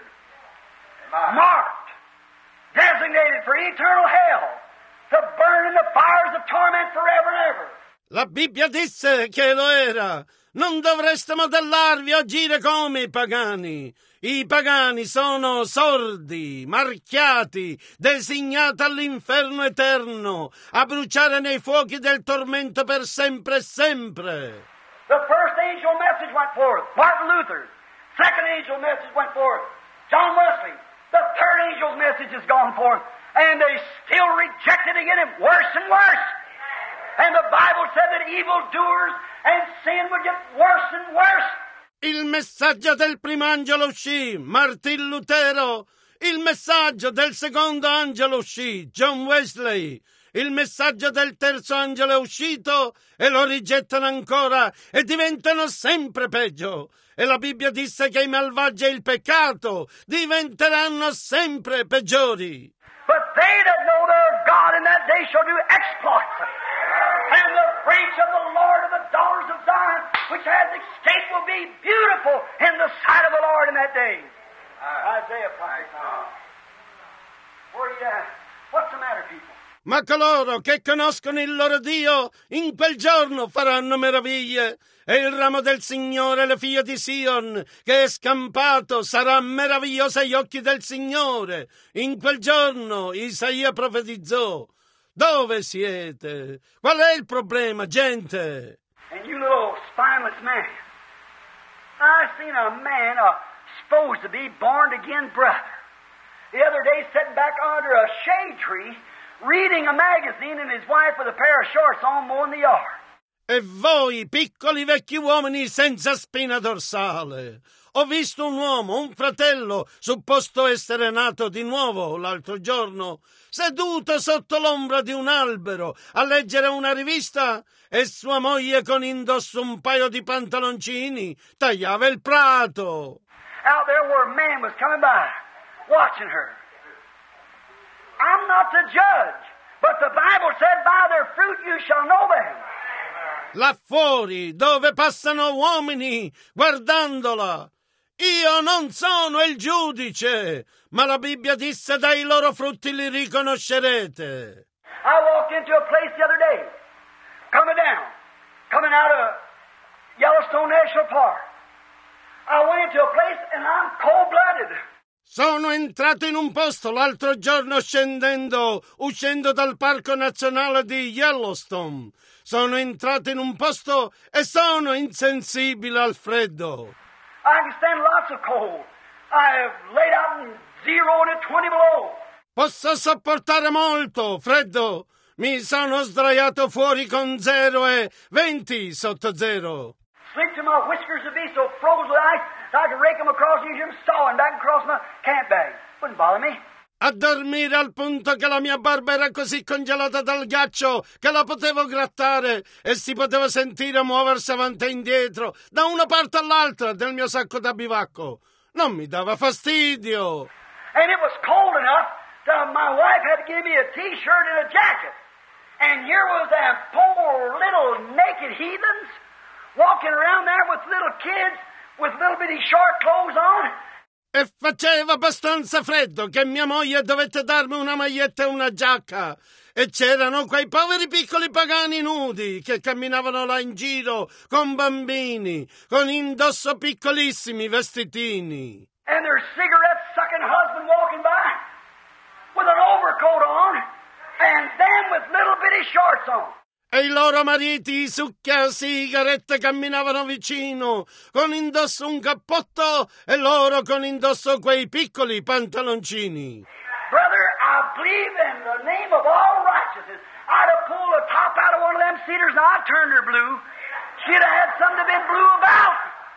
marked, designated for eternal hell, to burn in the fires of torment forever and ever. La Bibbia disse che lo era. Non dovreste modellarvi o agire come i pagani. I pagani sono sordi, marchiati, designati all'inferno eterno, a bruciare nei fuochi del tormento per sempre e sempre. The first angel message went forth, Martin Luther. Second angel message went forth, John Wesley. The third angel's message has gone forth, and they still reject it again, and worse and worse. And the Bible said that evildoers and sin would get worse and worse. Il messaggio del primo angelo uscì, Martin Lutero. Il messaggio del secondo angelo uscì, John Wesley. Il messaggio del terzo angelo è uscito e lo rigettano ancora e diventano sempre peggio. E la Bibbia disse che i malvagi e il peccato diventeranno sempre peggiori. But they that know their God in that day shall do exploits. And the branch of the Lord of the daughters of Zion, which has escaped, will be beautiful in the sight of the Lord in that day. Isaiah prophesied. Where are you at? What's the matter, people? Ma coloro che conoscono il loro Dio in quel giorno faranno meraviglie. E il ramo del Signore, le figlie di Sion, che è scampato, sarà meraviglioso agli occhi del Signore. In quel giorno Isaia profetizzò. Dove siete? Qual è il problema, gente? And you little spineless man. I seen a man supposed to be born again brother. The other day sitting back under a shade tree, reading a magazine, and his wife with a pair of shorts on mowing the yard. E voi, piccoli vecchi uomini senza spina dorsale, ho visto un uomo, un fratello, supposto essere nato di nuovo l'altro giorno, seduto sotto l'ombra di un albero a leggere una rivista e sua moglie con indosso un paio di pantaloncini tagliava il prato. Out there where a man was coming by, watching her. I'm not the judge, but the Bible said, by their fruit you shall know them. Là fuori, dove passano uomini, guardandola. Io non sono il giudice, ma la Bibbia disse dai loro frutti li riconoscerete. I walked into a place the other day, coming out of Yellowstone National Park. I went into a place and I'm cold-blooded. Sono entrato in un posto l'altro giorno uscendo dal Parco Nazionale di Yellowstone. Sono entrato in un posto e sono insensibile al freddo. I can stand lots of cold. I have laid out in 0 and 20 below. Posso sopportare molto freddo. Mi sono sdraiato fuori con 0 e 20 sotto zero. Sleep till my whiskers would be so froze with ice that I could rake them across you, hear them sawing back across my camp bag. Wouldn't bother me. A dormire al punto che la mia barba era così congelata dal ghiaccio che la potevo grattare e si poteva sentire muoversi avanti e indietro da una parte all'altra del mio sacco da bivacco. Non mi dava fastidio. And it was cold enough that my wife had to give me a T-shirt and a jacket. And here was them poor little naked heathens walking around there with little kids with little bitty short clothes on. E faceva abbastanza freddo che mia moglie dovette darmi una maglietta e una giacca. E c'erano quei poveri piccoli pagani nudi che camminavano là in giro con bambini, con indosso piccolissimi vestitini. And their cigarette-sucking husband walking by with an overcoat on and them with little bitty shorts on. E i loro mariti succhia sigarette camminavano vicino, con indosso un cappotto e loro con indosso quei piccoli pantaloncini. Brother, I believe in the name of all righteousness, I'd have pulled the top out of one of them cedars and I'd turned her blue. She'd have had something to be blue about.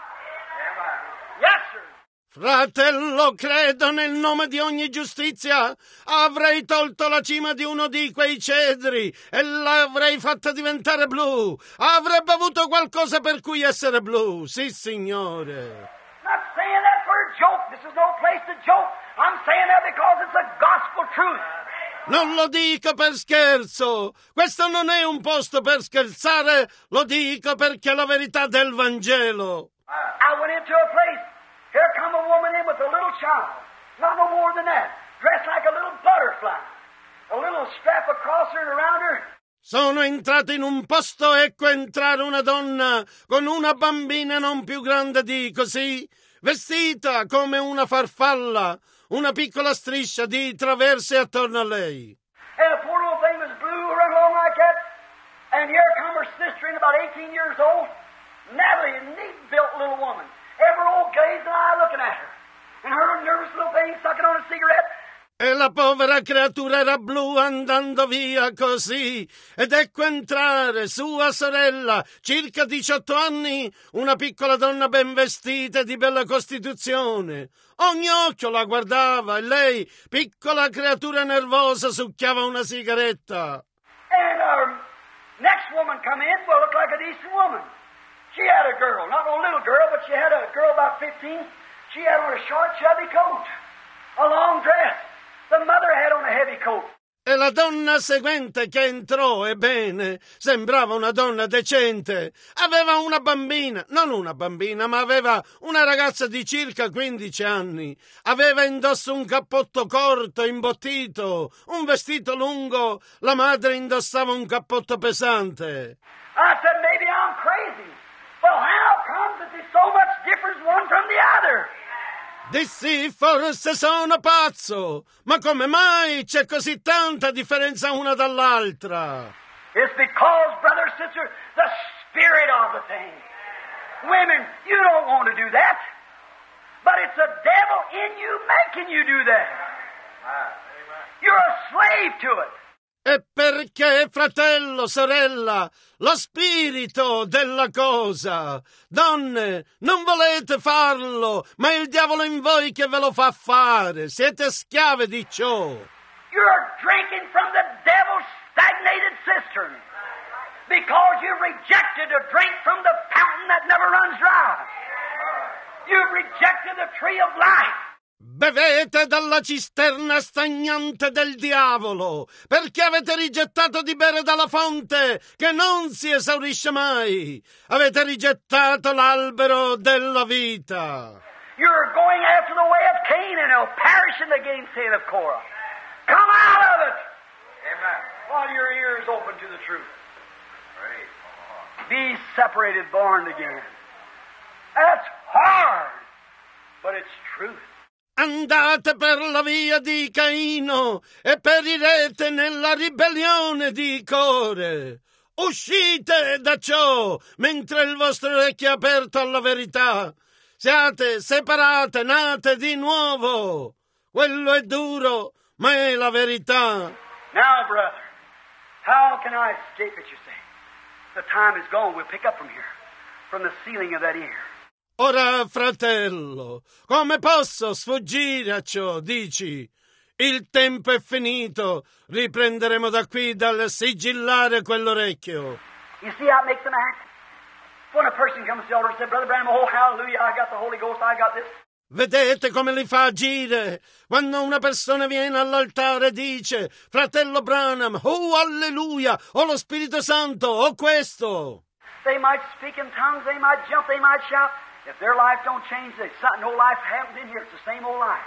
Yes, sir. Fratello, credo nel nome di ogni giustizia. Avrei tolto la cima di uno di quei cedri e l'avrei fatta diventare blu. Avrebbe avuto qualcosa per cui essere blu, sì signore. Not saying that for a joke. This is no place to joke. I'm saying that because it's a gospel truth. Non lo dico per scherzo. Questo non è un posto per scherzare. Lo dico perché è la verità del Vangelo. I went into a place. Here come a woman in with a little child, not no more than that, dressed like a little butterfly, a little strap across her and around her. Sono entrato in un posto, ecco entrare una donna con una bambina non più grande di così, vestita come una farfalla, una piccola striscia di traverse attorno a lei. And the poor little thing was blue, run along like that, and here come her sister in about 18 years old, Natalie, a neat-built little woman. Every old gazing eye looking at her. And her nervous little thing sucking on a cigarette. E la povera creatura era blu andando via così. Ed ecco entrare sua sorella, circa 18 anni, una piccola donna ben vestita e di bella costituzione. Ogni occhio la guardava e lei, piccola creatura nervosa, succhiava una sigaretta. And our next woman come in, well, looked like a decent woman. She had a girl, not no little girl, but she had a girl about 15. She had on a short, chubby coat, a long dress. The mother had on a heavy coat. E la donna seguente che entrò, ebbene, sembrava una donna decente. Aveva una bambina, non una bambina, ma aveva una ragazza di circa 15 anni. Aveva indosso un cappotto corto, imbottito, un vestito lungo. La madre indossava un cappotto pesante. I said, maybe I'm crazy. Well, how comes that there's so much difference one from the other? Dissi, forse sono pazzo, ma come mai c'è così tanta differenza una dall'altra? It's because, brother, sister, the spirit of the thing. Women, you don't want to do that, but it's the devil in you making you do that. You're a slave to it. E perché, fratello, sorella, lo spirito della cosa. Donne, non volete farlo, ma il diavolo in voi che ve lo fa fare. Siete schiave di ciò. You're drinking from the devil's stagnated cistern because you've rejected to drink from the fountain that never runs dry. You've rejected the tree of life. Bevete dalla cisterna stagnante del diavolo, perché avete rigettato di bere dalla fonte che non si esaurisce mai. Avete rigettato l'albero della vita. You're going after the way of Cain and it'll perish in the gainsaying of Korah. Come out of it. Amen. While your ears open to the truth. Be separated, born again. That's hard, but it's truth. Andate per la via di Caino e perirete nella ribellione di Core. Uscite da ciò mentre il vostro orecchio è aperto alla verità. Siate separate, nate di nuovo. Quello è duro, ma è la verità. Now, brother, how can I escape it, you say? The time is gone. We'll pick up from here, from the ceiling of that ear. Ora, fratello, come posso sfuggire a ciò, dici? Il tempo è finito, riprenderemo da qui dal sigillare quell'orecchio. You see how it makes them act? When a person comes to the altar and says, Brother Branham, oh, hallelujah, I got the Holy Ghost, I got this. Vedete come li fa agire? Quando una persona viene all'altare e dice, fratello Branham, oh, alleluia, ho lo Spirito Santo, ho questo. They might speak in tongues, they might jump, they might shout. If their life don't change, there's something, no life happens in here. It's the same old life.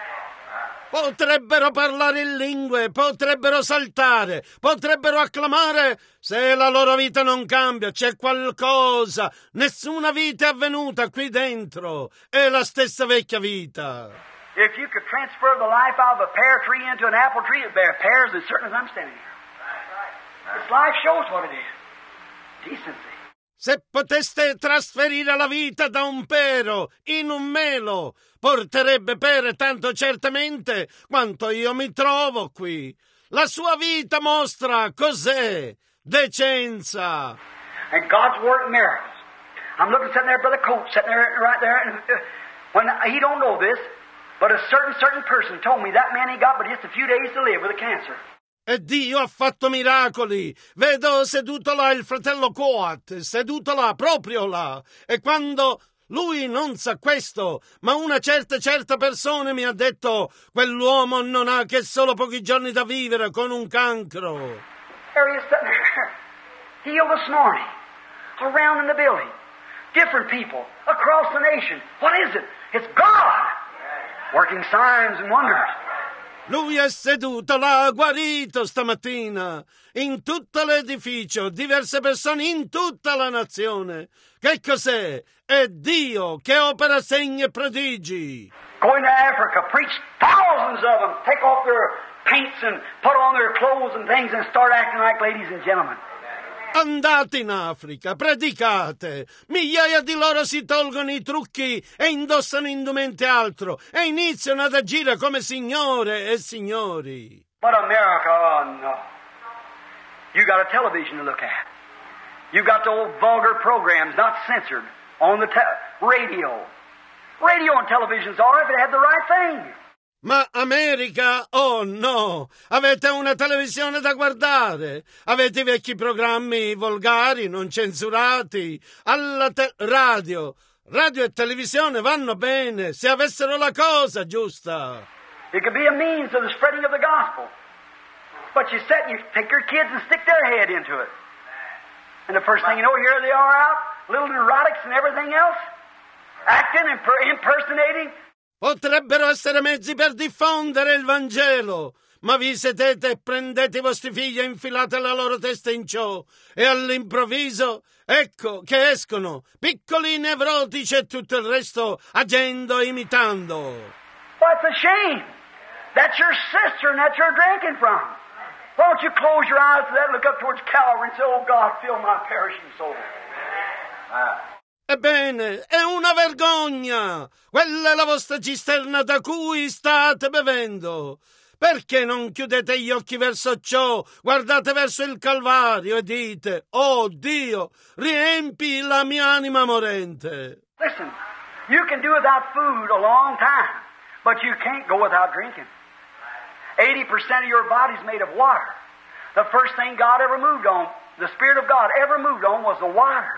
Potrebbero parlare in lingue, potrebbero saltare, potrebbero acclamare. Se la loro vita non cambia, c'è qualcosa. Nessuna vita è avvenuta qui dentro. È la stessa vecchia vita. If you could transfer the life out of a pear tree into an apple tree, it'd bear pears as certain as I'm standing here. This life shows what it is. Decency. Se poteste trasferire la vita da un pero in un melo, porterebbe pere tanto certamente quanto io mi trovo qui. La sua vita mostra cos'è decenza. And God's work miracles. I'm looking sitting there, Brother Coates, sitting there, right there, and when he don't know this, but a certain person told me that man he got but just a few days to live with a cancer. E Dio ha fatto miracoli. Vedo seduto là il fratello Coat, seduto là, proprio là. E quando lui non sa questo, ma una certa persona mi ha detto, quell'uomo non ha che solo pochi giorni da vivere con un cancro. There he is sitting there, healed this morning, around in the building, different people, across the nation. What is it? It's God, working signs and wonders. Lui è seduto là, guarito stamattina, in tutto l'edificio, diverse persone in tutta la nazione. Che cos'è? È Dio che opera segni e prodigi. Going to Africa, preach thousands of them, take off their paints and put on their clothes and things and start acting like ladies and gentlemen. Andate in Africa, predicate. Migliaia di loro si tolgono i trucchi e indossano indumenti altro e iniziano ad agire come signore e signori. But America, oh no. You got a television to look at. You got the old vulgar programs, not censored, on the radio. Radio and television's all right if it had the right thing. Ma America, oh no, avete una televisione da guardare, avete i vecchi programmi volgari, non censurati, alla radio e televisione vanno bene, se avessero la cosa giusta. It could be a means of the spreading of the gospel. But you sit and you take your kids and stick their head into it. And the first thing you know, here they are out, little neurotics and everything else, acting and impersonating. Potrebbero essere mezzi per diffondere il Vangelo, ma vi sedete e prendete i vostri figli e infilate la loro testa in ciò, e all'improvviso, ecco che escono, piccoli nevrotici e tutto il resto, agendo e imitando. What's a shame? That's your sister and that's your drinking from. Why don't you close your eyes to that and look up towards Calvary and say, oh God, fill my perishing soul. Ebbene, è una vergogna! Quella è la vostra cisterna da cui state bevendo. Perché non chiudete gli occhi verso ciò, guardate verso il Calvario e dite, oh Dio, riempi la mia anima morente. Listen, you can do without food a long time, but you can't go without drinking. 80% of your body's made of water. The first thing God ever moved on, the Spirit of God ever moved on, was the water.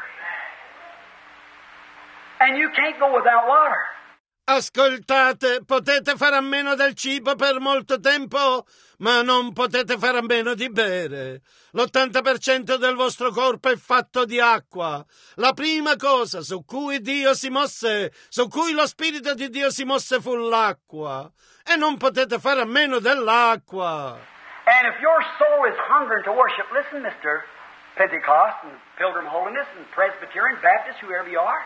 And you can't go without water. Ascoltate, potete fare a meno del cibo per molto tempo, ma non potete fare a meno di bere. L'80% del vostro corpo è fatto di acqua. La prima cosa su cui Dio si mosse, su cui lo Spirito di Dio si mosse fu l'acqua. E non potete fare a meno dell'acqua. And if your soul is hungering to worship, listen, Mr. Pentecost and Pilgrim Holiness and Presbyterian, Baptist, whoever you are.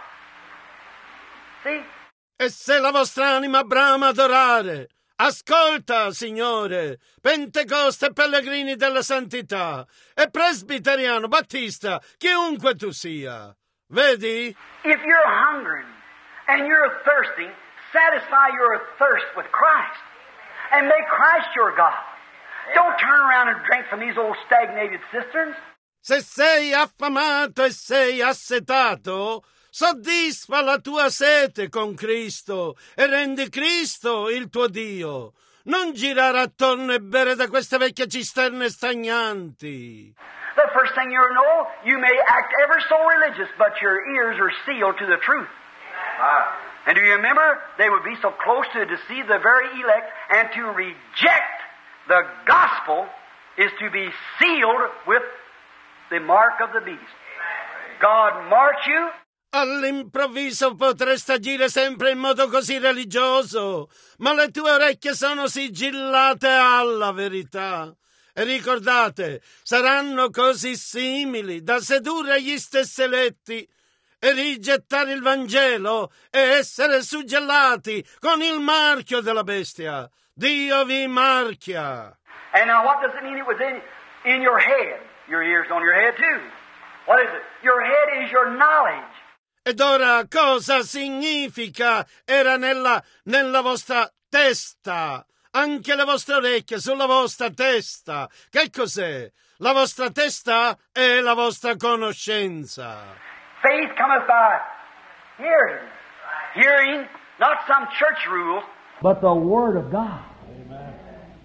See? E se la vostra anima brama adorare, ascolta, Signore, Pentecoste e Pellegrini della Santità, e Presbiteriano, Battista, chiunque tu sia. Vedi? If you're hungering and you're thirsting, satisfy your thirst with Christ and make Christ your God. Don't turn around and drink from these old stagnated cisterns. Se sei affamato e sei assetato, soddisfa la tua sete con Cristo e rendi Cristo il tuo Dio. Non girare attorno e bere da queste vecchie cisterne stagnanti. The first thing you know, you may act ever so religious, but your ears are sealed to the truth. And do you remember, they would be so close to deceive the very elect, and to reject the gospel is to be sealed with the mark of the beast. God marks you. All'improvviso potreste agire sempre in modo così religioso, ma le tue orecchie sono sigillate alla verità. E ricordate, saranno così simili da sedurre gli stessi eletti e rigettare il Vangelo e essere suggellati con il marchio della bestia. Dio vi marchia. And now what does it mean it was in your head? Your ears on your head too. What is it? Your head is your knowledge. Ed ora cosa significa? Era nella vostra testa. Anche le vostre orecchie sulla vostra testa. Che cos'è? La vostra testa è la vostra conoscenza. Faith cometh by hearing. Hearing, not some church rules, but the Word of God. Amen.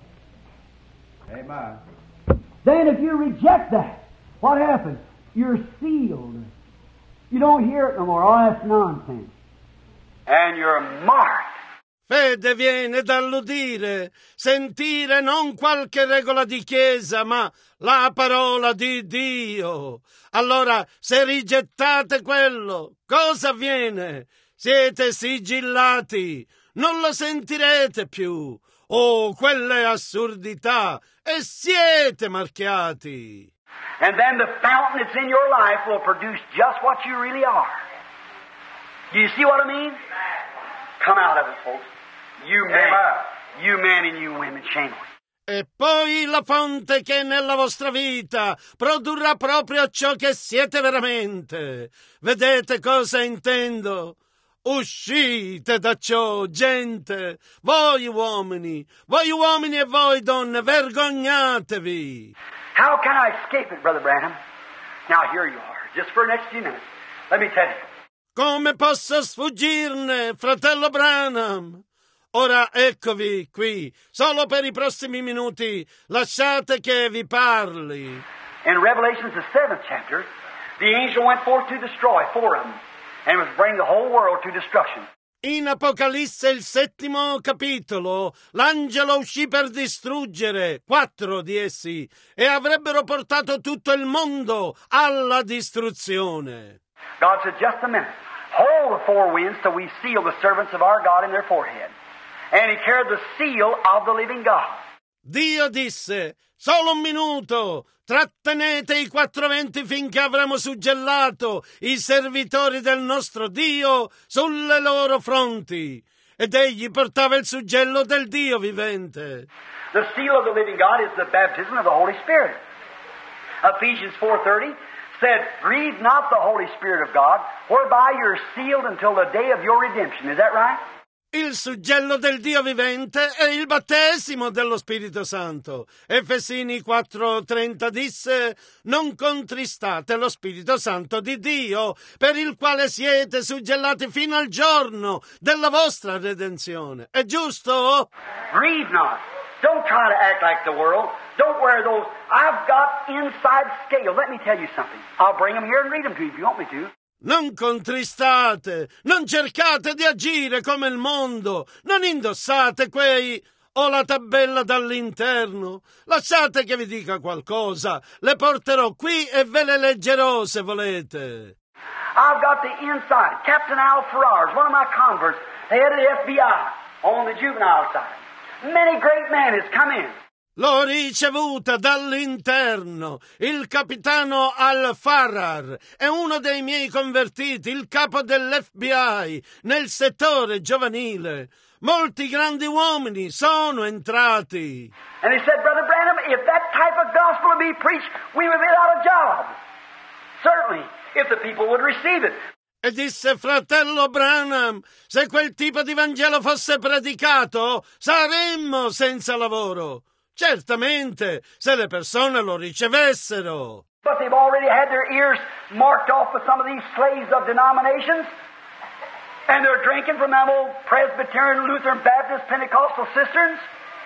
Amen. Then if you reject that, what happens? You're sealed. You don't hear it no more. Oh, that's nonsense. And you're marked. Fede viene dall'udire, sentire non qualche regola di chiesa, ma la parola di Dio. Allora, se rigettate quello, cosa avviene? Siete sigillati, non lo sentirete più. Oh, quelle assurdità, e siete marchiati. And then the fountain that's in your life will produce just what you really are. Do you see what I mean? Come out of it, folks. You men and you women, shameless. E poi la fonte che è nella vostra vita produrrà proprio ciò che siete veramente. Vedete cosa intendo? Uscite da ciò, gente, voi uomini e voi donne, vergognatevi. How can I escape it, Brother Branham? Now here you are, just for the next few minutes. Let me tell you. Come posso sfuggirne, fratello Branham? Ora eccovi qui, solo per i prossimi minuti, lasciate che vi parli. In Revelation, the 7th chapter, the angel went forth to destroy 4 of them, and was bring the whole world to destruction. In Apocalisse, il 7° capitolo, l'angelo uscì per distruggere 4 di essi e avrebbero portato tutto il mondo alla distruzione. God said, just a minute. Hold the 4 winds till we seal the servants of our God in their forehead. And he carried the seal of the living God. Dio disse, solo un minuto, trattenete i 4 venti finché avremo suggellato i servitori del nostro Dio sulle loro fronti. Ed egli portava il suggello del Dio vivente. The seal of the living God is the baptism of the Holy Spirit. Ephesians 4:30 said, grieve not the Holy Spirit of God, whereby you're sealed until the day of your redemption. Is that right? Il suggello del Dio vivente è il battesimo dello Spirito Santo. Efesini 4:30 disse, non contristate lo Spirito Santo di Dio, per il quale siete suggellati fino al giorno della vostra redenzione. È giusto? Grieve not. Don't try to act like the world. Don't wear those. I've got inside scales. Let me tell you something. I'll bring them here and read them to you if you want me to. Non contristate, non cercate di agire come il mondo, non indossate quei o la tabella dall'interno. Lasciate che vi dica qualcosa, le porterò qui e ve le leggerò se volete. I've got the inside. Captain Al Farrar is one of my converts, the head of the FBI on the juvenile side. Many great men has come in. L'ho ricevuta dall'interno. Il capitano Al-Farrar è uno dei miei convertiti, il capo dell'FBI nel settore giovanile. Molti grandi uomini sono entrati. And he said, Brother Branham, if that type of gospel would be preached, we would be without a job. Certainly, if the people would receive it. E disse, fratello Branham, se quel tipo di Vangelo fosse predicato, saremmo senza lavoro. Certamente, se le persone lo ricevessero. But they've already had their ears marked off with some of these slaves of denominations, and they're drinking from them old Presbyterian, Lutheran, Baptist, Pentecostal cisterns.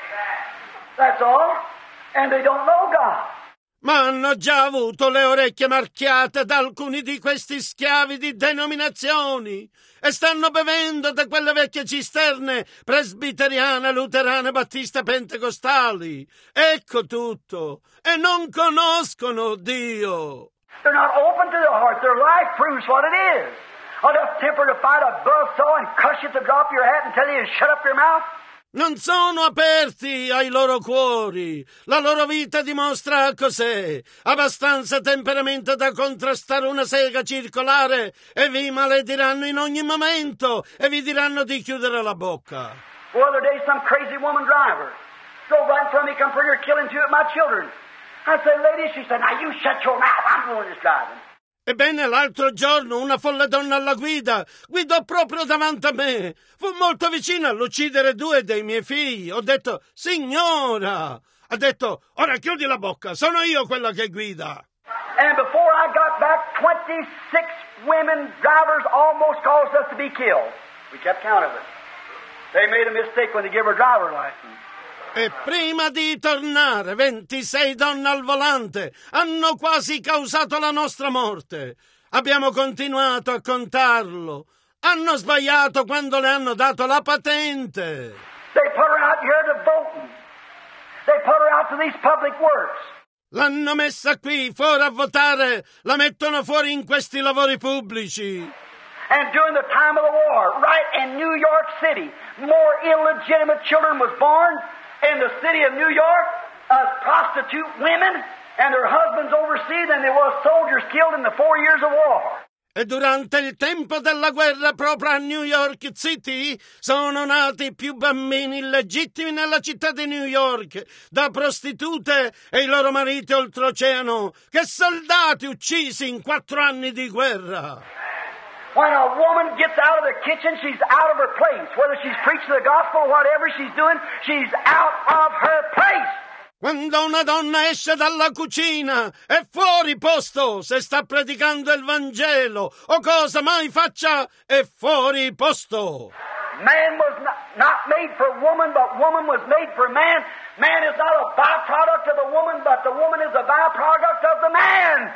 That's all. And they don't know God. Ma hanno già avuto le orecchie marchiate da alcuni di questi schiavi di denominazioni e stanno bevendo da quelle vecchie cisterne presbiteriane, luterane, battiste, pentecostali. Ecco tutto. E non conoscono Dio. They're not open to their heart. Their life proves what it is. Enough temper to fight a buzzsaw and cuss you to drop your hat and tell you to shut up your mouth. Non sono aperti ai loro cuori. La loro vita dimostra cos'è. Abbastanza temperamento da contrastare una sega circolare e vi malediranno in ogni momento e vi diranno di chiudere la bocca. The other day, some crazy woman driver drove right in front of me, come pretty near killing 2 of my children. I said, lady, she said, now you shut your mouth. I'm doing this driving. Ebbene, l'altro giorno una folle donna alla guida guidò proprio davanti a me. Fu molto vicina all'uccidere 2 dei miei figli. Ho detto, signora! Ha detto, ora chiudi la bocca, sono io quella che guida. And before I got back, 26 women drivers almost caused us to be killed. We kept count of it. They made a mistake when they gave her driver's license. E prima di tornare, 26 donne al volante hanno quasi causato la nostra morte. Abbiamo continuato a contarlo. Hanno sbagliato quando le hanno dato la patente. They put her out here to voting. They put her out to these public works. L'hanno messa qui, fuori a votare. La mettono fuori in questi lavori pubblici. And during the time of the war, right in New York City, more illegitimate children was born in the city of New York, prostitute women and their husbands overseas, than there was soldiers killed in the 4 years of war. E durante il tempo della guerra proprio a New York City sono nati più bambini illegittimi nella città di New York da prostitute e i loro mariti oltreoceano che soldati uccisi in 4 anni di guerra. When a woman gets out of the kitchen, she's out of her place. Whether she's preaching the gospel or whatever she's doing, she's out of her place. Quando una donna esce dalla cucina è fuori posto. Se sta predicando il Vangelo o cosa mai faccia, è fuori posto. Man was not made for woman, but woman was made for man. Man is not a byproduct of the woman, but the woman is a byproduct of the man.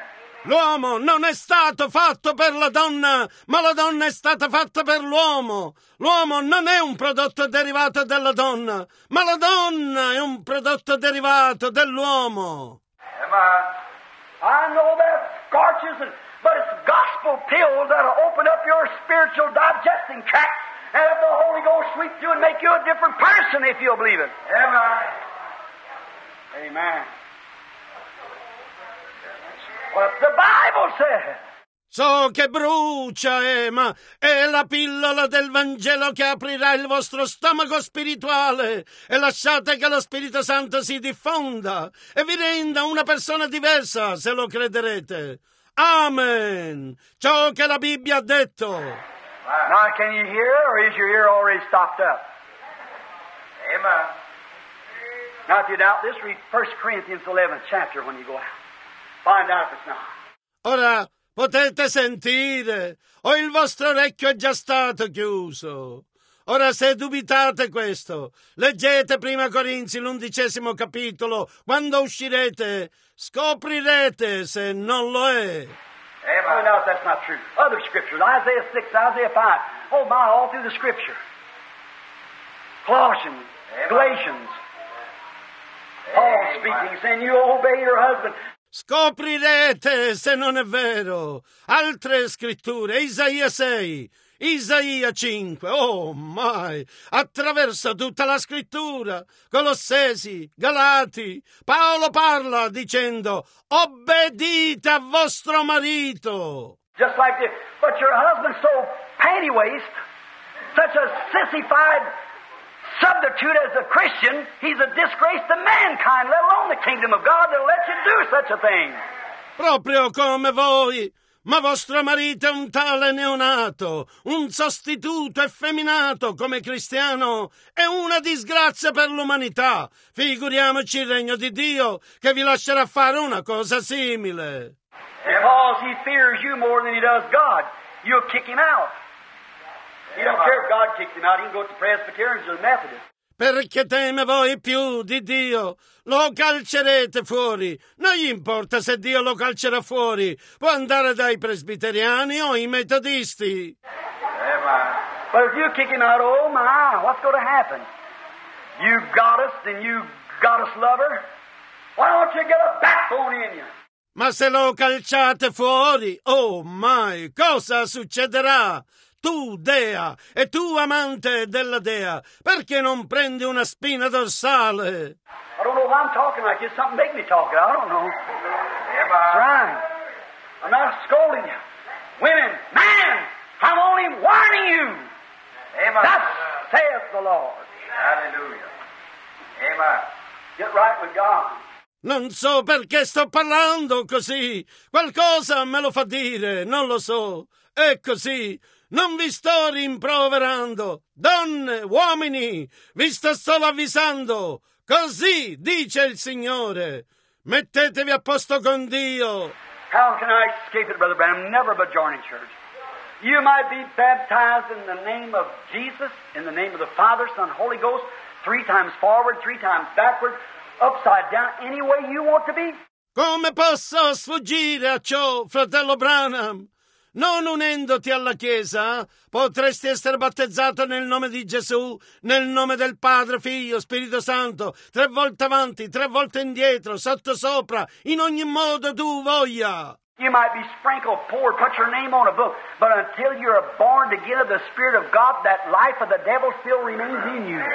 L'uomo non è stato fatto per la donna, ma la donna è stata fatta per l'uomo. L'uomo non è un prodotto derivato della donna, ma la donna è un prodotto derivato dell'uomo. I know that scorches, but it's gospel pills that'll open up your spiritual digesting tract and let the Holy Ghost sweep through and make you a different person if you'll believe it. Amen. What the Bible says. So che brucia, ma è la pillola del Vangelo che aprirà il vostro stomaco spirituale e lasciate che lo Spirito Santo si diffonda e vi renda una persona diversa se lo crederete. Amen. Ciò che la Bibbia ha detto. Now, can you hear, or is your ear already stopped up? Amen. Now, if you doubt this, read 1 Corinthians 11th chapter when you go out. Find out if it's not. Ora potete sentire, o il vostro orecchio è già stato chiuso. Ora, se dubitate questo, leggete Prima Corinzi, l'11° capitolo. Quando uscirete, scoprirete se non lo è. Find out if that's not true. Other scriptures, Isaiah 6, Isaiah 5. Oh my, all through the scripture. Colossians, Galatians. Paul speaking, saying you obey your husband. Scoprirete se non è vero. Altre scritture, Isaia 6, Isaia 5, oh mai, attraverso tutta la scrittura, Colossesi, Galati, Paolo parla dicendo, obbedite a vostro marito. Just like this. But your husband's so panty-waist, such a sissified substitute as a Christian, he's a disgrace to mankind, let alone the kingdom of God, that'll let you do such a thing. Proprio come voi, ma vostro marito è un tale neonato, un sostituto effeminato come cristiano, è una disgrazia per l'umanità. Figuriamoci il regno di Dio che vi lascerà fare una cosa simile. Because he fears you more than he does God, you'll kick him out. He don't care if God kicks him out. He can go to the Presbyterians or the Methodists. Perché teme voi più di Dio, lo calcerete fuori. Non gli importa se Dio lo calcerà fuori. Può andare dai presbiteriani o ai metodisti. But if you kick him out, oh my, what's going to happen? You goddess and you goddess lover. Why don't you get a backbone in you? Ma se lo calciate fuori, oh mai, cosa succederà? Tu, Dea, e tu, amante della Dea, perché non prendi una spina dorsale? I don't know why I'm talking like this. Something make me talk. I don't know. That's right. I'm not scolding you. Women, man, I'm only warning you. Amen. Thus saith the Lord. Hallelujah. Amen. Get right with God. Non so perché sto parlando così. Qualcosa me lo fa dire, non lo so. È così. Non vi sto rimproverando. Donne, uomini, vi sto solo avvisando. Così dice il Signore. Mettetevi a posto con Dio. How can I escape it, Brother Branham? Never but joining church. You might be baptized in the name of Jesus, in the name of the Father, Son, Holy Ghost, 3 times forward, 3 times backward, upside down, any way you want to be. Come posso sfuggire a ciò, fratello Branham? Non unendoti alla Chiesa, potresti essere battezzato nel nome di Gesù, nel nome del Padre, Figlio, Spirito Santo, 3 volte avanti, 3 volte indietro, sottosopra, in ogni modo tu voglia. You might be sprinkled, poured, put your name on a book, but until you're born again of the Spirit of God, that life of the devil still remains in you.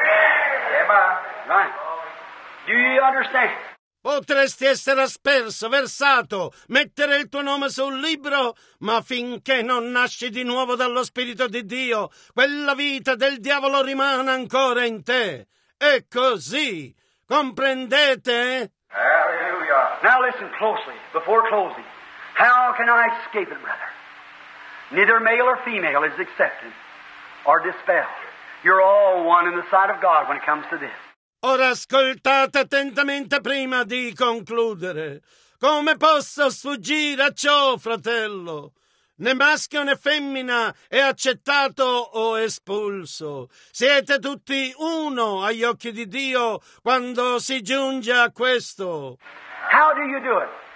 Right. Do you understand? Potresti essere asperso, versato, mettere il tuo nome sul libro, ma finché non nasci di nuovo dallo Spirito di Dio, quella vita del diavolo rimane ancora in te. È così. Comprendete? Hallelujah. Now listen closely, before closing. How can I escape it, brother? Neither male or female is accepted or dispelled. You're all one in the sight of God when it comes to this. Ora ascoltate attentamente prima di concludere. Come posso sfuggire a ciò, fratello? Né maschio né femmina è accettato o espulso. Siete tutti uno agli occhi di Dio quando si giunge a questo. How do you do it?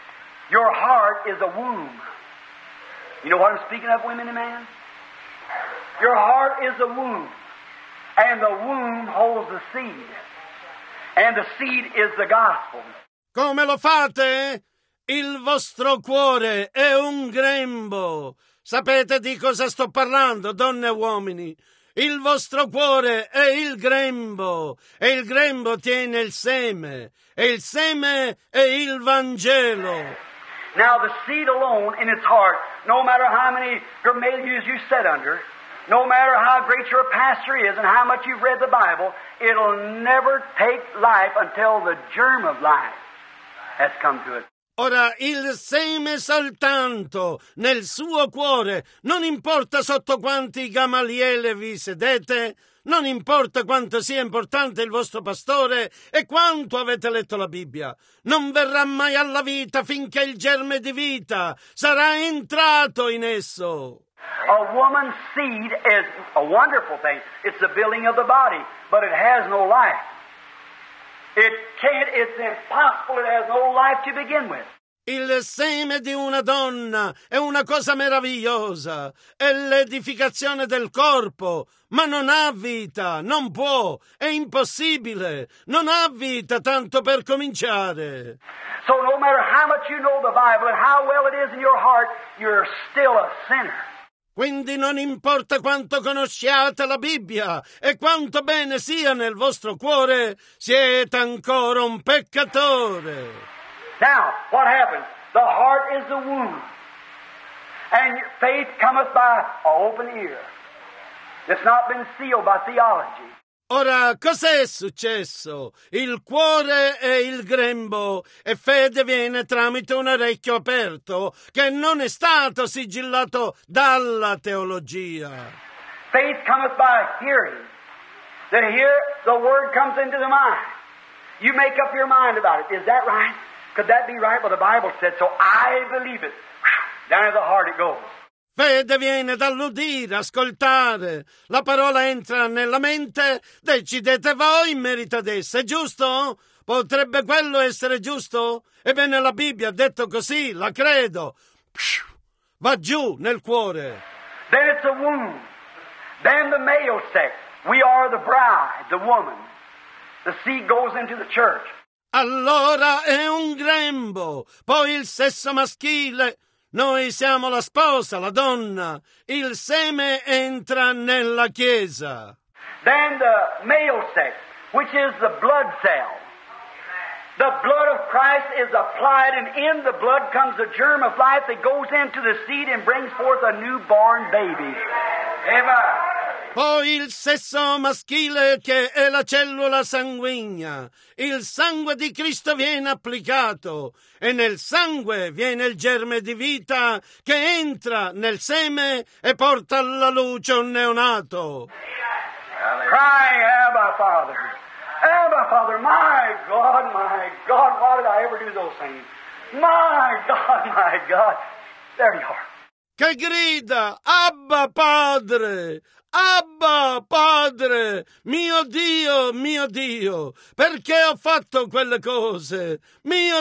Your heart is a womb. You know what I'm speaking of, women and men? Your heart is a womb. And the womb holds the seed. And the seed is the gospel. Come lo fate? Il vostro cuore è un grembo. Sapete di cosa sto parlando, donne e uomini? Il vostro cuore è il grembo, e il grembo tiene il seme, e il seme è il Vangelo. Now the seed alone in its heart, no matter how many Gamaliels you sit under, no matter how great your pastor is and how much you've read the Bible, it'll never take life until the germ of life has come to it. Ora, il seme soltanto nel suo cuore, non importa sotto quanti Gamaliele vi sedete, non importa quanto sia importante il vostro pastore e quanto avete letto la Bibbia, non verrà mai alla vita finché il germe di vita sarà entrato in esso. A woman's seed is a wonderful thing. It's the building of the body, but it has no life. It's impossible, it has no life to begin with. Il seme di una donna è una cosa meravigliosa, è l'edificazione del corpo, ma non ha vita, non può, è impossibile, non ha vita tanto per cominciare. So no matter how much you know the Bible and how well it is in your heart, you're still a sinner. Quindi non importa quanto conosciate la Bibbia e quanto bene sia nel vostro cuore, siete ancora un peccatore. Now, what happens? The heart is the womb, and faith cometh by an open ear. It's not been sealed by theology. Ora, cos'è successo? Il cuore è il grembo e fede viene tramite un orecchio aperto che non è stato sigillato dalla teologia. Faith cometh by hearing. To hear, the word comes into the mind. You make up your mind about it. Is that right? Could that be right? Well, the Bible said so. I believe it. Down to the heart it goes. Fede viene dall'udire, ascoltare. La parola entra nella mente, decidete voi in merito ad essa, è giusto? Potrebbe quello essere giusto? Ebbene, la Bibbia ha detto così, la credo. Va giù nel cuore. Then it's a womb. Then the male sex. We are the bride, the woman. The seed goes into the church. Allora è un grembo, poi il sesso maschile. Noi siamo la sposa, la donna. Il seme entra nella Chiesa. Then the male sex, which is the blood cell. The blood of Christ is applied, and in the blood comes the germ of life that goes into the seed and brings forth a newborn baby. Amen. Poi il sesso maschile che è la cellula sanguigna. Il sangue di Cristo viene applicato e nel sangue viene il germe di vita che entra nel seme e porta alla luce un neonato. Crying, Abba, Father. Abba, Father, my God, why did I ever do those things? My God. There you are. Che grida, Abba, Padre! Abba, Padre, mio Dio, perché ho fatto quelle cose? Mio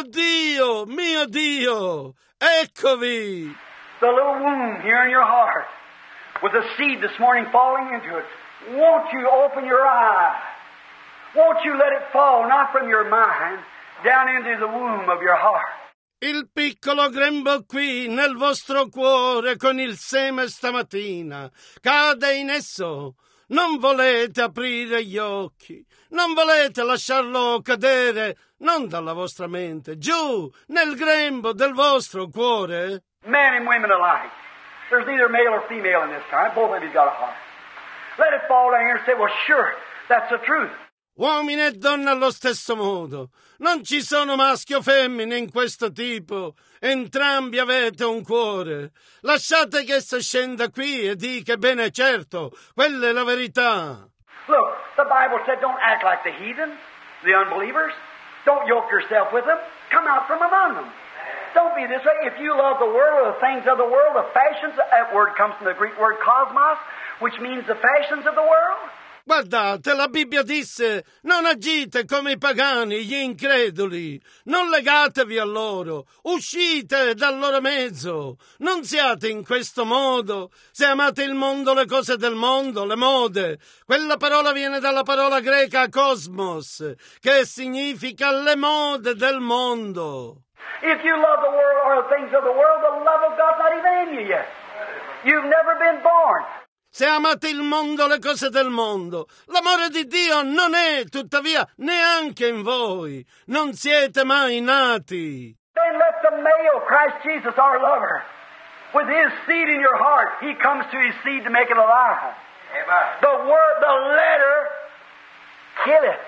Dio, eccovi. The little womb here in your heart, with a seed this morning falling into it. Won't you open your eyes? Won't you let it fall, not from your mind, down into the womb of your heart? Il piccolo grembo qui nel vostro cuore con il seme stamattina cade in esso. Non volete aprire gli occhi, non volete lasciarlo cadere, non dalla vostra mente, giù nel grembo del vostro cuore. Men and women alike. There's neither male or female in this time. Both of you got a heart. Let it fall down here and say, well, sure, that's the truth. Uomini e donne allo stesso modo. Non ci sono maschi o femmine in questo tipo. Entrambi avete un cuore. Lasciate che esso scenda qui e dica, bene, certo, quella è la verità. Look, the Bible said don't act like the heathen, the unbelievers. Don't yoke yourself with them. Come out from among them. Don't be this way. If you love the world or the things of the world, the fashions, that word comes from the Greek word cosmos, which means the fashions of the world. Guardate, la Bibbia disse: non agite come i pagani, gli increduli, non legatevi a loro, uscite dal loro mezzo, non siate in questo modo. Se amate il mondo, le cose del mondo, le mode, quella parola viene dalla parola greca cosmos, che significa le mode del mondo. If you love the world or the things of the world, the love of God's not even in you yet. You've never been born. Se amate il mondo, le cose del mondo, l'amore di Dio non è, tuttavia, neanche in voi. Non siete mai nati. Then let the male, Christ Jesus, our lover, with his seed in your heart, he comes to his seed to make it alive. Amen. The word, the letter, killeth.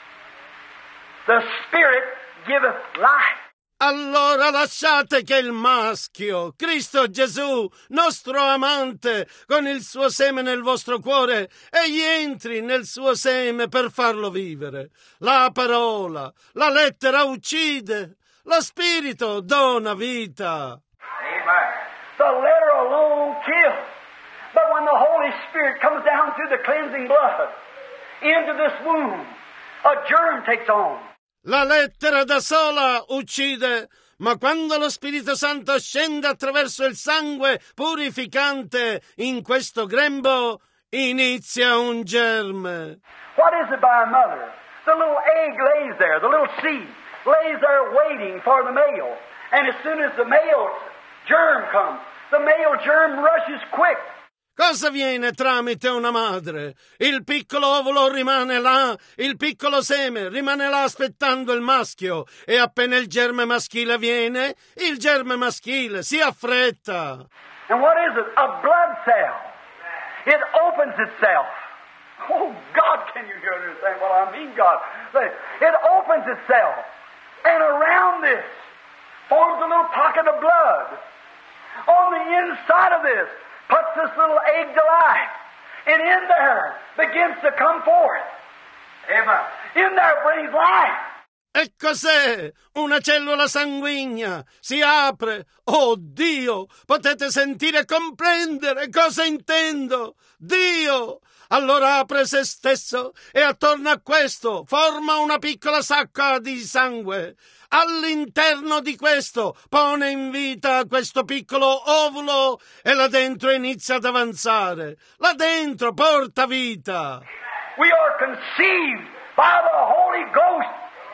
The Spirit giveth life. Allora lasciate che il maschio, Cristo Gesù, nostro amante, con il suo seme nel vostro cuore, egli entri nel suo seme per farlo vivere. La parola, la lettera uccide, lo spirito dona vita. Amen. The letter alone kills. But when the Holy Spirit comes down through the cleansing blood into this womb, a germ takes on. La lettera da sola uccide, ma quando lo Spirito Santo scende attraverso il sangue purificante in questo grembo, inizia un germe. What is it by a mother? The little egg lays there, the little seed lays there waiting for the male. And as soon as the male germ comes, the male germ rushes quick. Cosa avviene tramite una madre? Il piccolo ovulo rimane là, il piccolo seme rimane là aspettando il maschio, e appena il germe maschile viene, il germe maschile si affretta. And what is it? A blood cell. It opens itself. Oh, God, can you hear this thing? Well, I mean, God. It opens itself. And around this forms a little pocket of blood. On the inside of this puts this little egg to life. And in there begins to come forth. Amen. In there brings life. E cos'è? Una cellula sanguigna si apre. Oh Dio! Potete sentire e comprendere cosa intendo? Dio! Allora apre se stesso e attorno a questo forma una piccola sacca di sangue. All'interno di questo pone in vita questo piccolo ovulo e là dentro inizia ad avanzare. Là dentro porta vita. We are conceived by the Holy Ghost.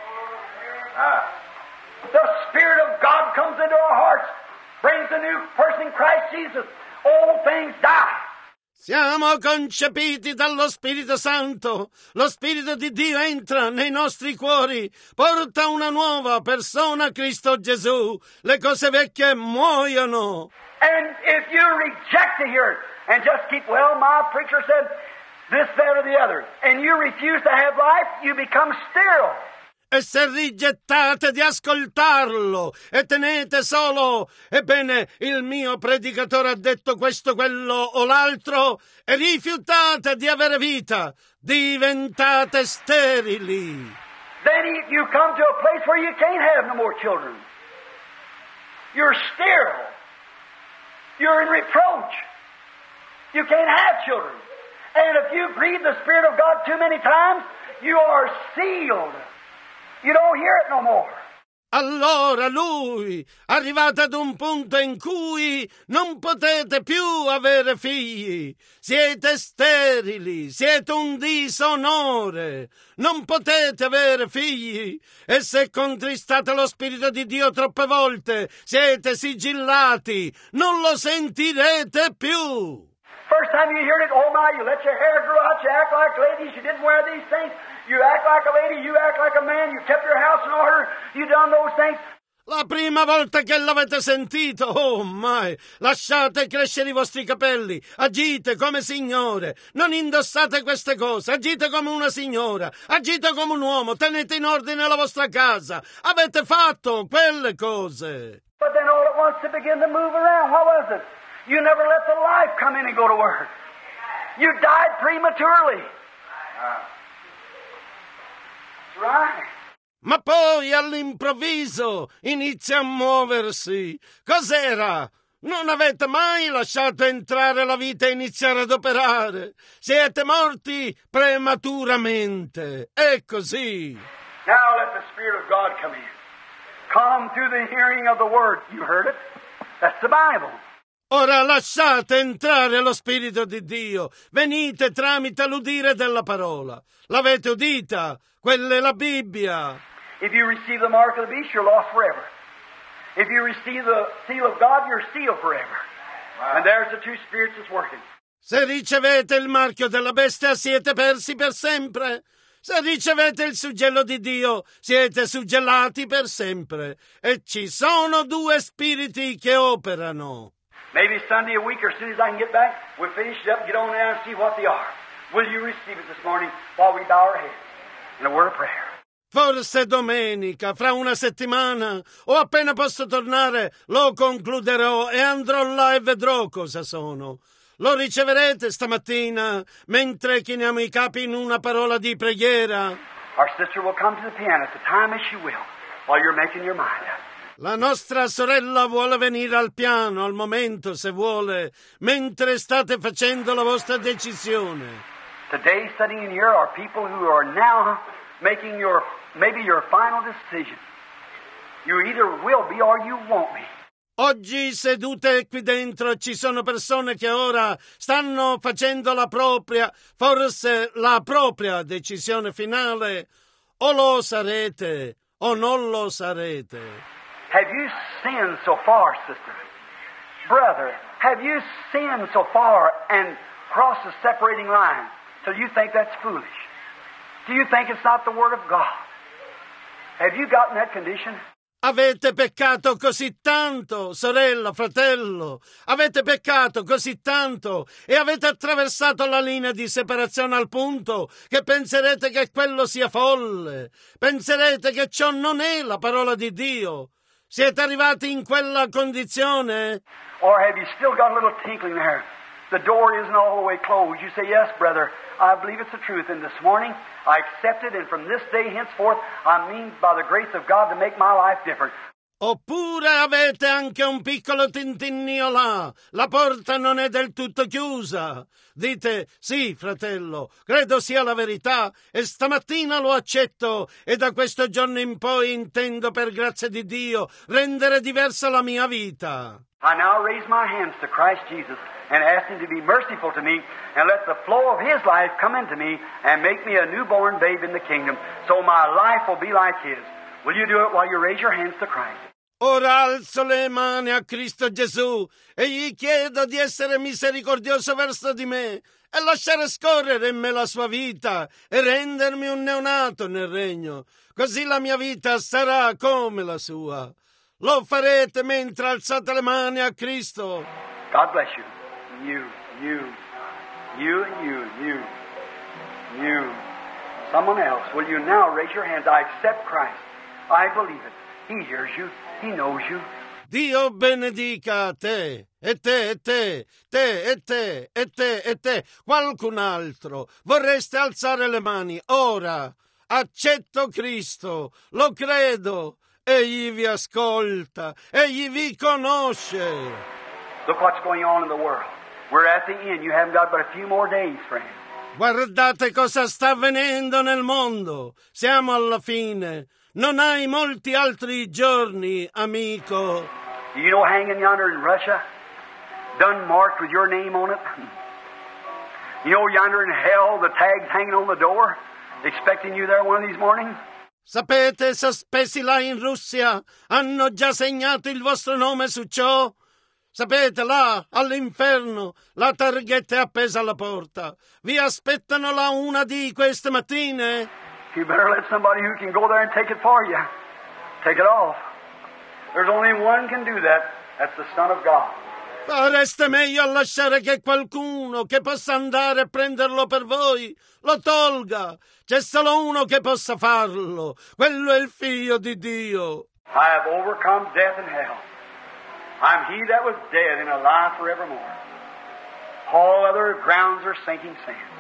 The Spirit of God comes into our hearts, brings a new person, Christ Jesus. All things die. Siamo concepiti dallo Spirito Santo. Lo Spirito di Dio entra nei nostri cuori, porta una nuova persona, Cristo Gesù. Le cose vecchie muoiono. And if you reject to hear it and just keep, well, my preacher said this, that, or the other, and you refuse to have life, you become sterile. E se rigettate di ascoltarlo e tenete solo, ebbene, il mio predicatore ha detto questo, quello o l'altro, e rifiutate di avere vita, diventate sterili. Then you come to a place where you can't have no more children. You're sterile. You're in reproach. You can't have children. And if you grieve the Spirit of God too many times, you are sealed. You don't hear it no more. Allora lui, arrivate ad un punto in cui non potete più avere figli, siete sterili, siete un disonore, non potete avere figli, e se contristate lo Spirito di Dio troppe volte, siete sigillati, non lo sentirete più. First time you hear it, oh my, you let your hair grow out, you act like ladies, you didn't wear these things. You act like a lady, you act like a man, you kept your house in order, you done those things. La prima volta che l'avete sentito, oh my, lasciate crescere i vostri capelli, agite come signore, non indossate queste cose, agite come una signora, agite come un uomo, tenete in ordine la vostra casa, avete fatto quelle cose. But then all at once to begin to move around, what was it? You never let the life come in and go to work. You died prematurely. Right. Ma poi all'improvviso inizia a muoversi. Cos'era? Non avete mai lasciato entrare la vita e iniziare ad operare. Siete morti prematuramente. È così. Now let the Spirit of God come in. Come through the hearing of the Word. You heard it? That's the Bible. Ora lasciate entrare lo Spirito di Dio. Venite tramite l'udire della parola. L'avete udita? Quella è la Bibbia. If you receive the mark of the beast, you're lost forever. If you receive the seal of God, you're sealed forever. And there's the two spirits that's working. Se ricevete il marchio della bestia, siete persi per sempre. Se ricevete il suggello di Dio, siete suggellati per sempre. E ci sono due spiriti che operano. Maybe Sunday a week, or as soon as I can get back, we'll finish it up, get on down and see what they are. Will you receive it this morning while we bow our heads in a word of prayer? Forse domenica, fra una settimana, o appena posso tornare, lo concluderò e andrò là e vedrò cosa sono. Lo riceverete stamattina mentre chiniamo i capi in una parola di preghiera. Our sister will come to the piano at the time as she will, while you're making your mind up. La nostra sorella vuole venire al piano al momento, se vuole, mentre state facendo la vostra decisione. Today, sitting in here are people who are now making maybe your final decision. You either will be or you won't be. Oggi sedute qui dentro ci sono persone che ora stanno facendo forse la propria decisione finale. O lo sarete o non lo sarete. Have you sinned so far, sister? Brother, have you sinned so far and crossed the separating line till you think that's foolish? Do you think it's not the Word of God? Have you gotten that condition? Avete peccato così tanto, sorella, fratello, avete peccato così tanto e avete attraversato la linea di separazione al punto che penserete che quello sia folle, penserete che ciò non è la parola di Dio. Siete arrivati in quella condizione? Or have you still got a little tinkling there? The door isn't all the way closed. You say, yes, brother, I believe it's the truth. And this morning, I accept it. And from this day henceforth, I mean, by the grace of God, to make my life different. Oppure avete anche un piccolo tintinnio là. La porta non è del tutto chiusa. Dite, sì, fratello, credo sia la verità e stamattina lo accetto e da questo giorno in poi intendo, per grazia di Dio, rendere diversa la mia vita. I now raise my hands to Christ Jesus and ask Him to be merciful to me and let the flow of His life come into me and make me a newborn babe in the kingdom so my life will be like His. Will you do it while you raise your hands to Christ? Ora alzo le mani a Cristo Gesù e gli chiedo di essere misericordioso verso di me e lasciare scorrere in me la sua vita e rendermi un neonato nel regno. Così la mia vita sarà come la sua. Lo farete mentre alzate le mani a Cristo. God bless you. You. Someone else. Will you now raise your hands? I accept Christ. I believe it. He hears you. He knows you. Dio benedica te, e te, e te, te, e te, e te, e te. Qualcun altro. Vorreste alzare le mani ora. Accetto Cristo, lo credo. Egli vi ascolta, egli vi conosce. Look what's going on in the world. We're at the end. You haven't got but a few more days, friend. Guardate cosa sta avvenendo nel mondo. Siamo alla fine. Non hai molti altri giorni, amico. Do you know hanging yonder in Russia, done marked with your name on it? You know yonder in hell, the tag's hanging on the door, expecting you there one of these mornings? Sapete, sospesi là in Russia hanno già segnato il vostro nome su ciò? Sapete, là, all'inferno, la targhetta è appesa alla porta. Vi aspettano là una di queste mattine? You better let somebody who can go there and take it for you. Take it off. There's only one can do that. That's the Son of God. Fareste meglio a lasciare che qualcuno che possa andare e prenderlo per voi lo tolga. C'è solo uno che possa farlo. Quello è il Figlio di Dio. I have overcome death and hell. I'm he that was dead and alive forevermore. All other grounds are sinking sand.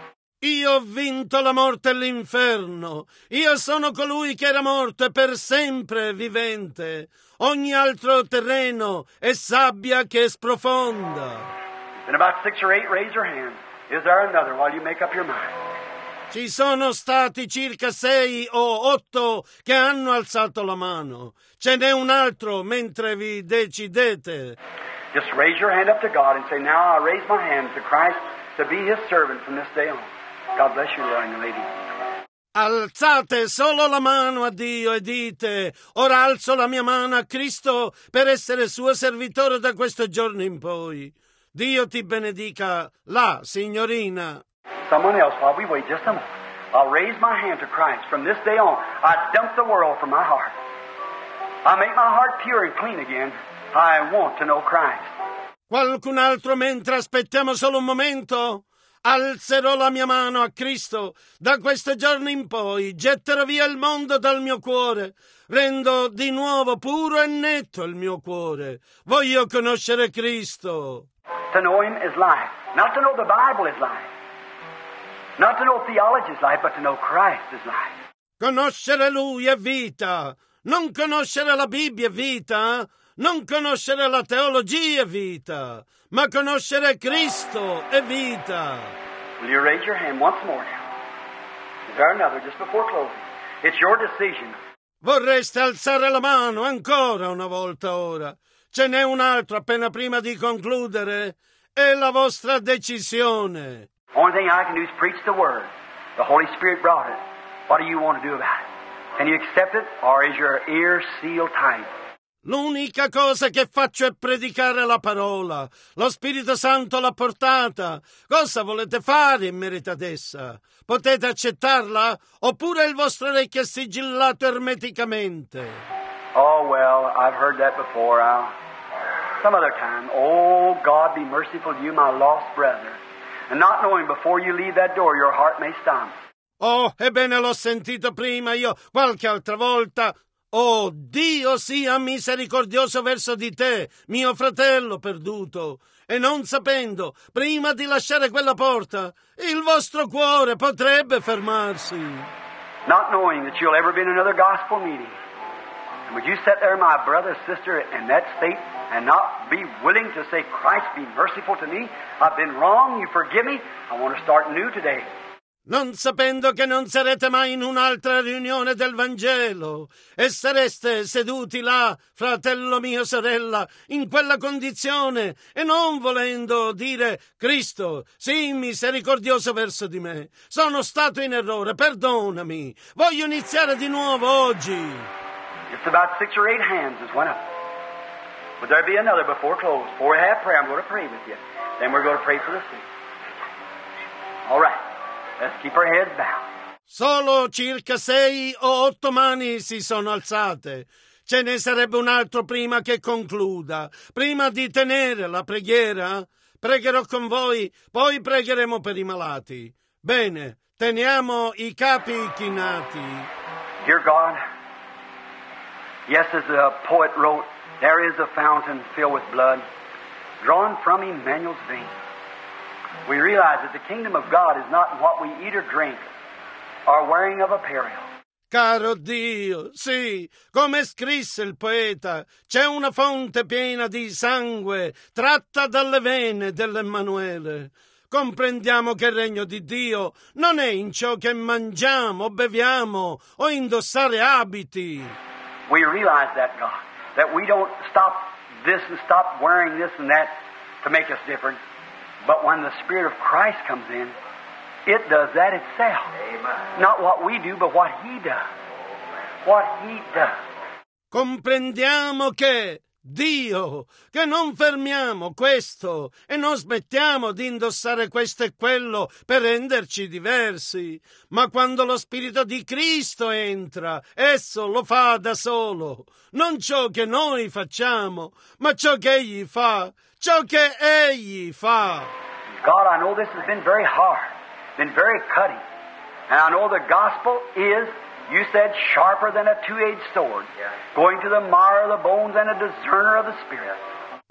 Io ho vinto la morte e l'inferno. Io sono colui che era morto e per sempre vivente. Ogni altro terreno è sabbia che sprofonda. In about 6 or 8, raise your hand. Is there another while you make up your mind? Ci sono stati circa 6 o 8 che hanno alzato la mano. Ce n'è un altro mentre vi decidete. Just raise your hand up to God and say, now I raise my hand to Christ to be His servant from this day on. God bless you, young lady. Alzate solo la mano a Dio e dite: ora alzo la mia mano a Cristo per essere suo servitore da questo giorno in poi. Dio ti benedica, là, signorina. Someone else, while we wait just a moment. I'll raise my hand to Christ. From this day on, I dump the world from my heart. I make my heart pure and clean again. I want to know Christ. Qualcun altro mentre aspettiamo solo un momento? Alzerò la mia mano a Cristo. Da questo giorno in poi getterò via il mondo dal mio cuore. Rendo di nuovo puro e netto il mio cuore. Voglio conoscere Cristo. To know Him is life. Not to know the Bible is life. Not to know theology is life, but to know Christ is life. Conoscere Lui è vita. Non conoscere la Bibbia è vita. Non conoscere la teologia è vita. Ma conoscere Cristo è vita. Will you raise your hand once more now? Is there another just before closing? It's your decision. Vorreste alzare la mano ancora una volta ora? Ce n'è un altro appena prima di concludere? È la vostra decisione. Only thing I can do is preach the Word. The Holy Spirit brought it. What do you want to do about it? Can you accept it, or is your ear sealed tight? L'unica cosa che faccio è predicare la parola. Lo Spirito Santo l'ha portata. Cosa volete fare in merito ad essa? Potete accettarla? Oppure il vostro orecchio è sigillato ermeticamente? Oh, well, I've heard that before. Some other time. Oh, God, be merciful to you, my lost brother. And not knowing before you leave that door, your heart may stop. Oh, ebbene l'ho sentito prima io, qualche altra volta. Oh, Dio sia misericordioso verso di te, mio fratello perduto. E non sapendo, prima di lasciare quella porta, il vostro cuore potrebbe fermarsi. Not knowing that you'll ever be in another gospel meeting. And would you sit there, my brother, sister, in that state and not be willing to say, Christ, be merciful to me. I've been wrong. You forgive me. I want to start new today. Non sapendo che non sarete mai in un'altra riunione del Vangelo e sareste seduti là, fratello mio, sorella, in quella condizione e non volendo dire Cristo, sii misericordioso verso di me. Sono stato in errore, perdonami. Voglio iniziare di nuovo oggi. Just about 6 or 8 hands has went up. Would there be another before close? Before we have prayer, I'm going to pray with you. Then we're going to pray for the sick. All right. Let's keep our heads bowed. Solo circa 6 o 8 mani si sono alzate. Ce ne sarebbe un altro prima che concluda. Prima di tenere la preghiera, pregherò con voi, poi pregheremo per i malati. Bene, teniamo i capi chinati. Dear God, yes, as the poet wrote, there is a fountain filled with blood, drawn from Emmanuel's veins. We realize that the kingdom of God is not in what we eat or drink or wearing of apparel. Caro Dio, sì, come scrisse il poeta, c'è una fonte piena di sangue tratta dalle vene dell'Emmanuele. Comprendiamo che il regno di Dio non è in ciò che mangiamo, beviamo o indossare abiti. We realize that, God, that we don't stop this and stop wearing this and that to make us different. But when the Spirit of Christ comes in, it does that itself. Amen. Not what we do, but what He does. What He does. Comprendiamo che Dio, che non fermiamo questo e non smettiamo di indossare questo e quello per renderci diversi, ma quando lo Spirito di Cristo entra, esso lo fa da solo, non ciò che noi facciamo, ma ciò che Egli fa, ciò che Egli fa. God, I know this has been very hard, been very cutting, and I know the gospel is, you said, sharper than a two-edged sword, going to the marrow of the bones and a discerner of the spirit.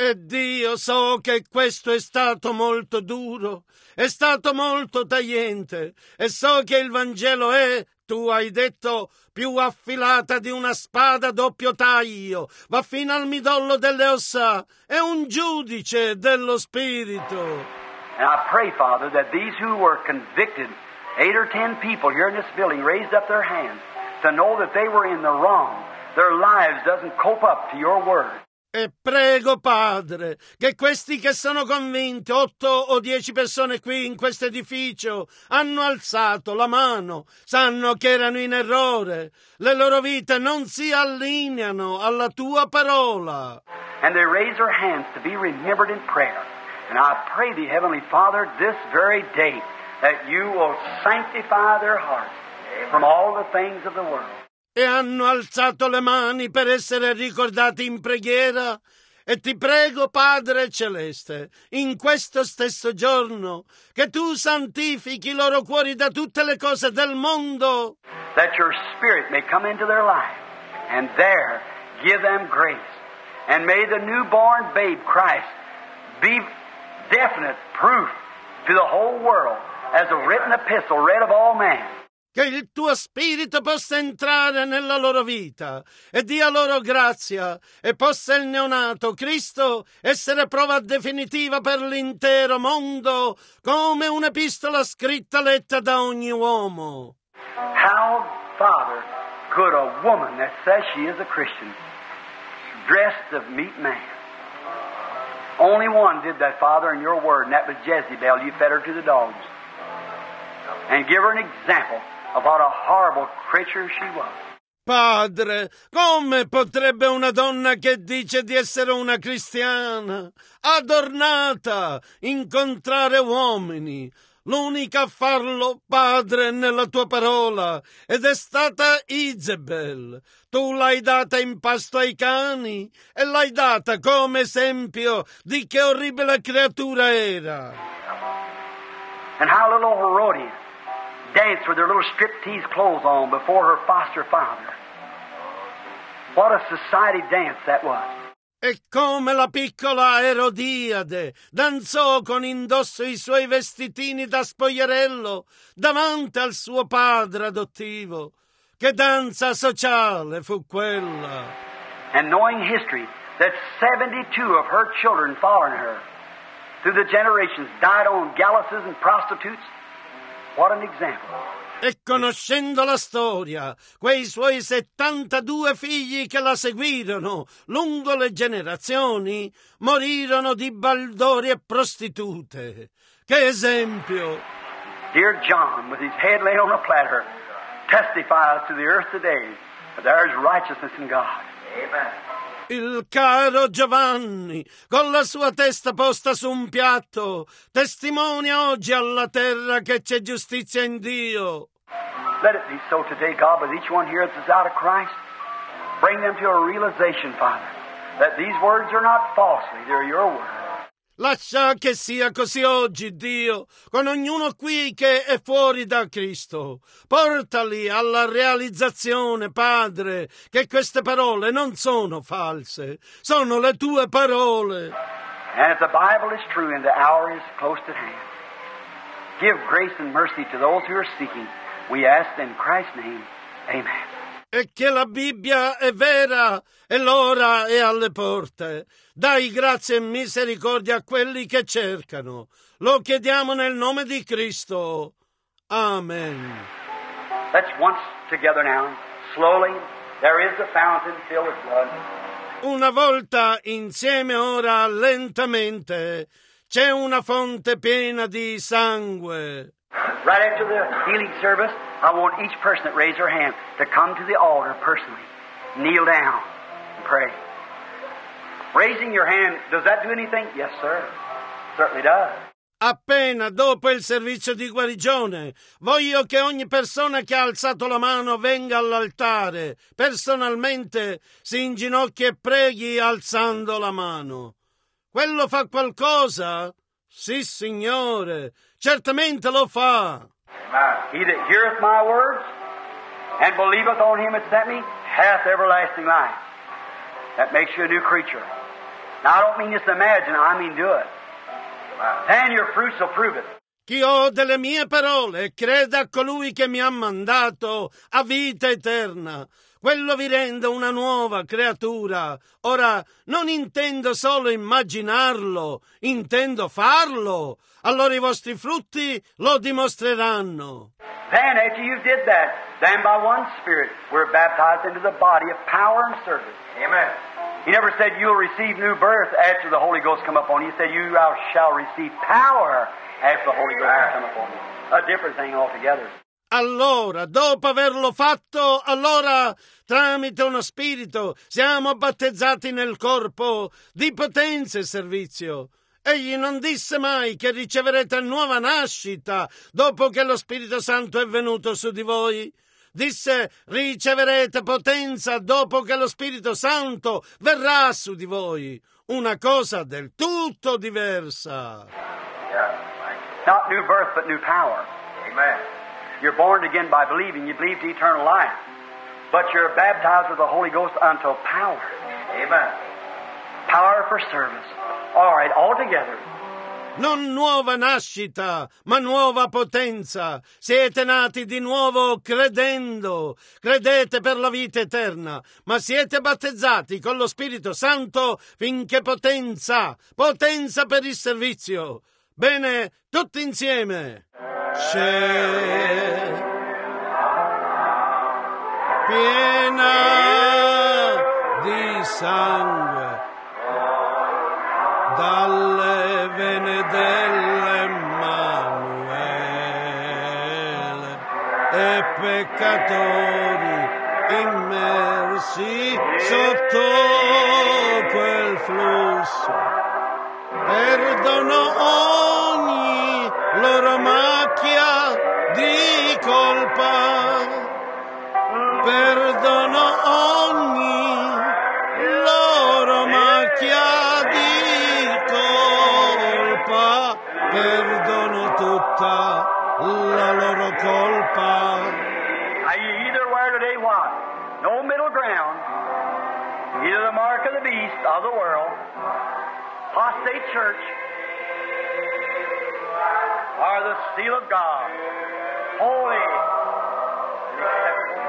E Dio, so che questo è stato molto duro, è stato molto tagliente, e so che il Vangelo è, tu hai detto, più affilata di una spada a doppio taglio, va fino al midollo delle ossa, è un giudice dello spirito. And I pray, Father, that these who were convicted, 8 or 10 people here in this building, raised up their hands to know that they were in the wrong. Their lives doesn't cope up to your word. E prego, Padre, che questi che sono convinti, 8 o 10 persone qui in questo edificio, hanno alzato la mano, sanno che erano in errore, le loro vite non si allineano alla tua parola. And they raise their hands to be remembered in prayer. And I pray thee, Heavenly Father, this very day, that you will sanctify their hearts from all the things of the world. E hanno alzato le mani per essere ricordati in preghiera. E ti prego, Padre Celeste, in questo stesso giorno, che tu santifichi i loro cuori da tutte le cose del mondo. That your Spirit may come into their life, and there give them grace. And may the newborn babe, Christ, be definite proof to the whole world as a written epistle read of all men. Che il tuo spirito possa entrare nella loro vita e dia loro grazia e possa il neonato Cristo essere prova definitiva per l'intero mondo come un'epistola scritta letta da ogni uomo. How, Father, could a woman that says she is a Christian, dressed of meat man, only one did that, Father, in your word, and that was Jezebel. You fed her to the dogs. And give her an example of what a horrible creature she was. Padre, come potrebbe una donna che dice di essere una cristiana, adornata, incontrare uomini? L'unica a farlo, Padre, nella tua parola, ed è stata Isabel. Tu l'hai data in pasto ai cani e l'hai data come esempio di che orribile creatura era. And how little Herodias danced with her little striptease clothes on before her foster father. What a society dance that was. E come la piccola Erodiade danzò con indosso i suoi vestitini da spogliarello davanti al suo padre adottivo. Che danza sociale fu quella! And knowing history, that 72 of her children following her through the generations died on galluses and prostitutes. What an example. E conoscendo la storia, quei suoi 72 figli che la seguirono lungo le generazioni morirono di baldori e prostitute. Che esempio! Dear John, with his head laid on a platter, testifies to the earth today that there is righteousness in God. Amen. Il caro Giovanni, con la sua testa posta su un piatto, testimonia oggi alla terra che c'è giustizia in Dio. Let it be so today, God, with each one here that's out of Christ. Bring them to a realization, Father, that these words are not falsely, they're your words. Lascia che sia così oggi, Dio, con ognuno qui che è fuori da Cristo. Portali alla realizzazione, Padre, che queste parole non sono false, sono le tue parole. And if the Bible is true and the hour is close at hand, give grace and mercy to those who are seeking. We ask in Christ's name. Amen. E che la Bibbia è vera e l'ora è alle porte. Dai grazia e misericordia a quelli che cercano. Lo chiediamo nel nome di Cristo. Amen. Let's once together now, slowly, there is a fountain filled with blood. Una volta insieme ora lentamente c'è una fonte piena di sangue. Right after the healing service, I want each person that raised their hand to come to the altar personally, kneel down and pray. Raising your hand, does that do anything? Yes, sir. Certainly does. Appena dopo il servizio di guarigione, voglio che ogni persona che ha alzato la mano venga all'altare, personalmente si inginocchi e preghi alzando la mano. Quello fa qualcosa? Sì, Signore, certamente lo fa. He that heareth my words and believeth on him that sent me hath everlasting life. That makes you a new creature. Now, I don't mean just imagine, I mean do it. And your fruits will prove it. Chi ode le mie parole e creda a colui che mi ha mandato ha vita eterna. Quello vi rende una nuova creatura. Ora, non intendo solo immaginarlo, intendo farlo. Allora i vostri frutti lo dimostreranno. Then, after you did that, then by one Spirit, we're baptized into the body of power and service. Amen. He never said you'll receive new birth after the Holy Ghost come upon you. He said you shall receive power after the Holy Ghost has come upon you. A different thing altogether. Allora, dopo averlo fatto, allora, tramite uno spirito, siamo battezzati nel corpo di potenza e servizio. Egli non disse mai che riceverete nuova nascita dopo che lo Spirito Santo è venuto su di voi. Disse, riceverete potenza dopo che lo Spirito Santo verrà su di voi. Una cosa del tutto diversa. Not new birth, but new power. Amen. You're born again by believing. You believe to eternal life. But you're baptized with the Holy Ghost unto power. Amen. Power for service. All right, all together. Non nuova nascita, ma nuova potenza. Siete nati di nuovo credendo. Credete per la vita eterna, ma siete battezzati con lo Spirito Santo finché potenza per il servizio. Bene, tutti insieme. C'è piena di sangue dalle vene dell'Emmanuele e peccatori immersi sotto quel flusso. Perdono ogni loro macchia di colpa. Perdono ogni loro macchia di colpa. Perdono tutta la loro colpa. You either wear today what? No middle ground. Either the mark of the beast of the world, apostate church, or the seal of God, holy and acceptable.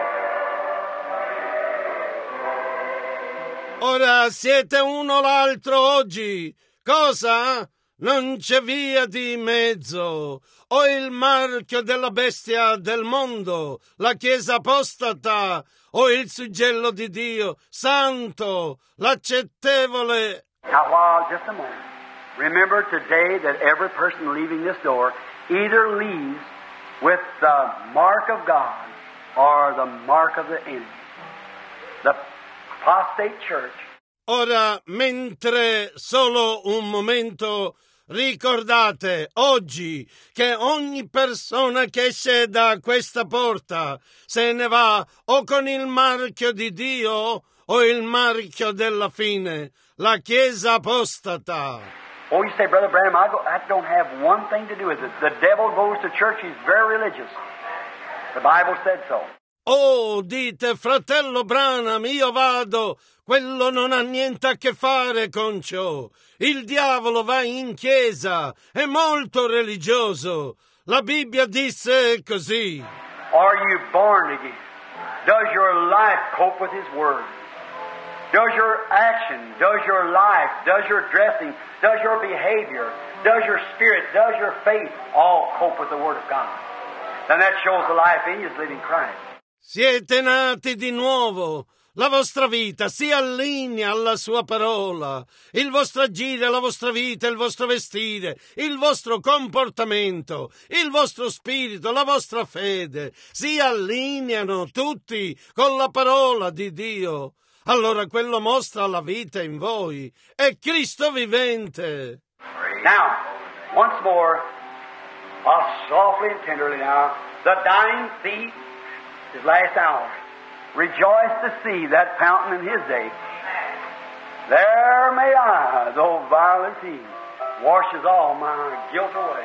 Ora siete uno o l'altro oggi. Cosa? Non c'è via di mezzo. O il marchio della bestia del mondo, la Chiesa apostata, o il suggello di Dio, santo, l'accettevole. Now, just a moment. Remember today that every person leaving this door either leaves with the mark of God or the mark of the enemy. The apostate church. Ora, mentre solo un momento, ricordate oggi che ogni persona che esce da questa porta se ne va o con il marchio di Dio o il marchio della fine, la Chiesa apostata. Oh, you say, Brother Branham, I don't have one thing to do with it. The devil goes to church, he's very religious. The Bible said so. Oh, dite, fratello Branham, io vado. Quello non ha niente a che fare con ciò. Il diavolo va in chiesa, è molto religioso. La Bibbia disse così. Are you born again? Does your life cope with His Word? Does your action, does your life, does your dressing, does your behavior, does your spirit, does your faith all cope with the Word of God? Then that shows the life in you is living Christ. Siete nati di nuovo. La vostra vita si allinea alla sua parola. Il vostro agire, la vostra vita, il vostro vestire, il vostro comportamento, il vostro spirito, la vostra fede si allineano tutti con la parola di Dio. Allora quello mostra la vita in voi. È Cristo vivente. Now, once more, softly and tenderly now, the dying thief, his last hour. Rejoice to see that fountain in his day. There may I, though vile as he, washes all my guilt away.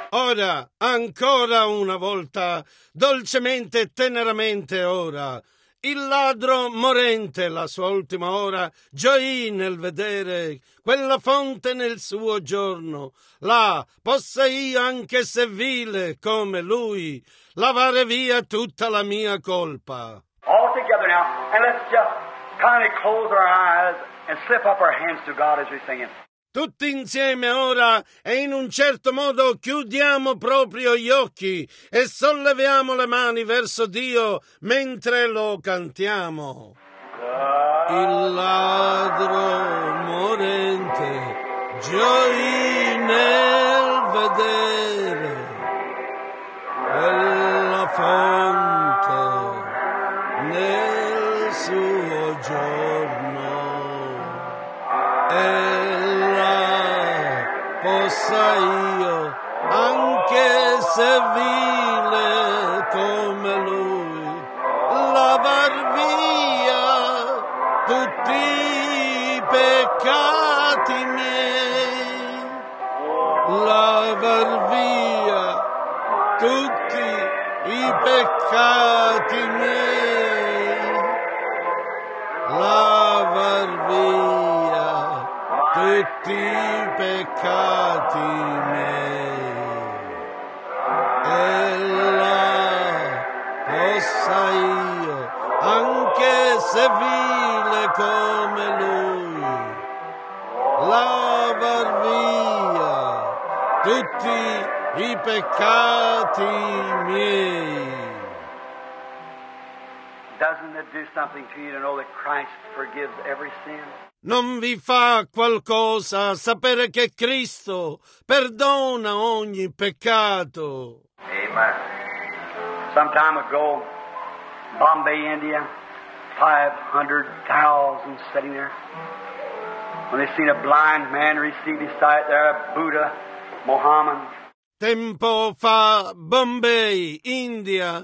Ora, ancora una volta, dolcemente e teneramente ora, Il ladro morente, la sua ultima ora, gioì nel vedere quella fonte nel suo giorno. Là possa io, anche se vile come lui, lavare via tutta la mia colpa. All together now, and let's just kindly close our eyes and slip up our hands to God as we sing it. Tutti insieme ora e in un certo modo chiudiamo proprio gli occhi e solleviamo le mani verso Dio mentre lo cantiamo. Il ladro morente gioì nel vedere quella fonte nel suo giorno. Possa io, anche se vile come lui, lavar via tutti i peccati miei, lavar via tutti i peccati miei, lavar via tutti i peccati miei, e là possa io, anche se vile come lui, lavar via tutti i peccati miei. Doesn't it do something to you to know that Christ forgives every sin? Non vi fa qualcosa sapere che Cristo perdona ogni peccato? Amen. Some time ago, Bombay, India, 500,000 sitting there. When they seen a blind man receive his sight there, Buddha, Mohammed. Tempo fa, Bombay, India,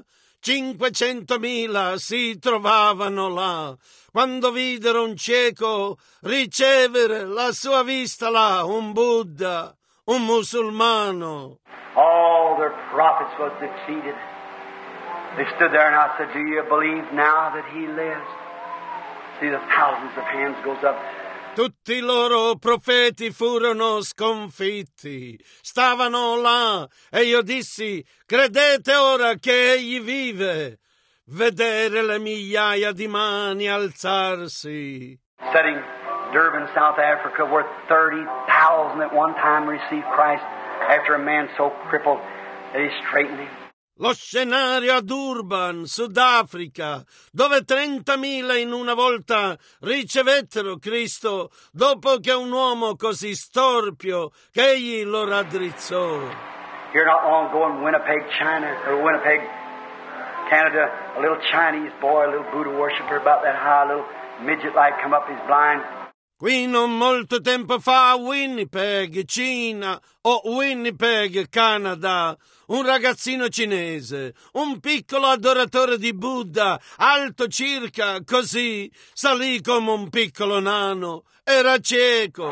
500.000 si trovavano là, quando videro un cieco ricevere la sua vista là, un Buddha, un musulmano. All their prophets was defeated. They stood there and I said, do you believe now that he lives? See the thousands of hands goes up. Tutti i loro profeti furono sconfitti, stavano là e io dissi, credete ora che egli vive? Vedere le migliaia di mani alzarsi. Setting Durban, South Africa, where 30,000 at one time received Christ after a man so crippled that he straightened him. Lo scenario a Durban, Sudafrica, dove 30.000 in una volta ricevettero Cristo dopo che un uomo così storpio che egli lo raddrizzò. Here not long ago in Winnipeg, China, or Winnipeg, Canada, a little Chinese boy, a little Buddha worshiper about that high, a little midget-like come up, he's blind. Qui non molto tempo fa a Winnipeg, Cina, o Winnipeg, Canada, un ragazzino cinese, un piccolo adoratore di Buddha, alto circa così, salì come un piccolo nano, era cieco.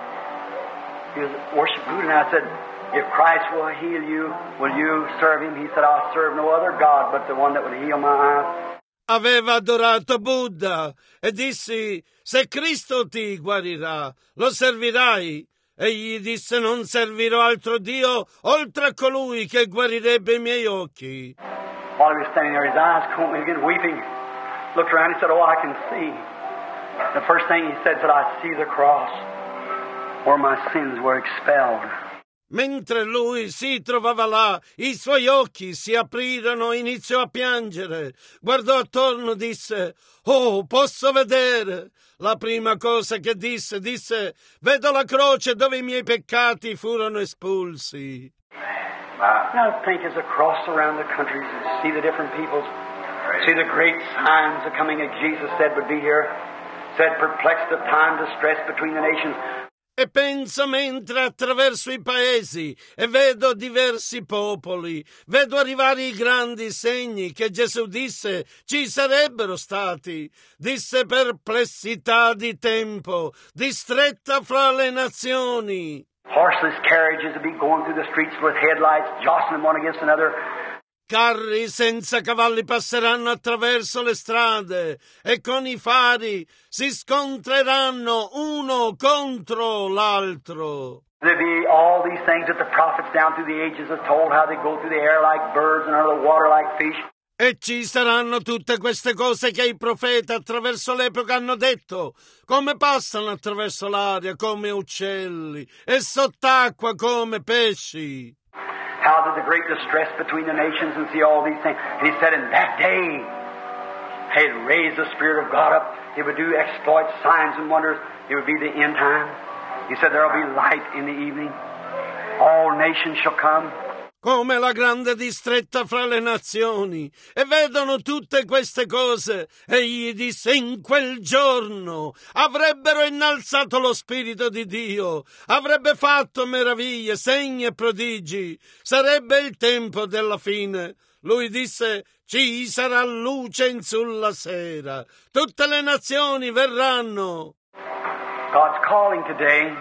He was worship Buddha, and I said, if Christ will heal you, will you serve him? He said, I'll serve no other God but the one that would heal my eyes. Aveva adorato Buddha e dissi, se Cristo ti guarirà, lo servirai? Egli disse, non servirò altro Dio oltre a colui che guarirebbe i miei occhi. While he was standing there, his eyes caught me again, weeping. Looked around, he said, oh, I can see. The first thing he said, I see the cross where my sins were expelled. Mentre lui si trovava là, i suoi occhi si aprirono, iniziò a piangere. Guardò attorno, disse, oh, posso vedere. La prima cosa che disse, vedo la croce dove i miei peccati furono espulsi. Now think as I cross around the countries and see the different peoples, see the great signs of coming as Jesus said would be here, said perplexed of time, distressed between the nations. E penso mentre attraverso i paesi e vedo diversi popoli, vedo arrivare i grandi segni che Gesù disse ci sarebbero stati, disse perplessità di tempo, distretta fra le nazioni. Horseless carriages would be going through the streets with headlights, jostling one against another. carri senza cavalli passeranno attraverso le strade e con i fari si scontreranno uno contro l'altro. There be all these things that the prophets down through the ages have told, how they go through the air like birds and under the water like fish. E ci saranno tutte queste cose che i profeti attraverso l'epoca hanno detto, come passano attraverso l'aria come uccelli e sott'acqua come pesci. How did the great distress between the nations and see all these things? And he said in that day, he'd raise the Spirit of God up. He would do exploits, signs and wonders. It would be the end time. He said there will be light in the evening. All nations shall come. Come la grande distretta fra le nazioni, e vedono tutte queste cose. Egli disse: in quel giorno avrebbero innalzato lo Spirito di Dio, avrebbe fatto meraviglie, segni e prodigi. Sarebbe il tempo della fine. Lui disse: ci sarà luce in sulla sera, tutte le nazioni verranno. God's calling today.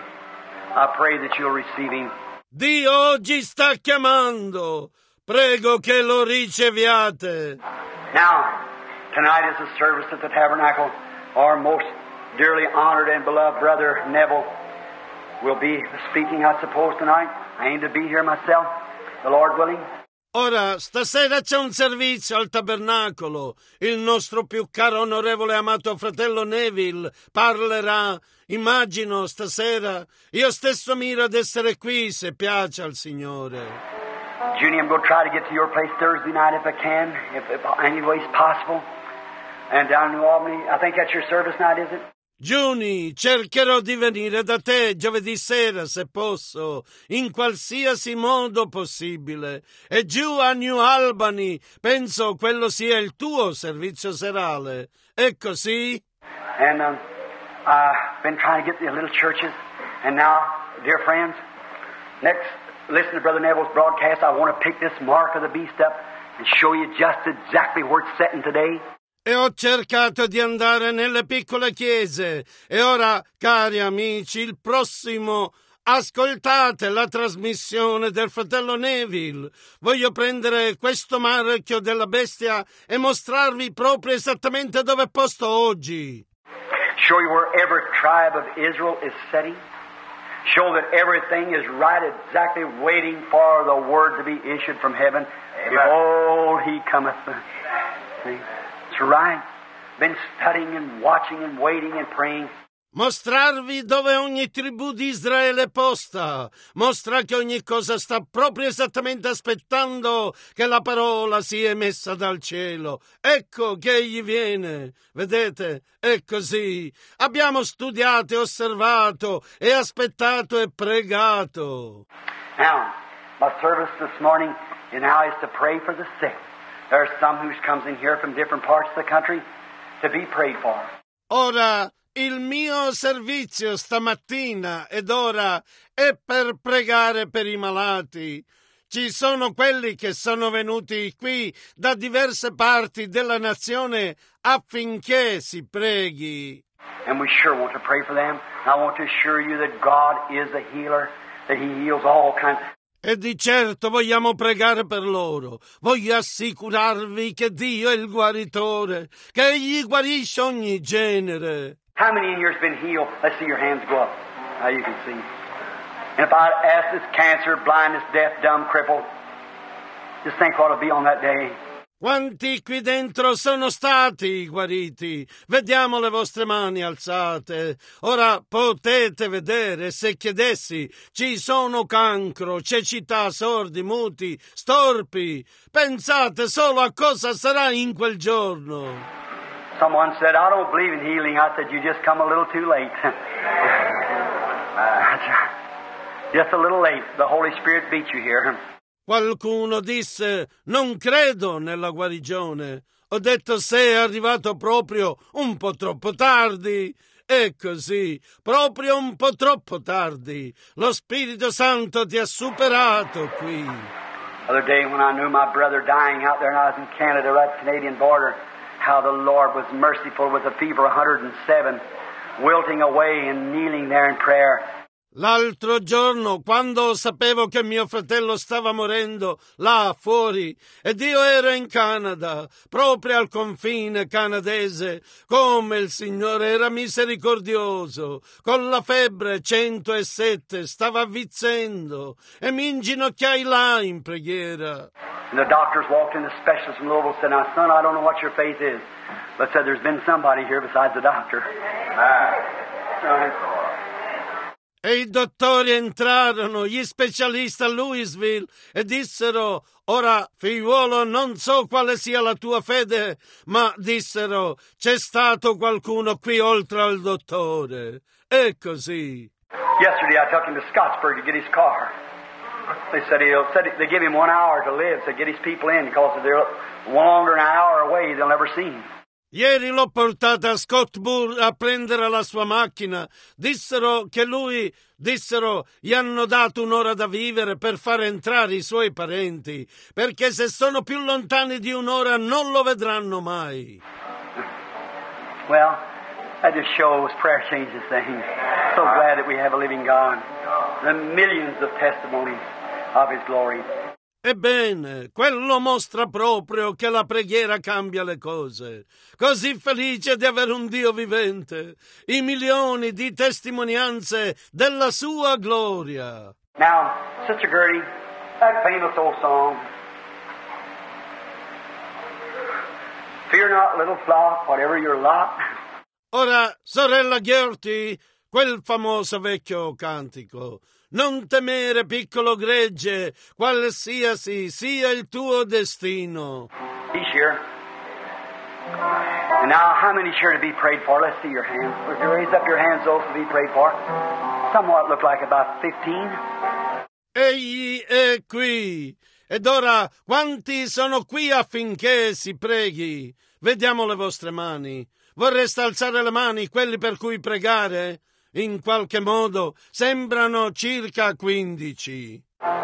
I pray that you'll receive Him. Dio oggi sta chiamando. Prego che lo riceviate. Now, tonight is a service at the Tabernacle. Our most dearly honored and beloved brother Neville will be speaking, I suppose, tonight. I aim to be here myself, the Lord willing. Ora, stasera c'è un servizio al tabernacolo. Il nostro più caro, onorevole e amato fratello Neville parlerà. Immagino stasera. Io stesso miro ad essere qui, se piace al Signore. Junie, I'm going to try to get to your place Thursday night if I can, if any way is possible. And down in New Albany, I think that's your service night, is it? Junie, cercherò di venire da te giovedì sera, se posso, in qualsiasi modo possibile. E giù a New Albany, penso quello sia il tuo servizio serale. È così? And I've been trying to get the little churches. And now, dear friends, next, listen to Brother Neville's broadcast. I want to pick this mark of the beast up and show you just exactly where it's setting today. E ho cercato di andare nelle piccole chiese. E ora, cari amici, il prossimo, ascoltate la trasmissione del fratello Neville. Voglio prendere questo marchio della bestia e mostrarvi proprio esattamente dove è posto oggi. Show you where every tribe of Israel is setting. Show that everything is right, exactly waiting for the word to be issued from heaven. Behold, He cometh. See? It's right. Been studying and watching and waiting and praying. Mostrarvi dove ogni tribù di Israele è posta. Mostra che ogni cosa sta proprio esattamente aspettando che la parola sia emessa dal cielo. Ecco che Egli viene. Vedete? È così. Abbiamo studiato e osservato e aspettato e pregato. Now, my service this morning now is to pray for the sick. There are some who comes in here from different parts of the country to be prayed for. Ora, il mio servizio stamattina ed ora è per pregare per i malati. Ci sono quelli che sono venuti qui da diverse parti della nazione affinché si preghi. And we sure want to pray for them. I want to assure you that God is a healer, that He heals all kinds. E di certo vogliamo pregare per loro. Voglio assicurarvi che Dio è il guaritore, che Egli guarisce ogni genere. How many in here has been healed? Let's see your hands go up. Now you can see. And if I ask this cancer, blindness, deaf, dumb, crippled, just think what it'll be on that day. Quanti qui dentro sono stati guariti? Vediamo le vostre mani alzate. Ora potete vedere, se chiedessi, ci sono cancro, cecità, sordi, muti, storpi. Pensate solo a cosa sarà in quel giorno. Someone said, I don't believe in healing. I said, you just come a little too late. Just a little late. The Holy Spirit beat you here. Qualcuno disse, non credo nella guarigione. Ho detto, sei arrivato proprio un po' troppo tardi. È così, proprio un po' troppo tardi. Lo Spirito Santo ti ha superato qui. The other day when I knew my brother dying out there and I was in Canada, right at the Canadian border, how the Lord was merciful with a fever 107, wilting away and kneeling there in prayer. L'altro giorno, quando sapevo che mio fratello stava morendo là fuori ed io ero in Canada, proprio al confine canadese, come il Signore era misericordioso, con la febbre 107 stava avvizzendo e mi inginocchiai là in preghiera. And the doctors walked in, the specialist in Louisville said, "Now, son, I don't know what your faith is, but said there's been somebody here besides the doctor." E i dottori entrarono, gli specialisti a Louisville, e dissero: ora, figliuolo, non so quale sia la tua fede, ma dissero: c'è stato qualcuno qui oltre al dottore. E così. Yesterday I took him to Scottsburg to get his car. They said they give him 1 hour to live, so get his people in, because if they're longer than an hour away, they'll never see him. Ieri l'ho portata a Scottsburg a prendere la sua macchina. Dissero gli hanno dato 1 ora da vivere per far entrare i suoi parenti, perché se sono più lontani di 1 ora non lo vedranno mai. Well, that just shows prayer changes things. So glad that we have a living God. The millions of testimonies of His glory. Ebbene, quello mostra proprio che la preghiera cambia le cose. Così felice di avere un Dio vivente, i milioni di testimonianze della sua gloria. Now, Sister Gertie, that famous old song, "Fear not, little flock, whatever your lot." Ora, sorella Gertie, quel famoso vecchio cantico: non temere, piccolo gregge, qualsiasi sia il tuo destino. He's here. And now, how many sure to be prayed for? Let's see your hands. Would you raise up your hands, those to be prayed for? Somewhat look like about 15. Egli è qui. Ed ora, quanti sono qui affinché si preghi? Vediamo le vostre mani. Vorreste alzare le mani, quelli per cui pregare? In qualche modo sembrano circa 15.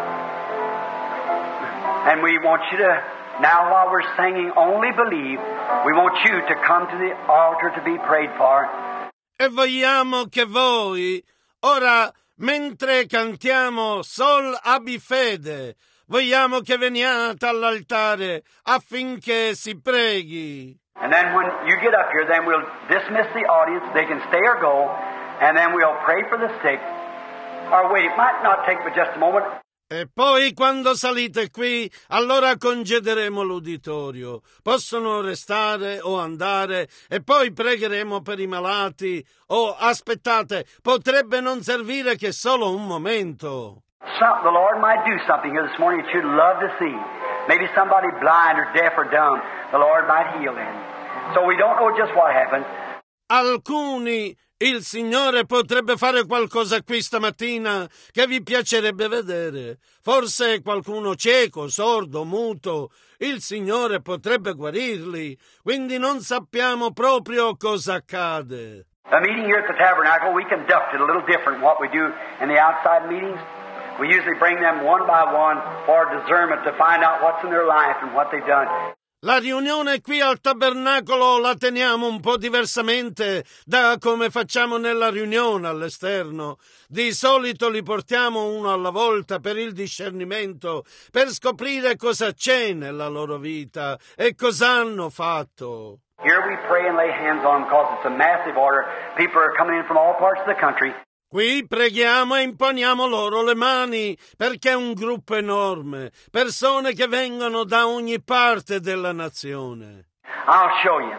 And we want you to, now while we're singing Only Believe, we want you to come to the altar to be prayed for. E vogliamo che voi, ora, mentre cantiamo Sol abbi fede, vogliamo che veniate all'altare affinché si preghi. And then when you get up here, then we'll dismiss the audience. They can stay or go. And then we'll pray for the sick. Or wait, it might not take but just a moment. E poi quando salite qui, allora concederemo l'uditorio. Possono restare o andare e poi pregheremo per i malati. O aspettate, potrebbe non servire che solo un momento. The Lord might do something here this morning that you'd love to see. Maybe somebody blind or deaf or dumb. The Lord might heal them. So we don't know just what happened. Alcuni, il Signore potrebbe fare qualcosa qui stamattina che vi piacerebbe vedere. Forse qualcuno cieco, sordo, muto. Il Signore potrebbe guarirli. Quindi non sappiamo proprio cosa accade. A meeting here at the Tabernacle, we conduct it a little different from what we do in the outside meetings. We usually bring them one by one for discernment to find out what's in their life and what they've done. La riunione qui al tabernacolo la teniamo un po' diversamente da come facciamo nella riunione all'esterno. Di solito li portiamo uno alla volta per il discernimento, per scoprire cosa c'è nella loro vita e cosa hanno fatto. Here we pray and lay hands on them because it's a massive order. People are coming in from all parts of the country. Qui preghiamo e imponiamo loro le mani perché è un gruppo enorme, persone che vengono da ogni parte della nazione. I'll show you.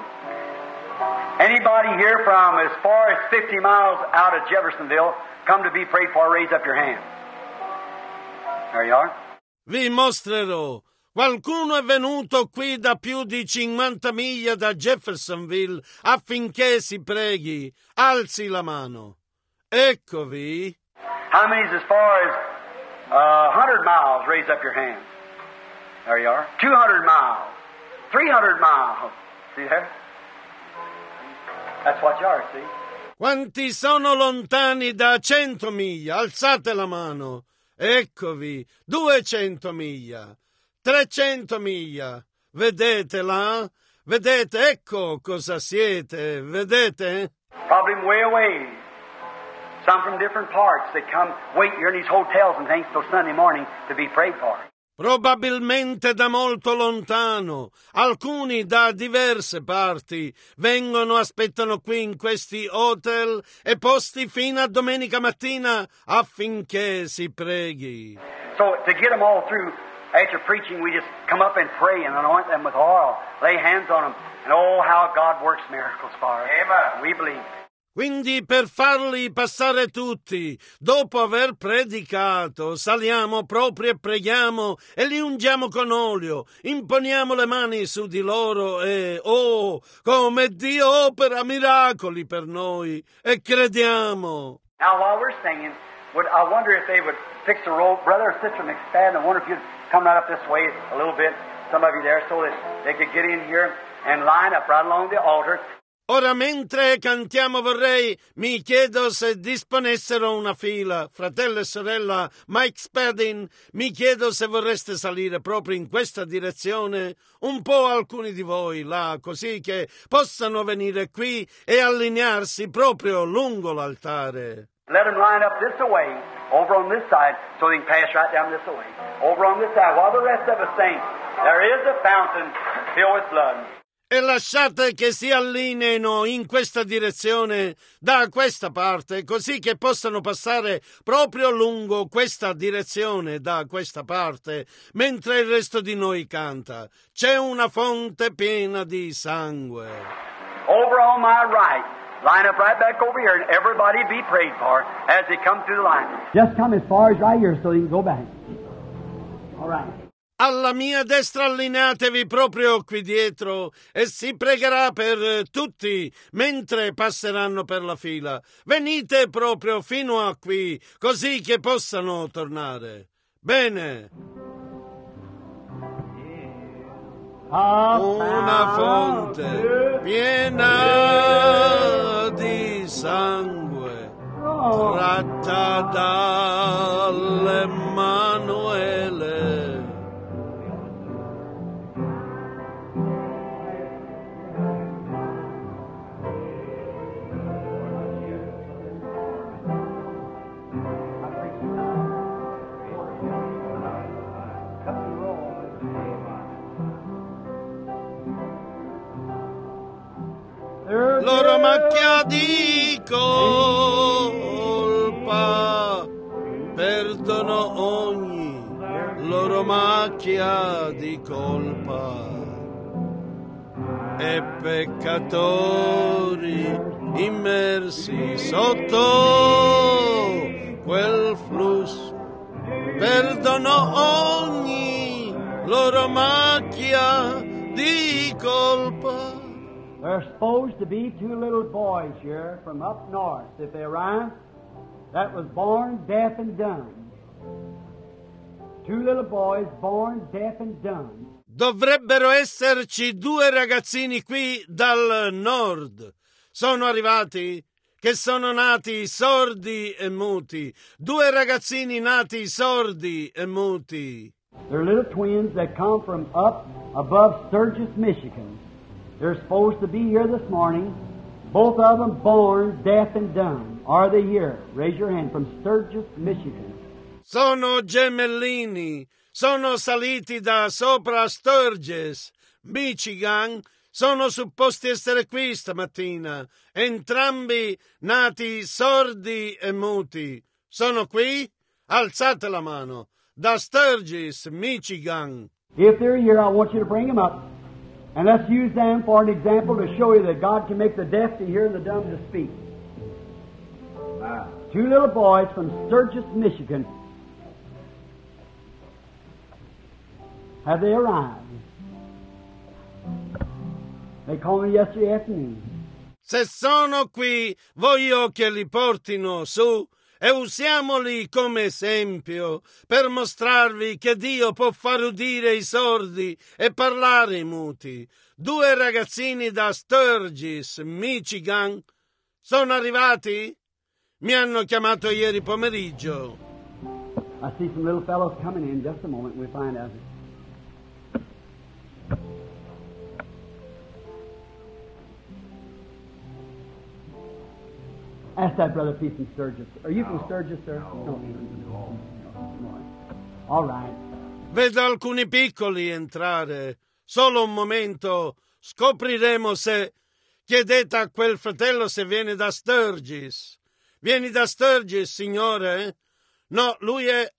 Anybody here from as far as 50 miles out of Jeffersonville come to be prayed for, raise up your hand. There you are. Vi mostrerò. Qualcuno è venuto qui da più di 50 miglia da Jeffersonville affinché si preghi. Alzi la mano. Eccovi. How many's as far as 100 miles? Raise up your hand. There you are. 200 miles. 300 miles. See there? That's what you are, see? Quanti sono lontani da 100 miglia? Alzate la mano. Eccovi. 200 miglia. 300 miglia. Vedete là? Vedete? Ecco cosa siete. Vedete? Probably way away. Some from different parts. They come wait here in these hotels and things till Sunday morning to be prayed for. Probabilmente da molto lontano, alcuni da diverse parti, aspettano qui in questi hotel e posti fino a domenica mattina affinché si preghi. So to get them all through, after preaching, we just come up and pray and anoint them with oil, lay hands on them, and oh, how God works miracles for us. Amen. We believe. Quindi per farli passare tutti, dopo aver predicato, saliamo proprio e preghiamo e li ungiamo con olio, imponiamo le mani su di loro e, oh, come Dio opera miracoli per noi e crediamo. Now while we're singing, I wonder if they would fix a rope. Brother or Sister McSpadden, I wonder if you'd come right up this way a little bit, some of you there, so that they could get in here and line up right along the altar. Ora mentre cantiamo mi chiedo se disponessero una fila. Fratello e sorella Mike Spadin, mi chiedo se vorreste salire proprio in questa direzione, un po' alcuni di voi là, così che possano venire qui e allinearsi proprio lungo l'altare. Let them line up this way, over on this side, so they can pass right down this way. Over on this side, while the rest of us sing, there is a fountain filled with blood. E lasciate che si allineino in questa direzione da questa parte, così che possano passare proprio lungo questa direzione da questa parte, mentre il resto di noi canta. C'è una fonte piena di sangue. Over on my right, line up right back over here, and everybody be prayed for as they come through the line. Just come as far as right here so you can go back. All right. Alla mia destra allineatevi proprio qui dietro e si pregherà per tutti mentre passeranno per la fila. Venite proprio fino a qui, così che possano tornare. Bene. Una fonte piena di sangue tratta dall'Emmanuele. Loro macchia di colpa, perdono ogni loro macchia di colpa, e peccatori immersi sotto quel flusso, perdono ogni loro macchia di colpa. There's supposed to be two little boys here from up north, if they arrive, that was born deaf and dumb. Two little boys born deaf and dumb. Dovrebbero esserci due ragazzini qui dal nord. Sono arrivati che sono nati sordi e muti. Due ragazzini nati sordi e muti. They're little twins that come from up above Sturgis, Michigan. They're supposed to be here this morning, both of them born deaf and dumb. Are they here? Raise your hand, from Sturgis, Michigan. Sono gemellini, sono saliti da sopra Sturgis, Michigan, sono supposti essere qui stamattina, entrambi nati sordi e muti. Sono qui? Alzate la mano, da Sturgis, Michigan. If they're here, I want you to bring them up. And let's use them for an example to show you that God can make the deaf to hear and the dumb to speak. Two little boys from Sturgis, Michigan. Have they arrived? They called me yesterday afternoon. Se sono qui, voglio che li portino su e usiamoli come esempio per mostrarvi che Dio può far udire i sordi e parlare i muti. Due ragazzini da Sturgis, Michigan, sono arrivati? Mi hanno chiamato ieri pomeriggio. I see some little fellows coming in. Just a moment, we'll find out. Ask that brother if he's from Sturgis. Are you from Sturgis, sir? No. All right. Vedo alcuni piccoli entrare. Solo un momento. Scopriremo se... Chiedete a quel fratello se viene da Sturgis. Vieni da Sturgis, signore? No, lui è...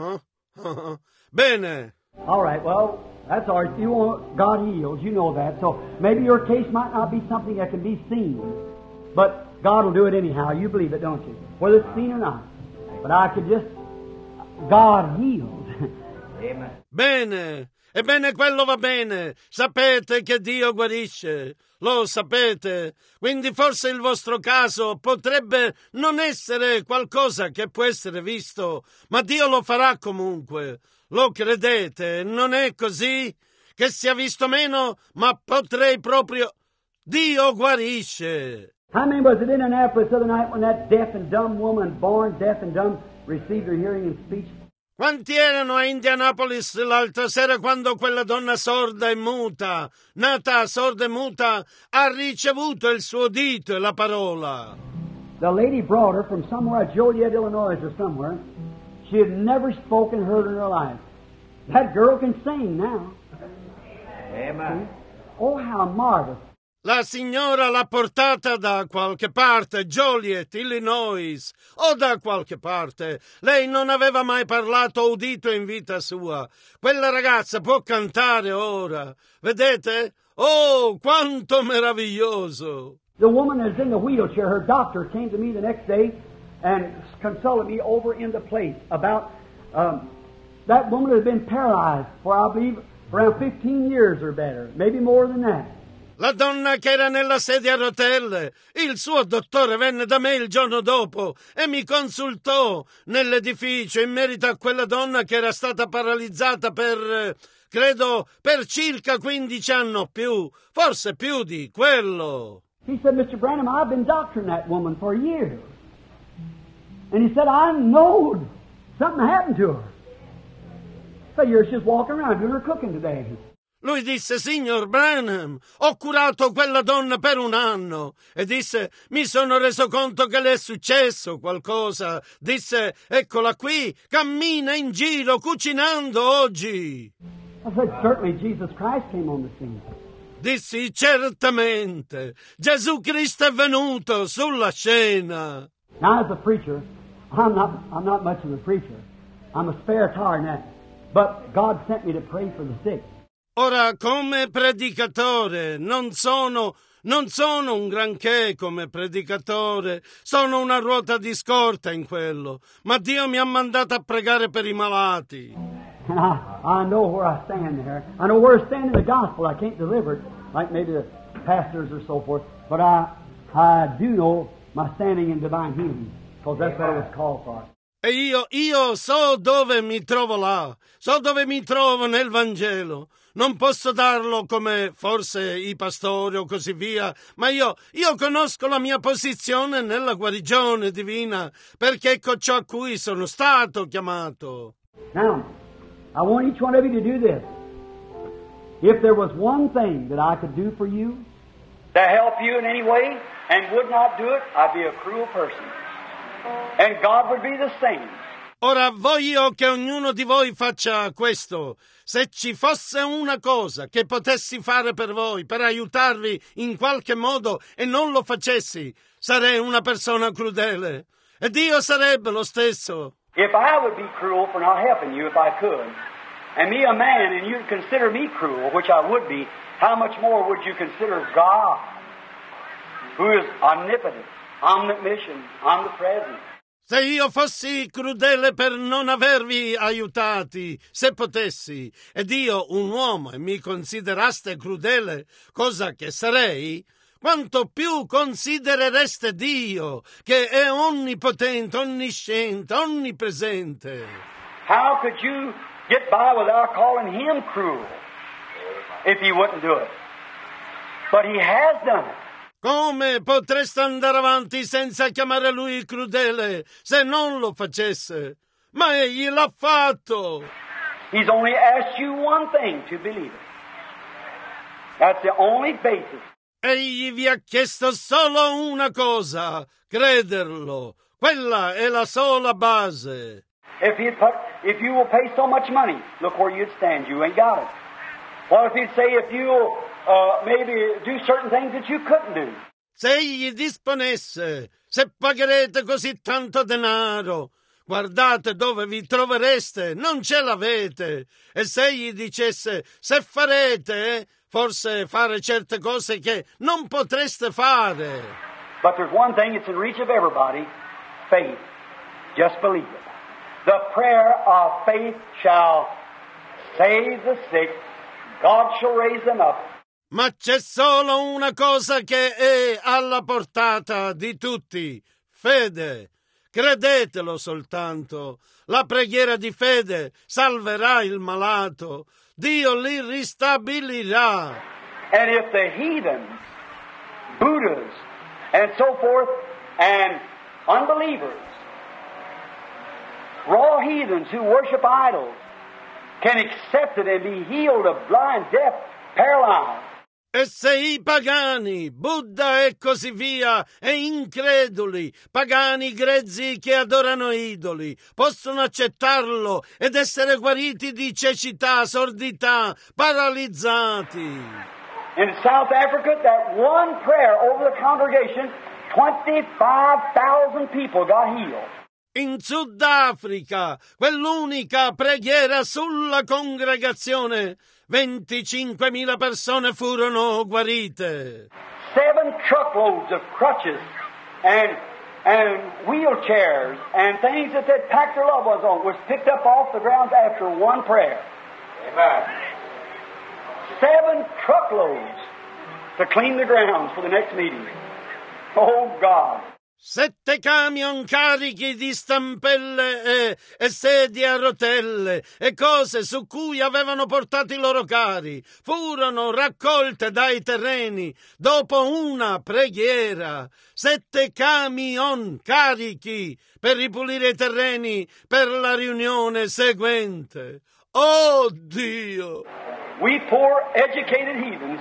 Bene. All right, well, that's all right. You want God heals, you know that. So maybe your case might not be something that can be seen. But God will do it anyhow. You believe it, don't you? Whether it's seen or not. But I could just... God heals. Amen. Bene. Ebbene, quello va bene. Sapete che Dio guarisce. Lo sapete. Quindi forse il vostro caso potrebbe non essere qualcosa che può essere visto, ma Dio lo farà comunque. Lo credete? Non è così? Che sia visto meno, ma potrei proprio... Dio guarisce. How many was it in Annapolis the other night when that deaf and dumb woman, born deaf and dumb, received her hearing and speech? Quanti erano a Indianapolis l'altra sera quando quella donna sorda e muta, nata sorda e muta, ha ricevuto il suo udito e la parola? The lady brought her from somewhere, Joliet, Illinois or somewhere. She had never spoken, heard in her life. That girl can sing now. Amen. Oh, how marvelous. La signora l'ha portata da qualche parte, Joliet, Illinois, o da qualche parte. Lei non aveva mai parlato o udito in vita sua. Quella ragazza può cantare ora. Vedete? Oh, quanto meraviglioso! The woman is in the wheelchair. Her doctor came to me the next day and consulted me over in the place about that woman has been paralyzed for, I believe, around 15 years or better, maybe more than that. La donna che era nella sedia a rotelle, il suo dottore venne da me il giorno dopo e mi consultò nell'edificio in merito a quella donna che era stata paralizzata credo, per circa 15 anni o più, forse più di quello. He said, Mr. Branham, I've been doctoring that woman for years. And he said, I know something happened to her. So you're just walking around doing her cooking today. Lui disse, signor Branham, ho curato quella donna per 1 anno. E disse, mi sono reso conto che le è successo qualcosa. Disse, eccola qui, cammina in giro cucinando oggi. I said, certainly Jesus Christ came on the scene. Dissi, certamente, Gesù Cristo è venuto sulla scena. Now as a preacher, I'm not much of a preacher. I'm a spare tire now. But God sent me to pray for the sick. Ora, come predicatore, non sono un granché come predicatore, sono una ruota di scorta in quello, ma Dio mi ha mandato a pregare per i malati. And I know where I stand there. I know where I stand in the gospel. I can't deliver it, like maybe the pastors or so forth, but I do know my standing in divine healing, because that's what I was called for. E io so dove mi trovo là, so dove mi trovo nel Vangelo. Non posso darlo come forse i pastori o così via, ma io conosco la mia posizione nella guarigione divina, perché ecco ciò a cui sono stato chiamato. Now, I want each one of you to do this. If there was one thing that I could do for you, To help you in any way, and would not do it, I'd be a cruel person. And God would be the same. Ora voglio che ognuno di voi faccia questo. Se ci fosse una cosa che potessi fare per voi, per aiutarvi in qualche modo e non lo facessi, sarei una persona crudele. E Dio sarebbe lo stesso. If I would be cruel for not helping you if I could, and me a man, and you'd consider me cruel, which I would be, how much more would you consider God, who is omnipotent, omniscient, omnipresent? Se io fossi crudele per non avervi aiutati, se potessi, ed io un uomo e mi consideraste crudele, cosa che sarei, quanto più considerereste Dio, che è onnipotente, onnisciente, onnipresente. How could you get by without calling Him cruel if He wouldn't do it? But He has done it. Come potreste andare avanti senza chiamare Lui crudele se non lo facesse? Ma Egli l'ha fatto. He's only asked you one thing to believe it. That's the only basis. Egli vi ha chiesto solo una cosa, crederlo. Quella è la sola base. If you will pay so much money, look where you'd stand. You ain't got it. What if he'd say if you'll maybe do certain things that you couldn't do? Se egli disponesse, se pagherete così tanto denaro, guardate dove vi trovereste, non ce l'avete. E se egli dicesse, se farete, forse fare certe cose che non potreste fare. But there's one thing that's in reach of everybody, faith. Just believe it. The prayer of faith shall save the sick. God shall raise them up. Ma c'è solo una cosa che è alla portata di tutti, fede. Credetelo soltanto. La preghiera di fede salverà il malato. Dio li ristabilirà. And if the heathens, Buddhas, and so forth, and unbelievers, raw heathens who worship idols, can accept it and be healed of blind, deaf, paralyzed. E se i pagani, Buddha e così via, e increduli, pagani grezzi che adorano idoli, possono accettarlo ed essere guariti di cecità, sordità, paralizzati. In South Africa, that one prayer over the congregation, 25,000 people got healed. In Sudafrica, quell'unica preghiera sulla congregazione, 25.000 persone furono guarite. 7 truckloads of crutches and wheelchairs and things that they'd packed their loved ones on was picked up off the ground after one prayer. Amen. 7 truckloads to clean the grounds for the next meeting. Oh, God. 7 camion carichi di stampelle e sedie a rotelle e cose su cui avevano portato i loro cari furono raccolte dai terreni dopo una preghiera. 7 camion carichi per ripulire i terreni per la riunione seguente. Oh Dio! We poor educated heathens,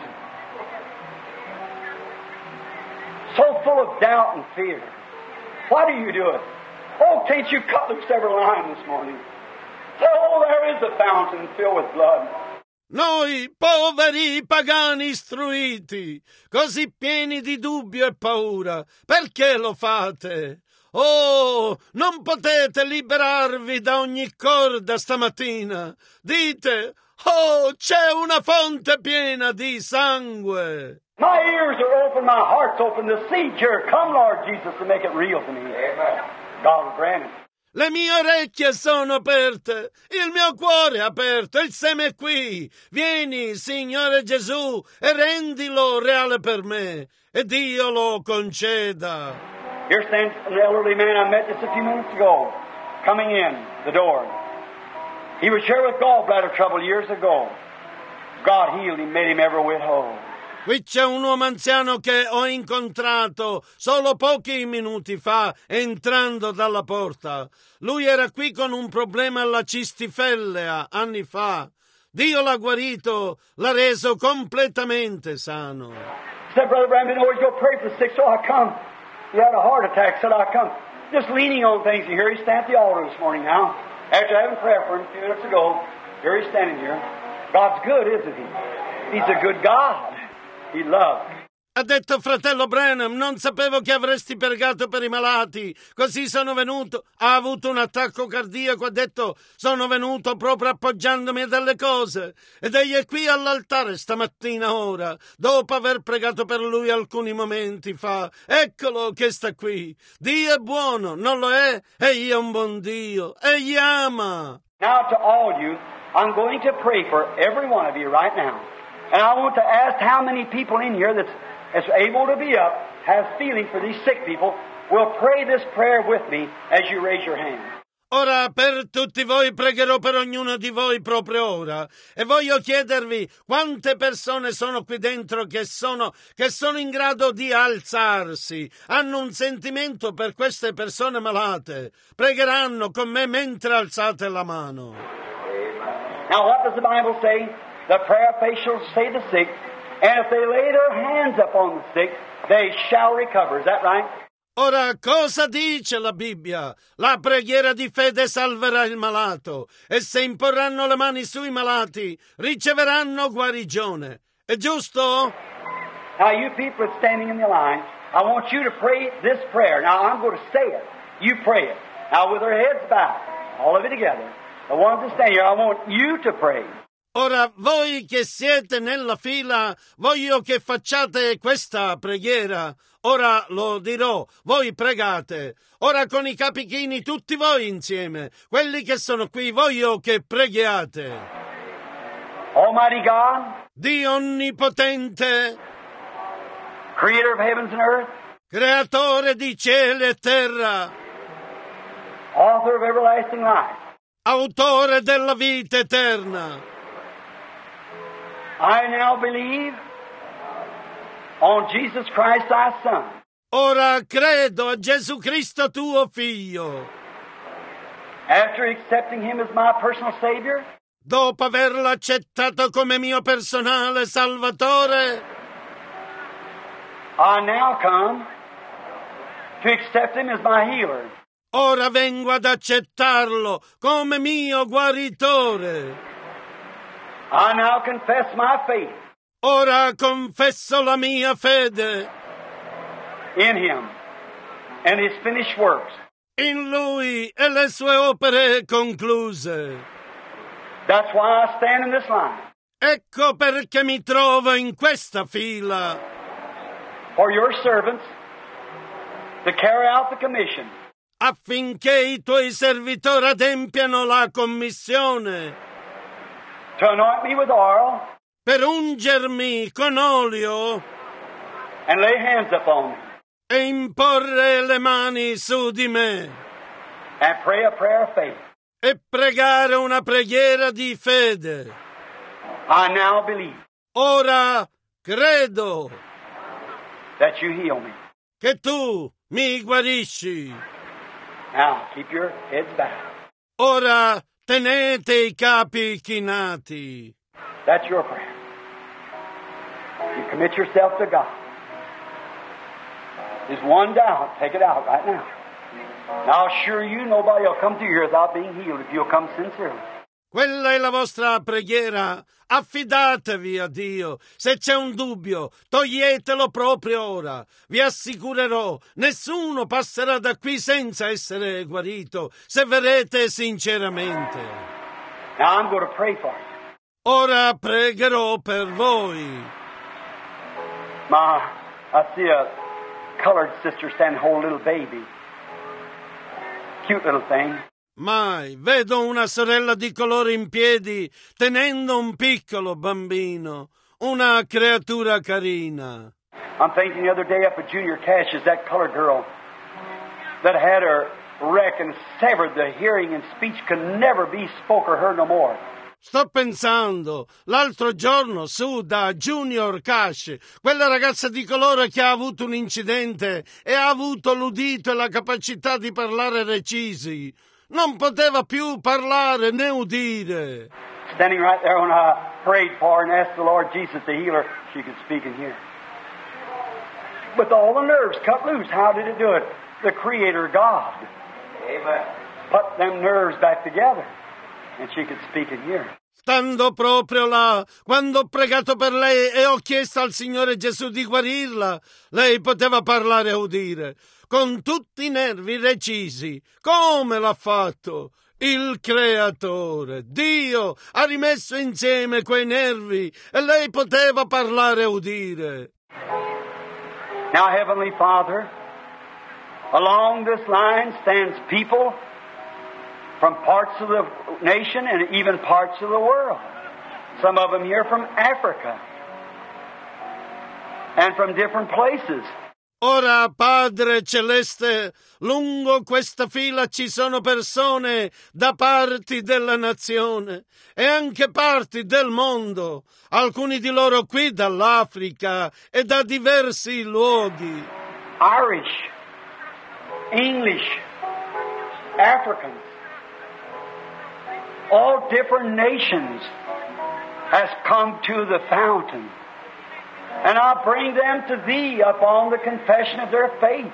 so full of doubt and fear. Why do you do it? Oh, can't you cut loose every line this morning? Oh, there is a fountain filled with blood. Noi, poveri pagani istruiti, così pieni di dubbio e paura, perché lo fate? Oh, non potete liberarvi da ogni corda stamattina. Dite, oh, c'è una fonte piena di sangue. My ears are open, my heart's open to see here. Come, Lord Jesus, to make it real to me. Amen. God will grant it. Le mie orecchie sono aperte, il mio cuore è aperto, il seme è qui. Vieni, Signore Gesù, e rendilo reale per me, e Dio lo conceda. Here stands an elderly man I met just a few minutes ago, coming in the door. He was here with gallbladder trouble years ago. God healed him, made him every whit whole. Qui c'è un uomo anziano che ho incontrato solo pochi minuti fa, entrando dalla porta. Lui era qui con un problema alla cistifellea anni fa. Dio l'ha guarito, l'ha reso completamente sano. Said, Brother Branham didn't always go pray for the sick, so I come. He had a heart attack, said I come. Just leaning on things. You hear he stand at the altar this morning now. After having prayer for him a few minutes ago, here he's standing here. God's good, isn't he? He's a good God. He loves. Ha detto fratello Branham, non sapevo che avresti pregato per i malati, così sono venuto. Ha avuto un attacco cardiaco, ha detto, sono venuto proprio appoggiandomi a delle cose. Ed egli è qui all'altare stamattina ora, dopo aver pregato per lui alcuni momenti fa. Eccolo che sta qui. Dio è buono, non lo è? Egli è un buon Dio, egli ama. Now to all you, I'm going to pray for every one of you right now. And I want to ask how many people in here that's able to be up, has feeling for these sick people, will pray this prayer with me as you raise your hand. Ora per tutti voi pregherò per ognuno di voi proprio ora e voglio chiedervi quante persone sono qui dentro che sono in grado di alzarsi, hanno un sentimento per queste persone malate, pregheranno con me mentre alzate la mano. Now what does the Bible say? The prayer of faith shall save the sick, And if they lay their hands upon the sick, they shall recover. Is that right? Ora, cosa dice la Bibbia? La preghiera di fede salverà il malato, e se imporranno le mani sui malati, riceveranno guarigione. È giusto? Now, you people that's standing in the line, I want you to pray this prayer. Now, I'm going to say it. You pray it. Now, with our heads bowed, all of it together. The ones that stand here, I want you to pray. Ora, voi che siete nella fila, voglio che facciate questa preghiera. Ora lo dirò, voi pregate. Ora con i capi chini, tutti voi insieme. Quelli che sono qui, voglio che preghiate. Almighty God, Dio onnipotente, Creator of heavens and earth, creatore di cielo e terra, Author of everlasting life, autore della vita eterna. I now believe on Jesus Christ, thy Son. Ora credo a Gesù Cristo tuo Figlio. After accepting Him as my personal Savior, Dopo averlo accettato come mio personale Salvatore, I now come to accept Him as my healer. ora vengo ad accettarlo come mio guaritore. I now confess my faith Ora confesso la mia fede in Him and His finished works. in Lui e le sue opere concluse. That's why I stand in this line, Ecco perché mi trovo in questa fila, for your servants to carry out the commission affinché i tuoi servitori adempiano la commissione to anoint me with oil per ungermi con olio and lay hands upon me e imporre le mani su di me and pray a prayer of faith. e pregare una preghiera di fede. I now believe Ora credo that you heal me. che tu mi guarisci. Now, keep your heads bowed. Ora tenete i capi chinati. That's your prayer. You commit yourself to God. There's one doubt. Take it out right now. And I'll assure you nobody will come through here without being healed if you'll come sincerely. Quella è la vostra preghiera. Affidatevi a Dio. Se c'è un dubbio, toglietelo proprio ora. Vi assicurerò, nessuno passerà da qui senza essere guarito, se verrete sinceramente. Now I'm going to pray for you. Ora pregherò per voi. I see a colored sister standing holding a little baby. Cute little thing. Mai vedo una sorella di colore in piedi tenendo un piccolo bambino, una creatura carina. I'm thinking the other day up at Junior Cassius, that colored girl that had her wreck and severed the hearing and speech could never be spoke or heard no more. Sto pensando, l'altro giorno su da Junior Cash, quella ragazza di colore che ha avuto un incidente e ha avuto l'udito e la capacità di parlare recisi. Non poteva più parlare né udire. Standing right there when I prayed for her and asked the Lord Jesus to heal her, she could speak and hear. With all the nerves cut loose, how did it do it? The Creator God. Amen. Put them nerves back together, and she could speak and hear. Stando proprio là, quando ho pregato per lei e ho chiesto al Signore Gesù di guarirla, lei poteva parlare e udire, con tutti i nervi recisi. Come l'ha fatto? Il Creatore, Dio, ha rimesso insieme quei nervi e lei poteva parlare e udire. Now, Heavenly Father, along this line stands people from parts of the nation and even parts of the world. Some of them here from Africa and from different places. Ora, Padre Celeste, lungo questa fila ci sono persone da parti della nazione e anche parti del mondo, alcuni di loro qui dall'Africa e da diversi luoghi. Irish, English, Africans, all different nations has come to the fountain And I bring them to Thee upon the confession of their faith.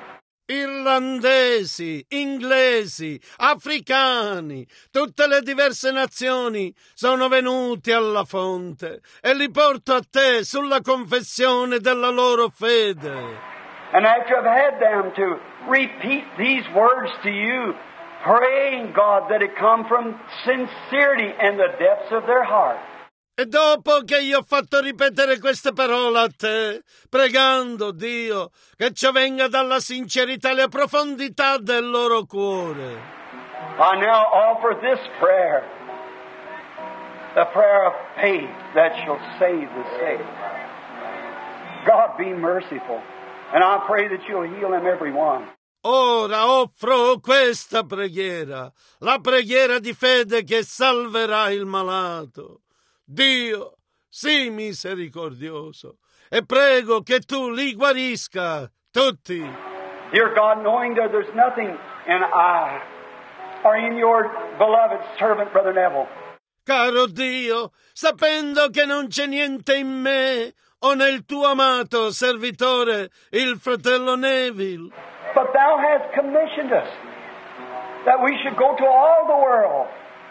Irlandesi, inglesi, africani, tutte le diverse nazioni sono venuti alla fonte e li porto a te sulla confessione della loro fede. And after I've had them to repeat these words to you, praying, God, that it come from sincerity and the depths of their heart. E dopo che io ho fatto ripetere queste parole a te, pregando, Dio, che ci venga dalla sincerità e le profondità del loro cuore. I now offer this prayer, the prayer of faith that shall save the sick. God be merciful, and I pray that you'll heal them every one. Ora offro questa preghiera, la preghiera di fede che salverà il malato. Dio, sii misericordioso e prego che tu li guarisca tutti. Dear God, knowing that there's nothing in I or in your beloved servant, Brother Neville. Caro Dio, sapendo che non c'è niente in me o nel tuo amato servitore, il fratello Neville. But thou hast commissioned us that we should go to all the world,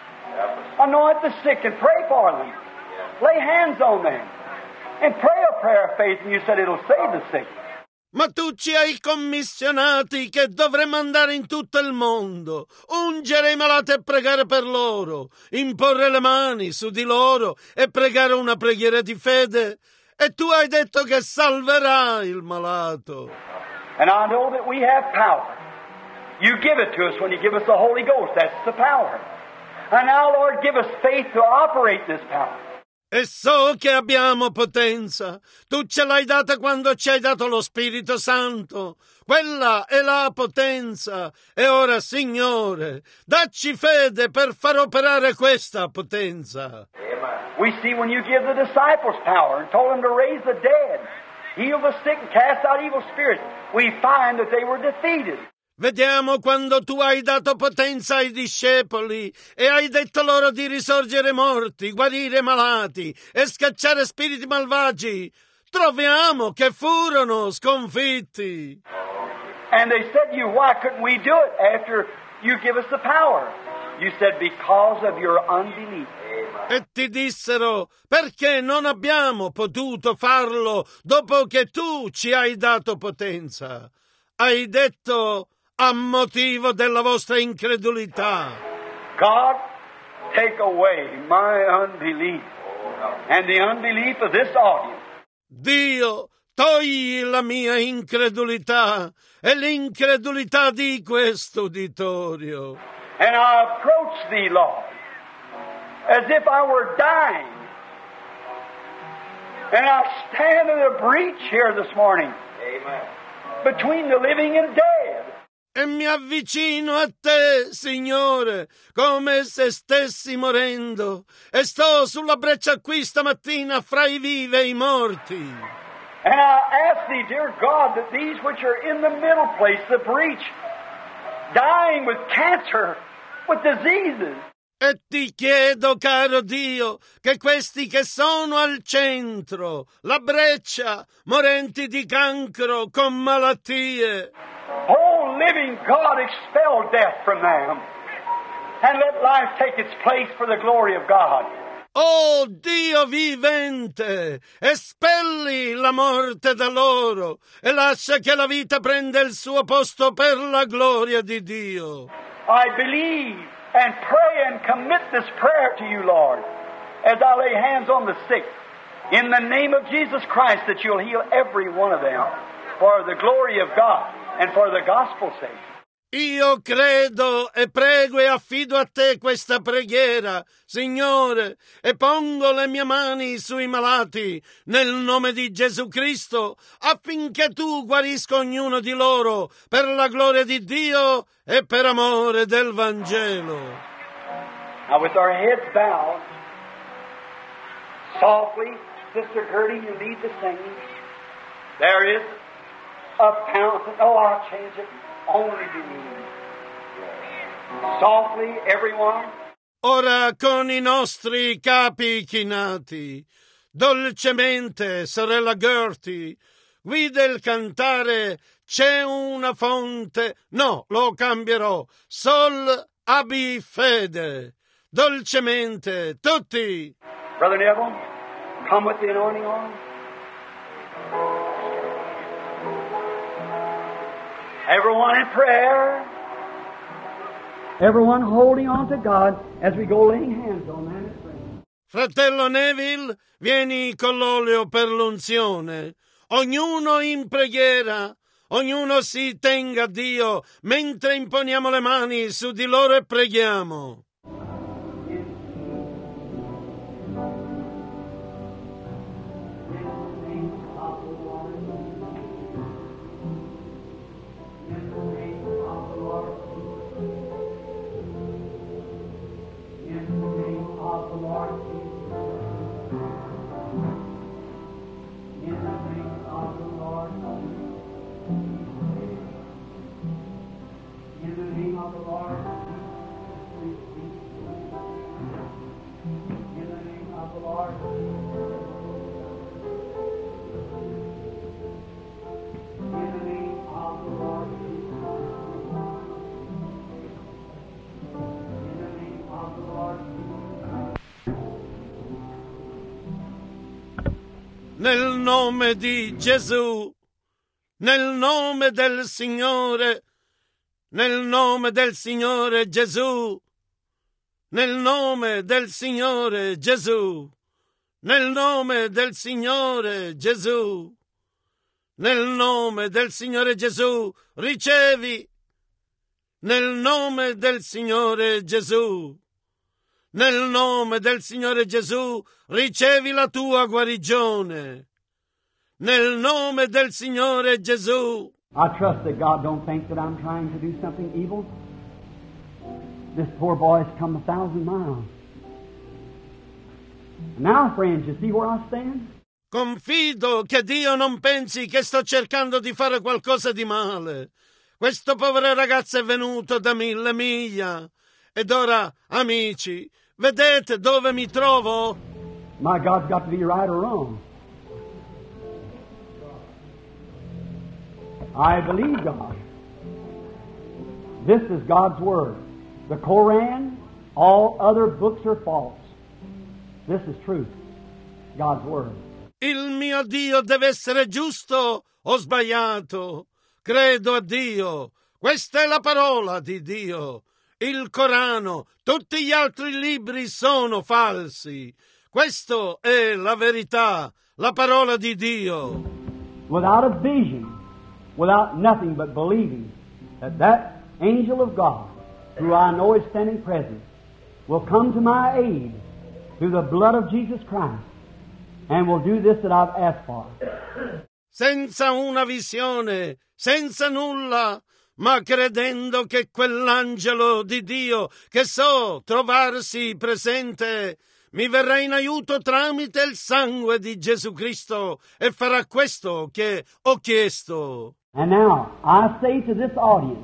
anoint the sick and pray for them. Lay hands on them and pray a prayer of faith, and you said it'll save the sick. Ma tu ci hai commissionati che dovremmo andare in tutto il mondo, ungere i malati e pregare per loro, imporre le mani su di loro e pregare una preghiera di fede. E tu hai detto che salverà il malato. And I know that we have power. You give it to us when you give us the Holy Ghost. That's the power. And now, Lord, give us faith to operate this power. E so che abbiamo potenza. Tu ce l'hai data quando ci hai dato lo Spirito Santo. Quella è la potenza. E ora, Signore, dacci fede per far operare questa potenza. We see when you give the disciples power and told them to raise the dead, heal the sick and cast out evil spirits, we find that they were defeated. Vediamo quando tu hai dato potenza ai discepoli e hai detto loro di risorgere morti, guarire malati e scacciare spiriti malvagi. Troviamo che furono sconfitti. And they said to you, why couldn't we do it after you give us the power? You said, because of your unbelief. E ti dissero, perché non abbiamo potuto farlo dopo che tu ci hai dato potenza? Hai detto, a motivo della vostra incredulità. God, take away my unbelief and the unbelief of this audience. Dio, togli la mia incredulità e l'incredulità di questo uditorio. And I approach thee, Lord, as if I were dying. And I stand in a breach here this morning. Amen. Between the living and dead. E mi avvicino a te, Signore, come se stessi morendo, e sto sulla breccia qui stamattina fra i vivi e i morti. And I ask thee, dear God, that these which are in the middle place, the breach, dying with cancer, with diseases. E ti chiedo, caro Dio, che questi che sono al centro, la breccia, morenti di cancro, con malattie. Oh, living God, expel death from them and let life take its place for the glory of God. Oh Dio vivente, espelli la morte da loro e lascia che la vita prenda il suo posto per la gloria di Dio. I believe and pray and commit this prayer to you, Lord, as I lay hands on the sick, in the name of Jesus Christ, that you'll heal every one of them for the glory of God and for the gospel's sake. Io credo e prego e affido a te questa preghiera, Signore, e pongo le mie mani sui malati nel nome di Gesù Cristo, affinché tu guarisca ognuno di loro per la gloria di Dio e per amore del Vangelo. Now with our heads bowed, softly, Sister Gertie, you lead the singing. There is a fountain. Oh, I'll change it. Only believe. Softly, everyone. Ora con i nostri capi chinati, Dolcemente, sorella Gertie, guida il cantare c'è una fonte, no, lo cambierò, sol abbi fede. Dolcemente, tutti. Brother Neville, come with the anointing oil. Everyone in prayer. Everyone holding on to God as we go laying hands on them and praying. Fratello Neville, vieni con l'olio per l'unzione. Ognuno in preghiera. Ognuno si tenga a Dio mentre imponiamo le mani su di loro e preghiamo. Nel nome di Gesù, nel nome del Signore, nel nome del Signore Gesù, nel nome del Signore Gesù, nel nome del Signore Gesù, nel nome del Signore Gesù, ricevi, nel nome del Signore Gesù. Nel nome del Signore Gesù, ricevi la tua guarigione. Nel nome del Signore Gesù. I trust that God don't think that I'm trying to do something evil. This poor boy has come 1,000 miles. Now, friends, you see where I stand? Confido che Dio non pensi che sto cercando di fare qualcosa di male. Questo povero ragazzo è venuto da 1000 miglia. Ed ora, amici, vedete dove mi trovo? My God's got to be right or wrong. I believe God. This is God's Word. The Koran, all other books are false. This is truth. God's Word. Il mio Dio deve essere giusto o sbagliato. Credo a Dio. Questa è la parola di Dio. Il Corano, tutti gli altri libri sono falsi. Questo è la verità, la parola di Dio. Without a vision, without nothing but believing that angel of God, who I know is standing present, will come to my aid through the blood of Jesus Christ and will do this that I've asked for. Senza una visione, senza nulla, ma credendo che quell'angelo di Dio che so trovarsi presente mi verrà in aiuto tramite il sangue di Gesù Cristo e farà questo che ho chiesto. And now, I say to this audience,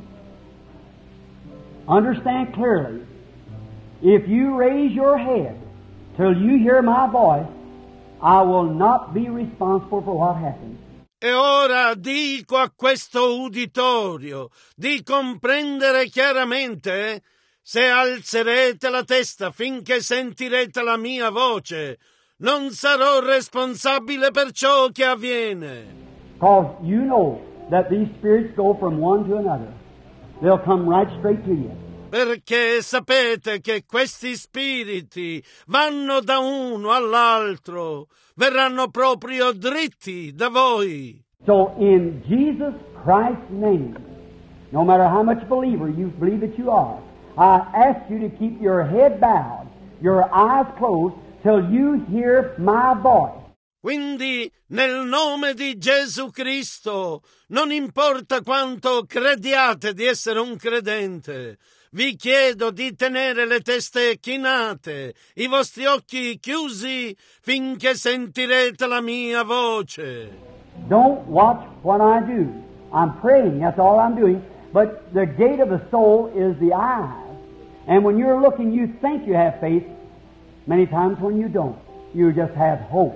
understand clearly, if you raise your head till you hear my voice, I will not be responsible for what happens. E ora dico a questo uditorio di comprendere chiaramente, se alzerete la testa finché sentirete la mia voce, non sarò responsabile per ciò che avviene. Because you know that these spirits go from one to another. They'll come right straight to you. Perché sapete che questi spiriti vanno da uno all'altro, verranno proprio dritti da voi. So in Jesus Christ's name, no matter how much believer you believe that you are, I ask you to keep your head bowed, your eyes closed, till you hear my voice. Quindi, nel nome di Gesù Cristo, non importa quanto crediate di essere un credente, vi chiedo di tenere le teste chinate, i vostri occhi chiusi, finché sentirete la mia voce. Don't watch what I do. I'm praying, that's all I'm doing. But the gate of the soul is the eyes. And when you're looking, you think you have faith. Many times when you don't, you just have hope.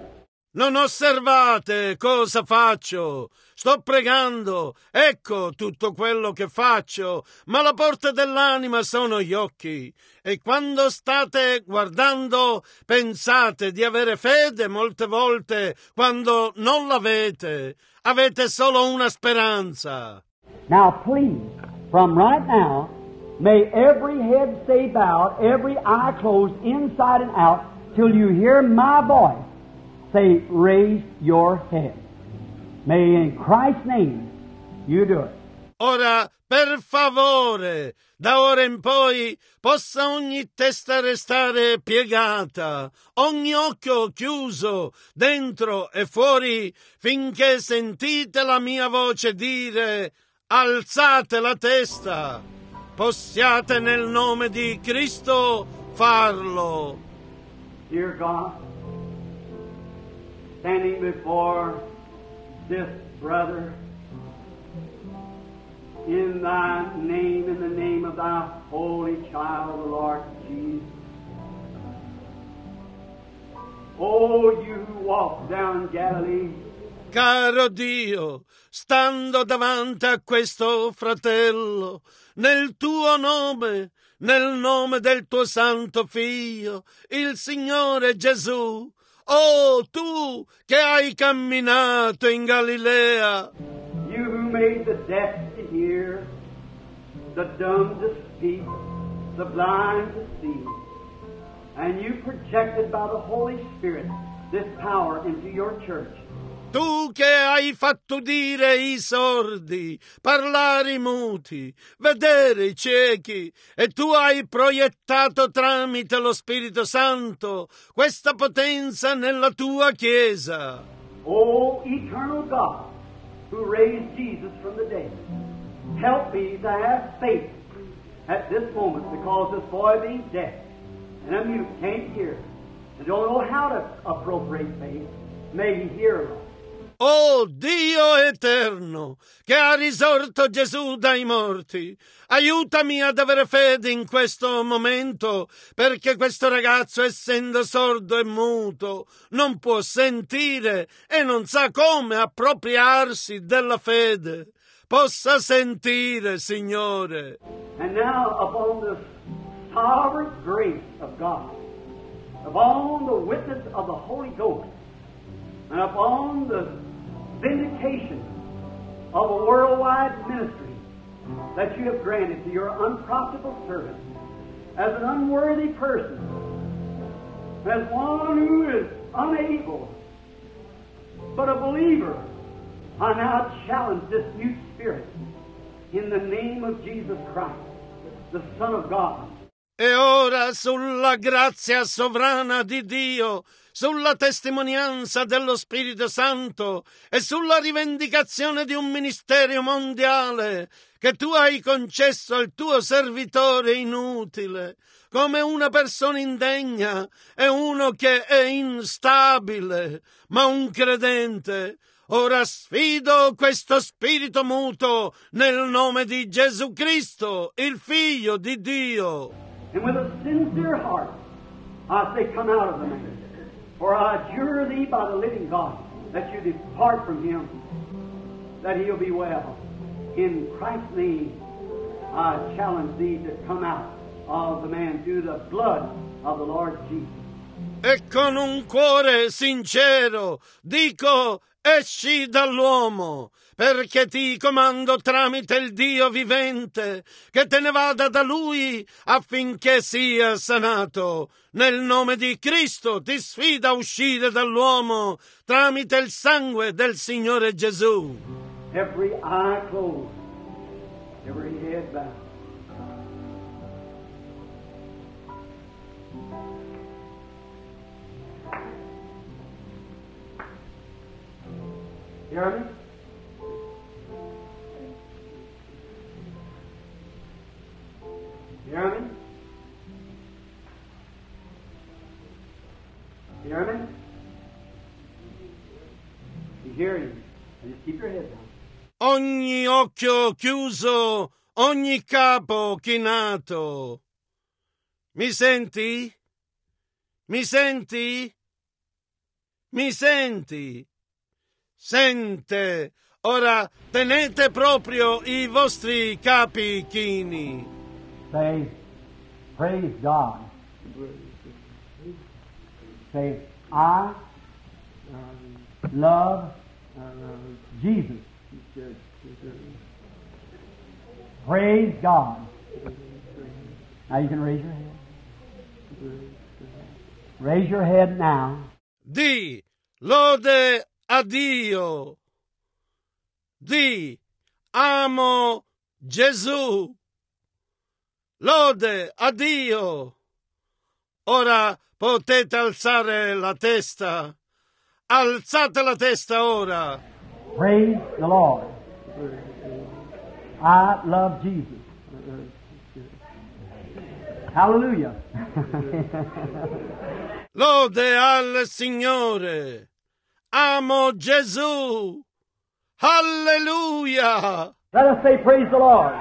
Non osservate cosa faccio. Sto pregando, ecco tutto quello che faccio, ma la porta dell'anima sono gli occhi. E quando state guardando, pensate di avere fede molte volte, quando non l'avete. Avete solo una speranza. Now please, from right now, may every head stay bowed, every eye closed inside and out, till you hear my voice. Say, raise your head. May in Christ's name you do it. Ora, per favore, da ora in poi possa ogni testa restare piegata, ogni occhio chiuso, dentro e fuori, finché sentite la mia voce dire: alzate la testa. Possiate nel nome di Cristo farlo. Dear God, standing before this brother, in thy name, in the name of thy holy child, the Lord Jesus. Oh, you who walk down Galilee. Caro Dio, stando davanti a questo fratello, nel tuo nome, nel nome del tuo santo Figlio, il Signore Gesù, oh tu che hai camminato in Galilea, You who made the deaf to hear, the dumb to speak, the blind to see, and you projected by the Holy Spirit this power into your church. tu che hai fatto udire i sordi, parlare i muti, vedere i ciechi, e tu hai proiettato tramite lo Spirito Santo questa potenza nella tua Chiesa. O eternal God, who raised Jesus from the dead, help me to have faith at this moment, because this boy being deaf and a mute can't hear and don't know how to appropriate faith, may he hear, Lord. Oh Dio eterno, che ha risorto Gesù dai morti, aiutami ad avere fede in questo momento, perché questo ragazzo, essendo sordo e muto, non può sentire e non sa come appropriarsi della fede. Possa sentire, Signore. And now upon this sovereign grace of God, upon the witness of the Holy Ghost, and upon the vindication of a worldwide ministry that you have granted to your unprofitable servant as an unworthy person, as one who is unable, but a believer, I now challenge this new spirit in the name of Jesus Christ, the Son of God. E ora sulla grazia sovrana di Dio, sulla testimonianza dello Spirito Santo e sulla rivendicazione di un ministero mondiale che tu hai concesso al tuo servitore inutile, come una persona indegna e uno che è instabile, ma un credente. Ora sfido questo spirito muto nel nome di Gesù Cristo, il Figlio di Dio. And with a sincere heart, I say, come out of the man. For I adjure thee by the living God, that you depart from him, that he'll be well. In Christ's name, I challenge thee to come out of the man through the blood of the Lord Jesus. E con un cuore sincero dico: esci dall'uomo, perché ti comando tramite il Dio vivente che te ne vada da lui affinché sia sanato. Nel nome di Cristo ti sfido a uscire dall'uomo tramite il sangue del Signore Gesù. Every eye closed, every head bowed. You hear me? You hear me? You hear me? You hear you. And just keep your head down. Ogni occhio chiuso, ogni capo chinato. Mi senti? Mi senti? Mi senti? Sente. Ora tenete proprio i vostri capi chini. Say, praise God. Say, I love Jesus. Praise God. Now you can raise your head. Raise your head now. Di lode a Dio. Di amo Gesù. Lode a Dio. Ora potete alzare la testa. Alzate la testa ora. Praise the Lord. I love Jesus. Hallelujah. Lode al Signore. Amo Gesù. Hallelujah. Let us say praise the Lord.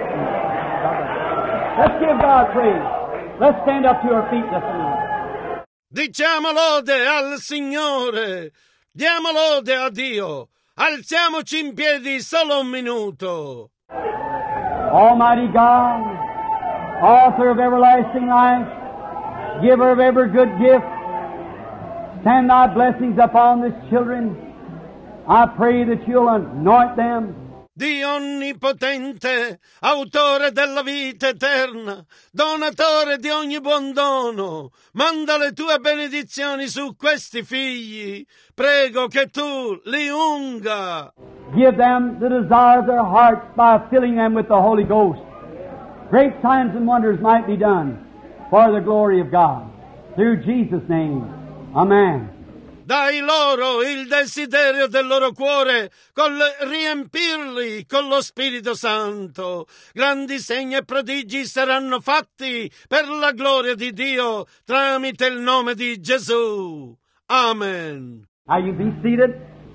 Let's give God praise. Let's stand up to our feet this minute. Diciamo lode al Signore. Diamo lode a Dio. Alziamoci in piedi solo un minuto. Almighty God, author of everlasting life, giver of every good gift, send thy blessings upon these children. I pray that you'll anoint them. Dio onnipotente, autore della vita eterna, donatore di ogni buon dono, manda le tue benedizioni su questi figli. Prego che tu li unga. Give them the desire of their hearts by filling them with the Holy Ghost. Great signs and wonders might be done for the glory of God. Through Jesus' name. Amen. Dai loro il desiderio del loro cuore, riempirli con lo Spirito Santo. Grandi segni e prodigi saranno fatti per la gloria di Dio tramite il nome di Gesù. Amen. Now you be seated.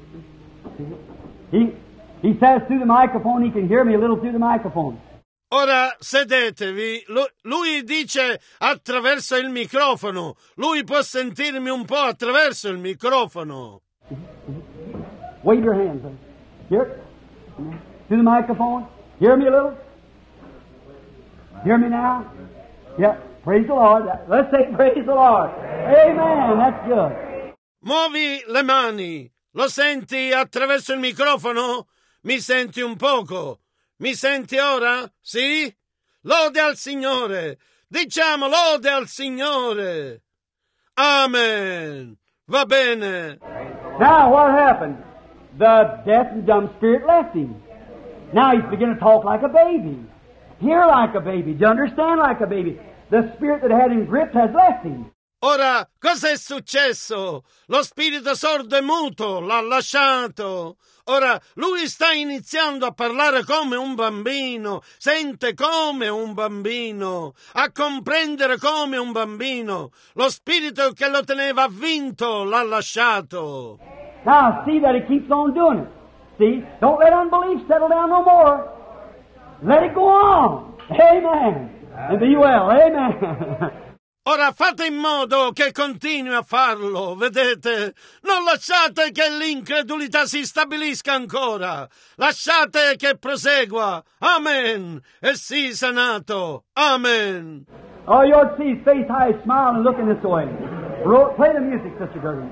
He says through the microphone, he can hear me a little through the microphone. Ora sedetevi. Lui dice attraverso il microfono. Lui può sentirmi un po' attraverso il microfono. Wave your hands. Here. Through the microphone. Hear me a little. Hear me now. Yeah. Praise the Lord. Let's say praise the Lord. Amen. That's good. Muovi le mani. Lo senti attraverso il microfono? Mi senti un poco? Mi senti ora? Sì? Lode al Signore. Diciamo lode al Signore. Amen. Va bene. Now what happened? The deaf and dumb spirit left him. Now he's beginning to talk like a baby. Hear like a baby. Do you understand like a baby? The spirit that had him gripped has left him. Ora, cos'è successo? Lo spirito sordo e muto l'ha lasciato. Ora, lui sta iniziando a parlare come un bambino, sente come un bambino, a comprendere come un bambino. Lo spirito che lo teneva avvinto l'ha lasciato. Now, see that he keeps on doing it. See? Don't let unbelief settle down no more. Let it go on. Amen. And be well. Amen. Ora fate in modo che continui a farlo, vedete? Non lasciate che l'incredulità si stabilisca ancora. Lasciate che prosegua. Amen. E sii sanato. Amen. Oh, you ought to see his face high, smiling and looking this way. Play the music, Sister Gertie.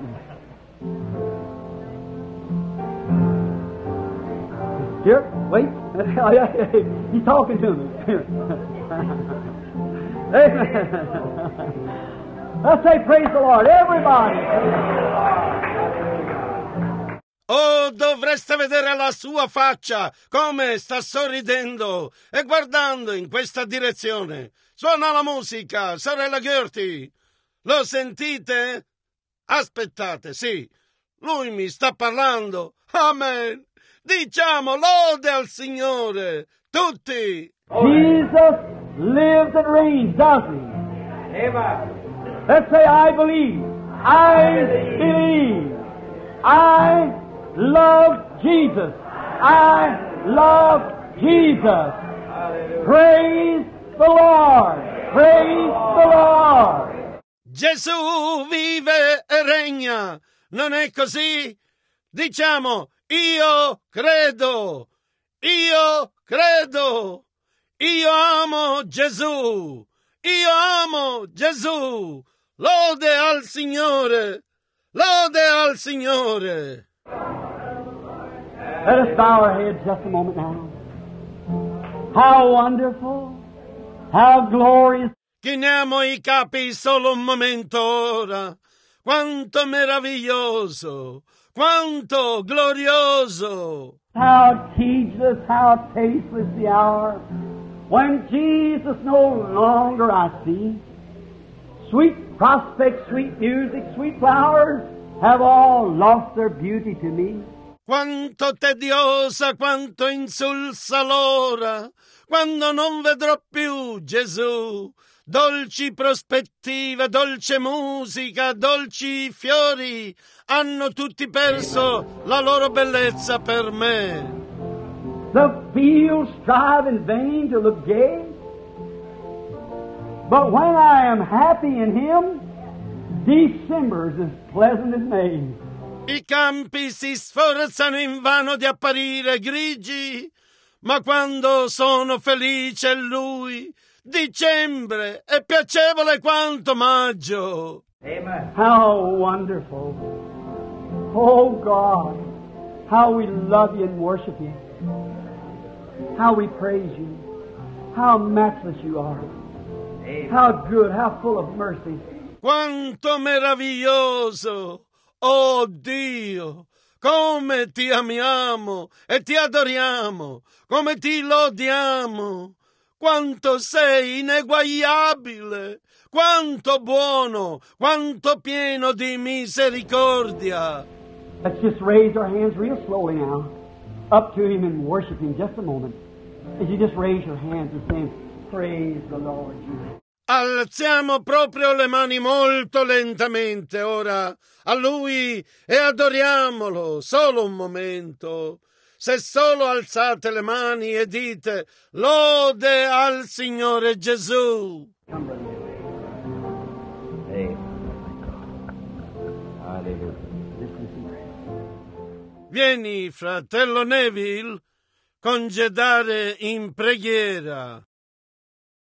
Here, wait. He's talking to me. Amen. Let's say praise the Lord, everybody. Oh, dovreste vedere la sua faccia, come sta sorridendo e guardando in questa direzione. Suona la musica, sorella Gertie. Lo sentite? Aspettate, sì. Lui mi sta parlando. Amen. Diciamo lode al Signore. Tutti. Jesus lives and reigns, doesn't he? Amen. Let's say, I believe. I believe. I love Jesus. I love Jesus. Praise the Lord. Praise the Lord. Gesù vive e regna. Non è così? Diciamo, io credo, io credo, io amo Gesù, io amo Gesù. Lode al Signore, lode al Signore. Let us bow our heads just a moment now. How wonderful, how glorious. Chiniamo i capi solo un momento ora. Quanto meraviglioso, quanto glorioso. How teaseless, how tasteless the hour, when Jesus no longer I see. Sweet prospects, sweet music, sweet flowers have all lost their beauty to me. Quanto tediosa, quanto insulsa l'ora, quando non vedrò più Gesù. Dolci prospettive, dolce musica, dolci fiori, hanno tutti perso la loro bellezza per me. The fields strive in vain to look gay, but when I am happy in Him, December is as pleasant as May. I campi si sforzano invano di apparire grigi, ma quando sono felice in Lui, dicembre è piacevole quanto maggio. Amen. How wonderful. Oh God, how we love You and worship You. How we praise You. How matchless You are. Amen. How good, how full of mercy. Quanto meraviglioso, oh Dio, come Ti amiamo e Ti adoriamo, come Ti lodiamo. Quanto sei ineguagliabile, quanto buono, quanto pieno di misericordia. Let's just raise our hands real slowly now, up to Him and worship Him just a moment. As you just raise your hands and say, praise the Lord Jesus. Alziamo proprio le mani molto lentamente ora a Lui e adoriamolo solo un momento. Se solo alzate le mani e dite lode al Signore Gesù. Vieni, fratello Neville, congedare in preghiera.